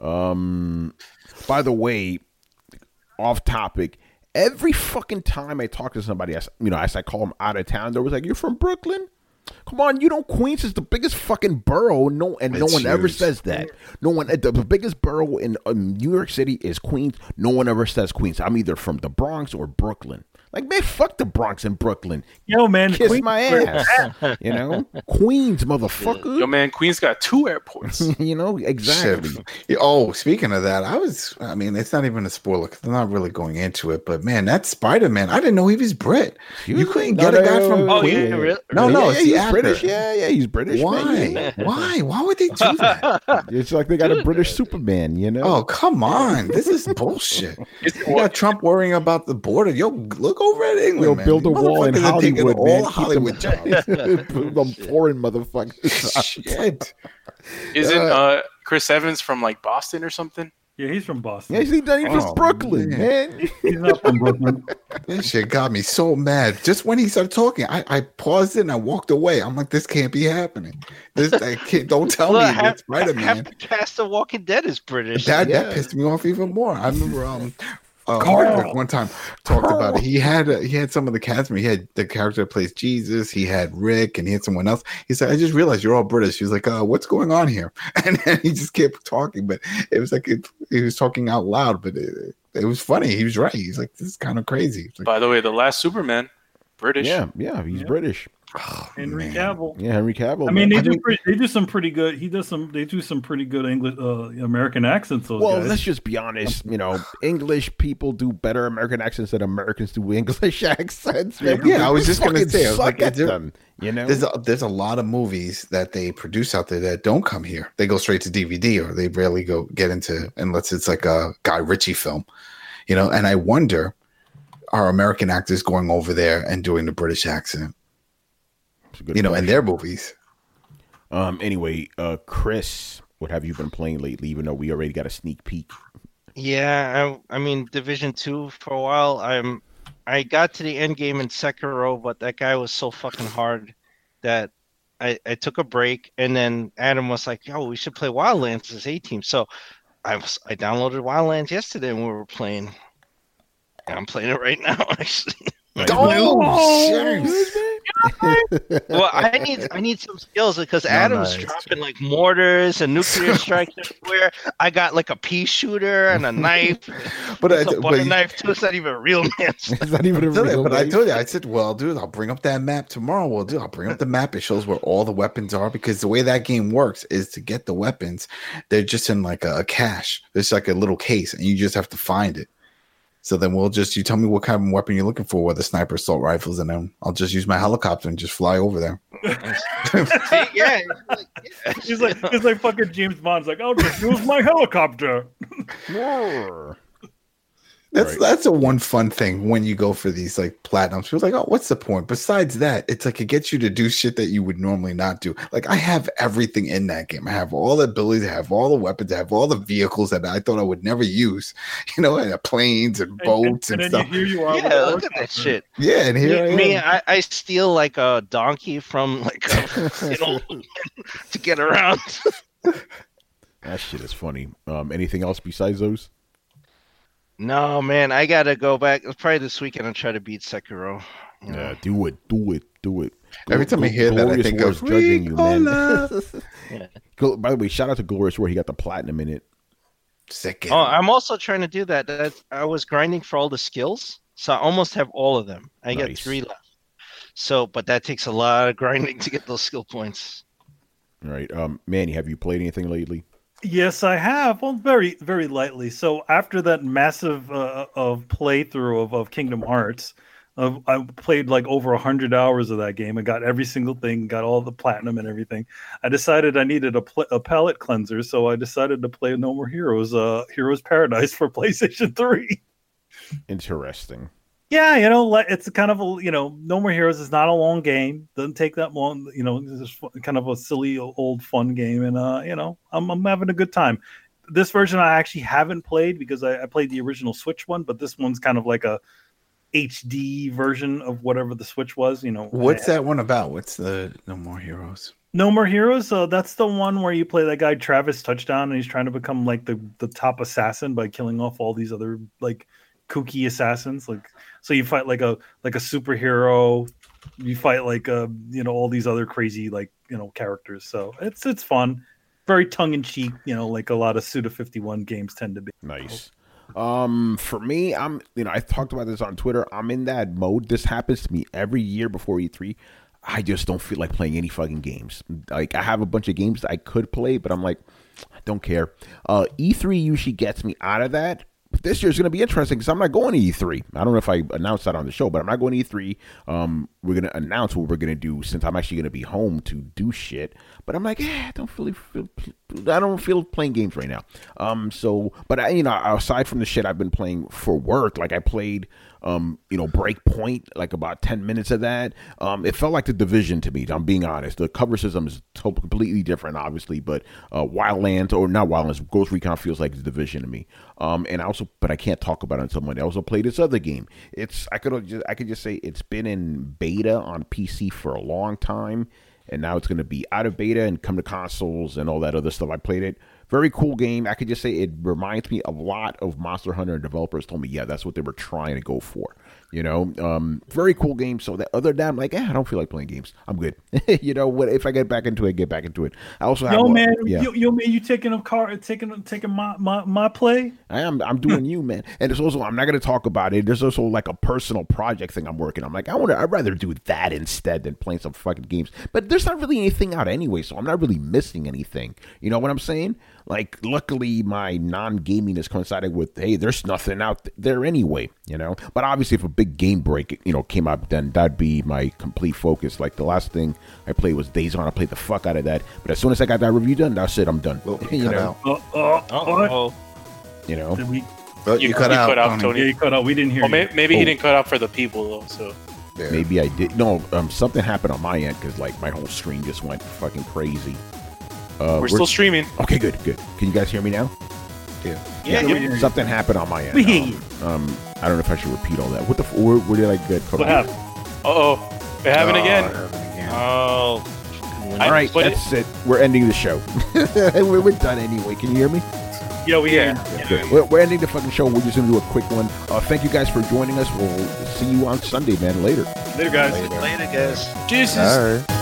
Speaker 2: Um, by the way, off topic. Every fucking time I talk to somebody, as you know, as I call them out of town, they're always like, "You're from Brooklyn? Come on, you know Queens is the biggest fucking borough." No, and no
Speaker 7: It's
Speaker 2: one ever
Speaker 7: huge.
Speaker 2: says that. No one. The, the biggest borough in um, New York City is Queens. No one ever says Queens. I'm either from the Bronx or Brooklyn. Like, man, fuck the Bronx and Brooklyn.
Speaker 3: Yo, man,
Speaker 2: Kiss
Speaker 3: Queen-
Speaker 2: my ass. You know, Queens, motherfucker.
Speaker 5: Yo, man, Queens got two airports.
Speaker 2: You know, exactly.
Speaker 7: Shit. Yeah, oh, speaking of that, I was, I mean, it's not even a spoiler because I'm not really going into it, but man, that Spider Man, I didn't know he was Brit. You couldn't get a guy from
Speaker 5: Oh,
Speaker 7: Queens?
Speaker 5: yeah,
Speaker 4: really?
Speaker 7: No, no,
Speaker 2: yeah,
Speaker 7: it's
Speaker 2: yeah,
Speaker 7: the
Speaker 2: he's
Speaker 7: actor.
Speaker 2: British. Yeah, yeah, he's British. man.
Speaker 7: Why? Why? Why would they do that?
Speaker 2: It's like they got a British Superman, you know?
Speaker 7: Oh, come on. This is bullshit.
Speaker 5: It's,
Speaker 7: You got Trump worrying about the border. Yo, look over at England,
Speaker 2: Yo,
Speaker 7: man.
Speaker 2: build a
Speaker 7: These
Speaker 2: wall in
Speaker 7: motherfuckers are taking
Speaker 2: Hollywood,
Speaker 7: all
Speaker 2: man.
Speaker 7: the
Speaker 2: Keep
Speaker 7: Hollywood
Speaker 2: them,
Speaker 7: jobs.
Speaker 2: them foreign motherfuckers.
Speaker 7: Shit.
Speaker 5: isn't
Speaker 7: Uh,
Speaker 5: uh, Chris Evans from like Boston or something?
Speaker 3: Yeah, he's from Boston.
Speaker 2: Yeah, he's not even
Speaker 7: Oh,
Speaker 2: from Brooklyn,
Speaker 7: man.
Speaker 2: man.
Speaker 3: He's not from Brooklyn.
Speaker 7: This shit got me so mad. Just when he started talking, I, I paused it and I walked away. I'm like, this can't be happening. This I can't, don't tell
Speaker 4: Look,
Speaker 7: me
Speaker 4: half,
Speaker 7: it's Spider
Speaker 4: half
Speaker 7: Man.
Speaker 4: the cast of Walking Dead is British.
Speaker 7: That
Speaker 2: Yeah.
Speaker 7: that pissed me off even more. I remember um uh, like one time talked about it. He had uh, he had some of the cast. He had the character that plays Jesus. He had Rick, and he had someone else. He said, "I just realized you're all British." He was like, uh, "What's going on here?" And then he just kept talking, but it was like it, he was talking out loud, but it, it was funny. He was right. He's like, "This is kind of crazy." It's like,
Speaker 5: By the way, the last Superman, British.
Speaker 2: Yeah, yeah, he's
Speaker 3: Yeah.
Speaker 2: British.
Speaker 7: oh,
Speaker 3: Henry
Speaker 7: man.
Speaker 3: Cavill.
Speaker 2: Yeah, Henry Cavill.
Speaker 3: I mean,
Speaker 2: man.
Speaker 3: they
Speaker 7: I
Speaker 3: do
Speaker 7: mean-
Speaker 3: pretty, they do some pretty good. He does some. They do some pretty good English, uh, American accents. Those
Speaker 2: well,
Speaker 3: guys.
Speaker 2: let's just be honest. You know, English people do better American accents than Americans do English accents. Man.
Speaker 7: Yeah, I was just gonna
Speaker 2: fucking
Speaker 7: say, I was
Speaker 2: suck
Speaker 7: like,
Speaker 2: at
Speaker 7: is there-
Speaker 2: them. You know,
Speaker 7: There's a, there's a lot of movies that they produce out there that don't come here. They go straight to D V D, or they rarely go get into unless it's like a Guy Ritchie film, you know. And I wonder, are American actors going over there and doing the British accent,
Speaker 2: It's a good
Speaker 7: you know, in
Speaker 2: question.
Speaker 7: their movies?
Speaker 2: Um. Anyway, uh, Chris, what have you been playing lately? Even though we already got a sneak peek.
Speaker 4: Yeah, I, I mean Division Two for a while. I'm I got to the end game in Sekiro, but that guy was so fucking hard that I, I took a break, and then Adam was like, "Yo, we should play Wildlands as A team." So I was I downloaded Wildlands yesterday and we were playing. And I'm playing it right now, actually.
Speaker 7: Oh,
Speaker 4: Well, I need I need some skills because
Speaker 7: No,
Speaker 4: Adam's
Speaker 7: nice.
Speaker 4: dropping like mortars and nuclear strikes everywhere. I got like a pea shooter and a knife.
Speaker 7: But
Speaker 4: It's
Speaker 7: I,
Speaker 4: a butter
Speaker 7: but,
Speaker 4: knife too. It's not even a real man.
Speaker 2: It's not even a
Speaker 7: I told you,
Speaker 2: real
Speaker 7: but I
Speaker 2: knife.
Speaker 7: told you, I said, well, dude, I'll bring up that map tomorrow. Well, dude, I'll bring up the map. It shows where all the weapons are because the way that game works is to get the weapons, they're just in like a, a cache. It's like a little case, and you just have to find it. So then we'll just, you tell me what kind of weapon you're looking for, whether sniper, assault rifles, and then I'll just use my helicopter and just fly over there.
Speaker 4: See, yeah, like, yeah.
Speaker 3: He's like, he's like fucking James Bond's like, I'll just use my helicopter.
Speaker 7: That's
Speaker 2: Right.
Speaker 7: that's a one fun thing when you go for these like platinums. People like, oh, what's the point? Besides that, it's like it gets you to do shit that you would normally not do. Like I have everything in that game. I have all the abilities, I have all the weapons, I have all the vehicles that I thought I would never use. You know, and planes and boats and,
Speaker 3: and,
Speaker 7: stuff.
Speaker 3: and then you, here you are. with
Speaker 4: Yeah,
Speaker 3: a
Speaker 4: look at that
Speaker 3: helicopter.
Speaker 4: shit.
Speaker 7: Yeah, and here
Speaker 4: Me,
Speaker 7: I
Speaker 4: me,
Speaker 7: am.
Speaker 4: I, I steal like a donkey from like a, you know to get around.
Speaker 2: That shit is funny. Um, anything else besides those?
Speaker 4: No, man, I gotta go back. Probably this weekend and try to beat Sekiro. You know?
Speaker 2: Yeah, do it, do it, do it.
Speaker 7: Every time I hear that, I
Speaker 2: Glorious
Speaker 7: think
Speaker 2: War's
Speaker 7: of
Speaker 2: judging you, man.
Speaker 7: Ricola.
Speaker 4: Yeah.
Speaker 2: Go- By the way, shout out to Glorious War. He got the platinum in it.
Speaker 7: Sick.
Speaker 4: Oh, I'm also trying to do that. That's, I was grinding for all the skills, so I almost have all of them. I got
Speaker 2: Nice.
Speaker 4: three left. So, but that takes a lot of grinding to get those skill points.
Speaker 2: All right, um, Manny, have you played anything lately?
Speaker 3: Yes, I have. Well, very, very lightly. So after that massive uh, of playthrough of, of Kingdom Hearts, uh, I played like over a hundred hours of that game. I got every single thing, got all the platinum and everything. I decided I needed a, pl- a palette cleanser, so I decided to play No More Heroes, uh, Heroes Paradise for PlayStation three.
Speaker 2: Interesting.
Speaker 3: Yeah, you know, le- it's kind of a, you know, No More Heroes is not a long game. Doesn't take that long. You know, it's just fu- kind of a silly old fun game, and uh, you know, I'm I'm having a good time. This version I actually haven't played because I, I played the original Switch one, but this one's kind of like a H D version of whatever the Switch was. You know,
Speaker 7: What's that one about? What's the No More Heroes?
Speaker 3: No More Heroes. Uh, that's the one where you play that guy Travis Touchdown, and he's trying to become like the the top assassin by killing off all these other like kooky assassins. Like, so you fight like a like a superhero. You fight like uh you know all these other crazy like you know characters. So it's it's fun, very tongue in cheek. You know, like a lot of Suda fifty-one games tend to be.
Speaker 2: Nice. Um, for me, I'm you know I talked about this on Twitter. I'm in that mode. This happens to me every year before E three. I just don't feel like playing any fucking games. Like I have a bunch of games that I could play, but I'm like, I don't care. Uh, E three usually gets me out of that. But this year's going to be interesting because I'm not going to E three. I don't know if I announced that on the show, but I'm not going to E three. Um, we're going to announce what we're going to do since I'm actually going to be home to do shit. But I'm like, eh, I don't really feel, I don't feel playing games right now. Um, so, but I, you know, aside from the shit I've been playing for work, like I played, um, you know, Breakpoint, like about ten minutes of that. Um, it felt like The Division to me. I'm being honest. The cover system is totally completely different, obviously, but uh, Wildlands or not Wildlands, Ghost Recon feels like The Division to me. Um, and I also, but I can't talk about it until Monday. I also played this other game. It's I could just I could just say it's been in beta on P C for a long time, and now it's going to be out of beta and come to consoles and all that other stuff. I played it. Very cool game. I could just say it reminds me a lot of Monster Hunter. Developers told me, yeah, that's what they were trying to go for. You know, um, very cool game. So that other than that, I'm like, eh, I don't feel like playing games. I'm good. You know what? If I get back into it, get back into it. I also have,
Speaker 3: Yo
Speaker 2: a-
Speaker 3: man,
Speaker 2: yeah.
Speaker 3: yo, yo man, you taking a car, taking taking my my, my play.
Speaker 2: I am. I'm doing you, man. And it's also, I'm not going to talk about it. There's also like a personal project thing I'm working on. I'm like, I want to, I'd rather do that instead than playing some fucking games. But there's not really anything out anyway, so I'm not really missing anything. You know what I'm saying? Like, luckily, my non-gaming is coinciding with, hey, there's nothing out there anyway, you know? But obviously, if a big game break, you know, came out, then that'd be my complete focus. Like, the last thing I played was Days Gone. I played the fuck out of that. But as soon as I got that review done, that's it. I'm done.
Speaker 7: Well, you
Speaker 2: you
Speaker 7: cut
Speaker 2: know?
Speaker 7: out.
Speaker 3: Uh, uh, what?
Speaker 4: Oh,
Speaker 2: You know?
Speaker 3: Did we?
Speaker 7: Oh, you,
Speaker 5: You-
Speaker 7: cut
Speaker 5: you
Speaker 7: out,
Speaker 5: cut out,
Speaker 7: Tony.
Speaker 5: Tony.
Speaker 3: Yeah, you cut out. We didn't hear
Speaker 5: Well,
Speaker 3: you.
Speaker 5: may- maybe
Speaker 2: Oh.
Speaker 5: he didn't cut out for the people though. So
Speaker 7: There.
Speaker 2: Maybe I did. No, um, something happened on my end because, like, my whole screen just went fucking crazy. Uh,
Speaker 5: we're still streaming.
Speaker 2: Okay, good, good. Can you guys hear me now?
Speaker 7: too.
Speaker 4: Yeah,
Speaker 3: Yeah,
Speaker 4: you-
Speaker 3: we-
Speaker 2: Something happened on my end.
Speaker 3: We hear
Speaker 2: Um, um, I don't know if I should repeat all that. What the? F- where, where did I get?
Speaker 3: What happened?
Speaker 5: Uh oh, it happened
Speaker 7: Oh,
Speaker 5: again.
Speaker 7: it happened again.
Speaker 4: Oh,
Speaker 5: I-
Speaker 2: All right,
Speaker 5: but it-
Speaker 2: that's it. We're ending the show. we're, we're done anyway. Can you hear me?
Speaker 3: Yeah, we hear
Speaker 5: Yeah.
Speaker 3: you.
Speaker 2: Good. We're, we're ending the fucking show. We're just gonna do a quick one. Uh, thank you guys for joining us. We'll see you on Sunday, man. Later.
Speaker 3: Later, guys.
Speaker 7: Later.
Speaker 4: later, guys.
Speaker 5: Jesus.
Speaker 6: All right.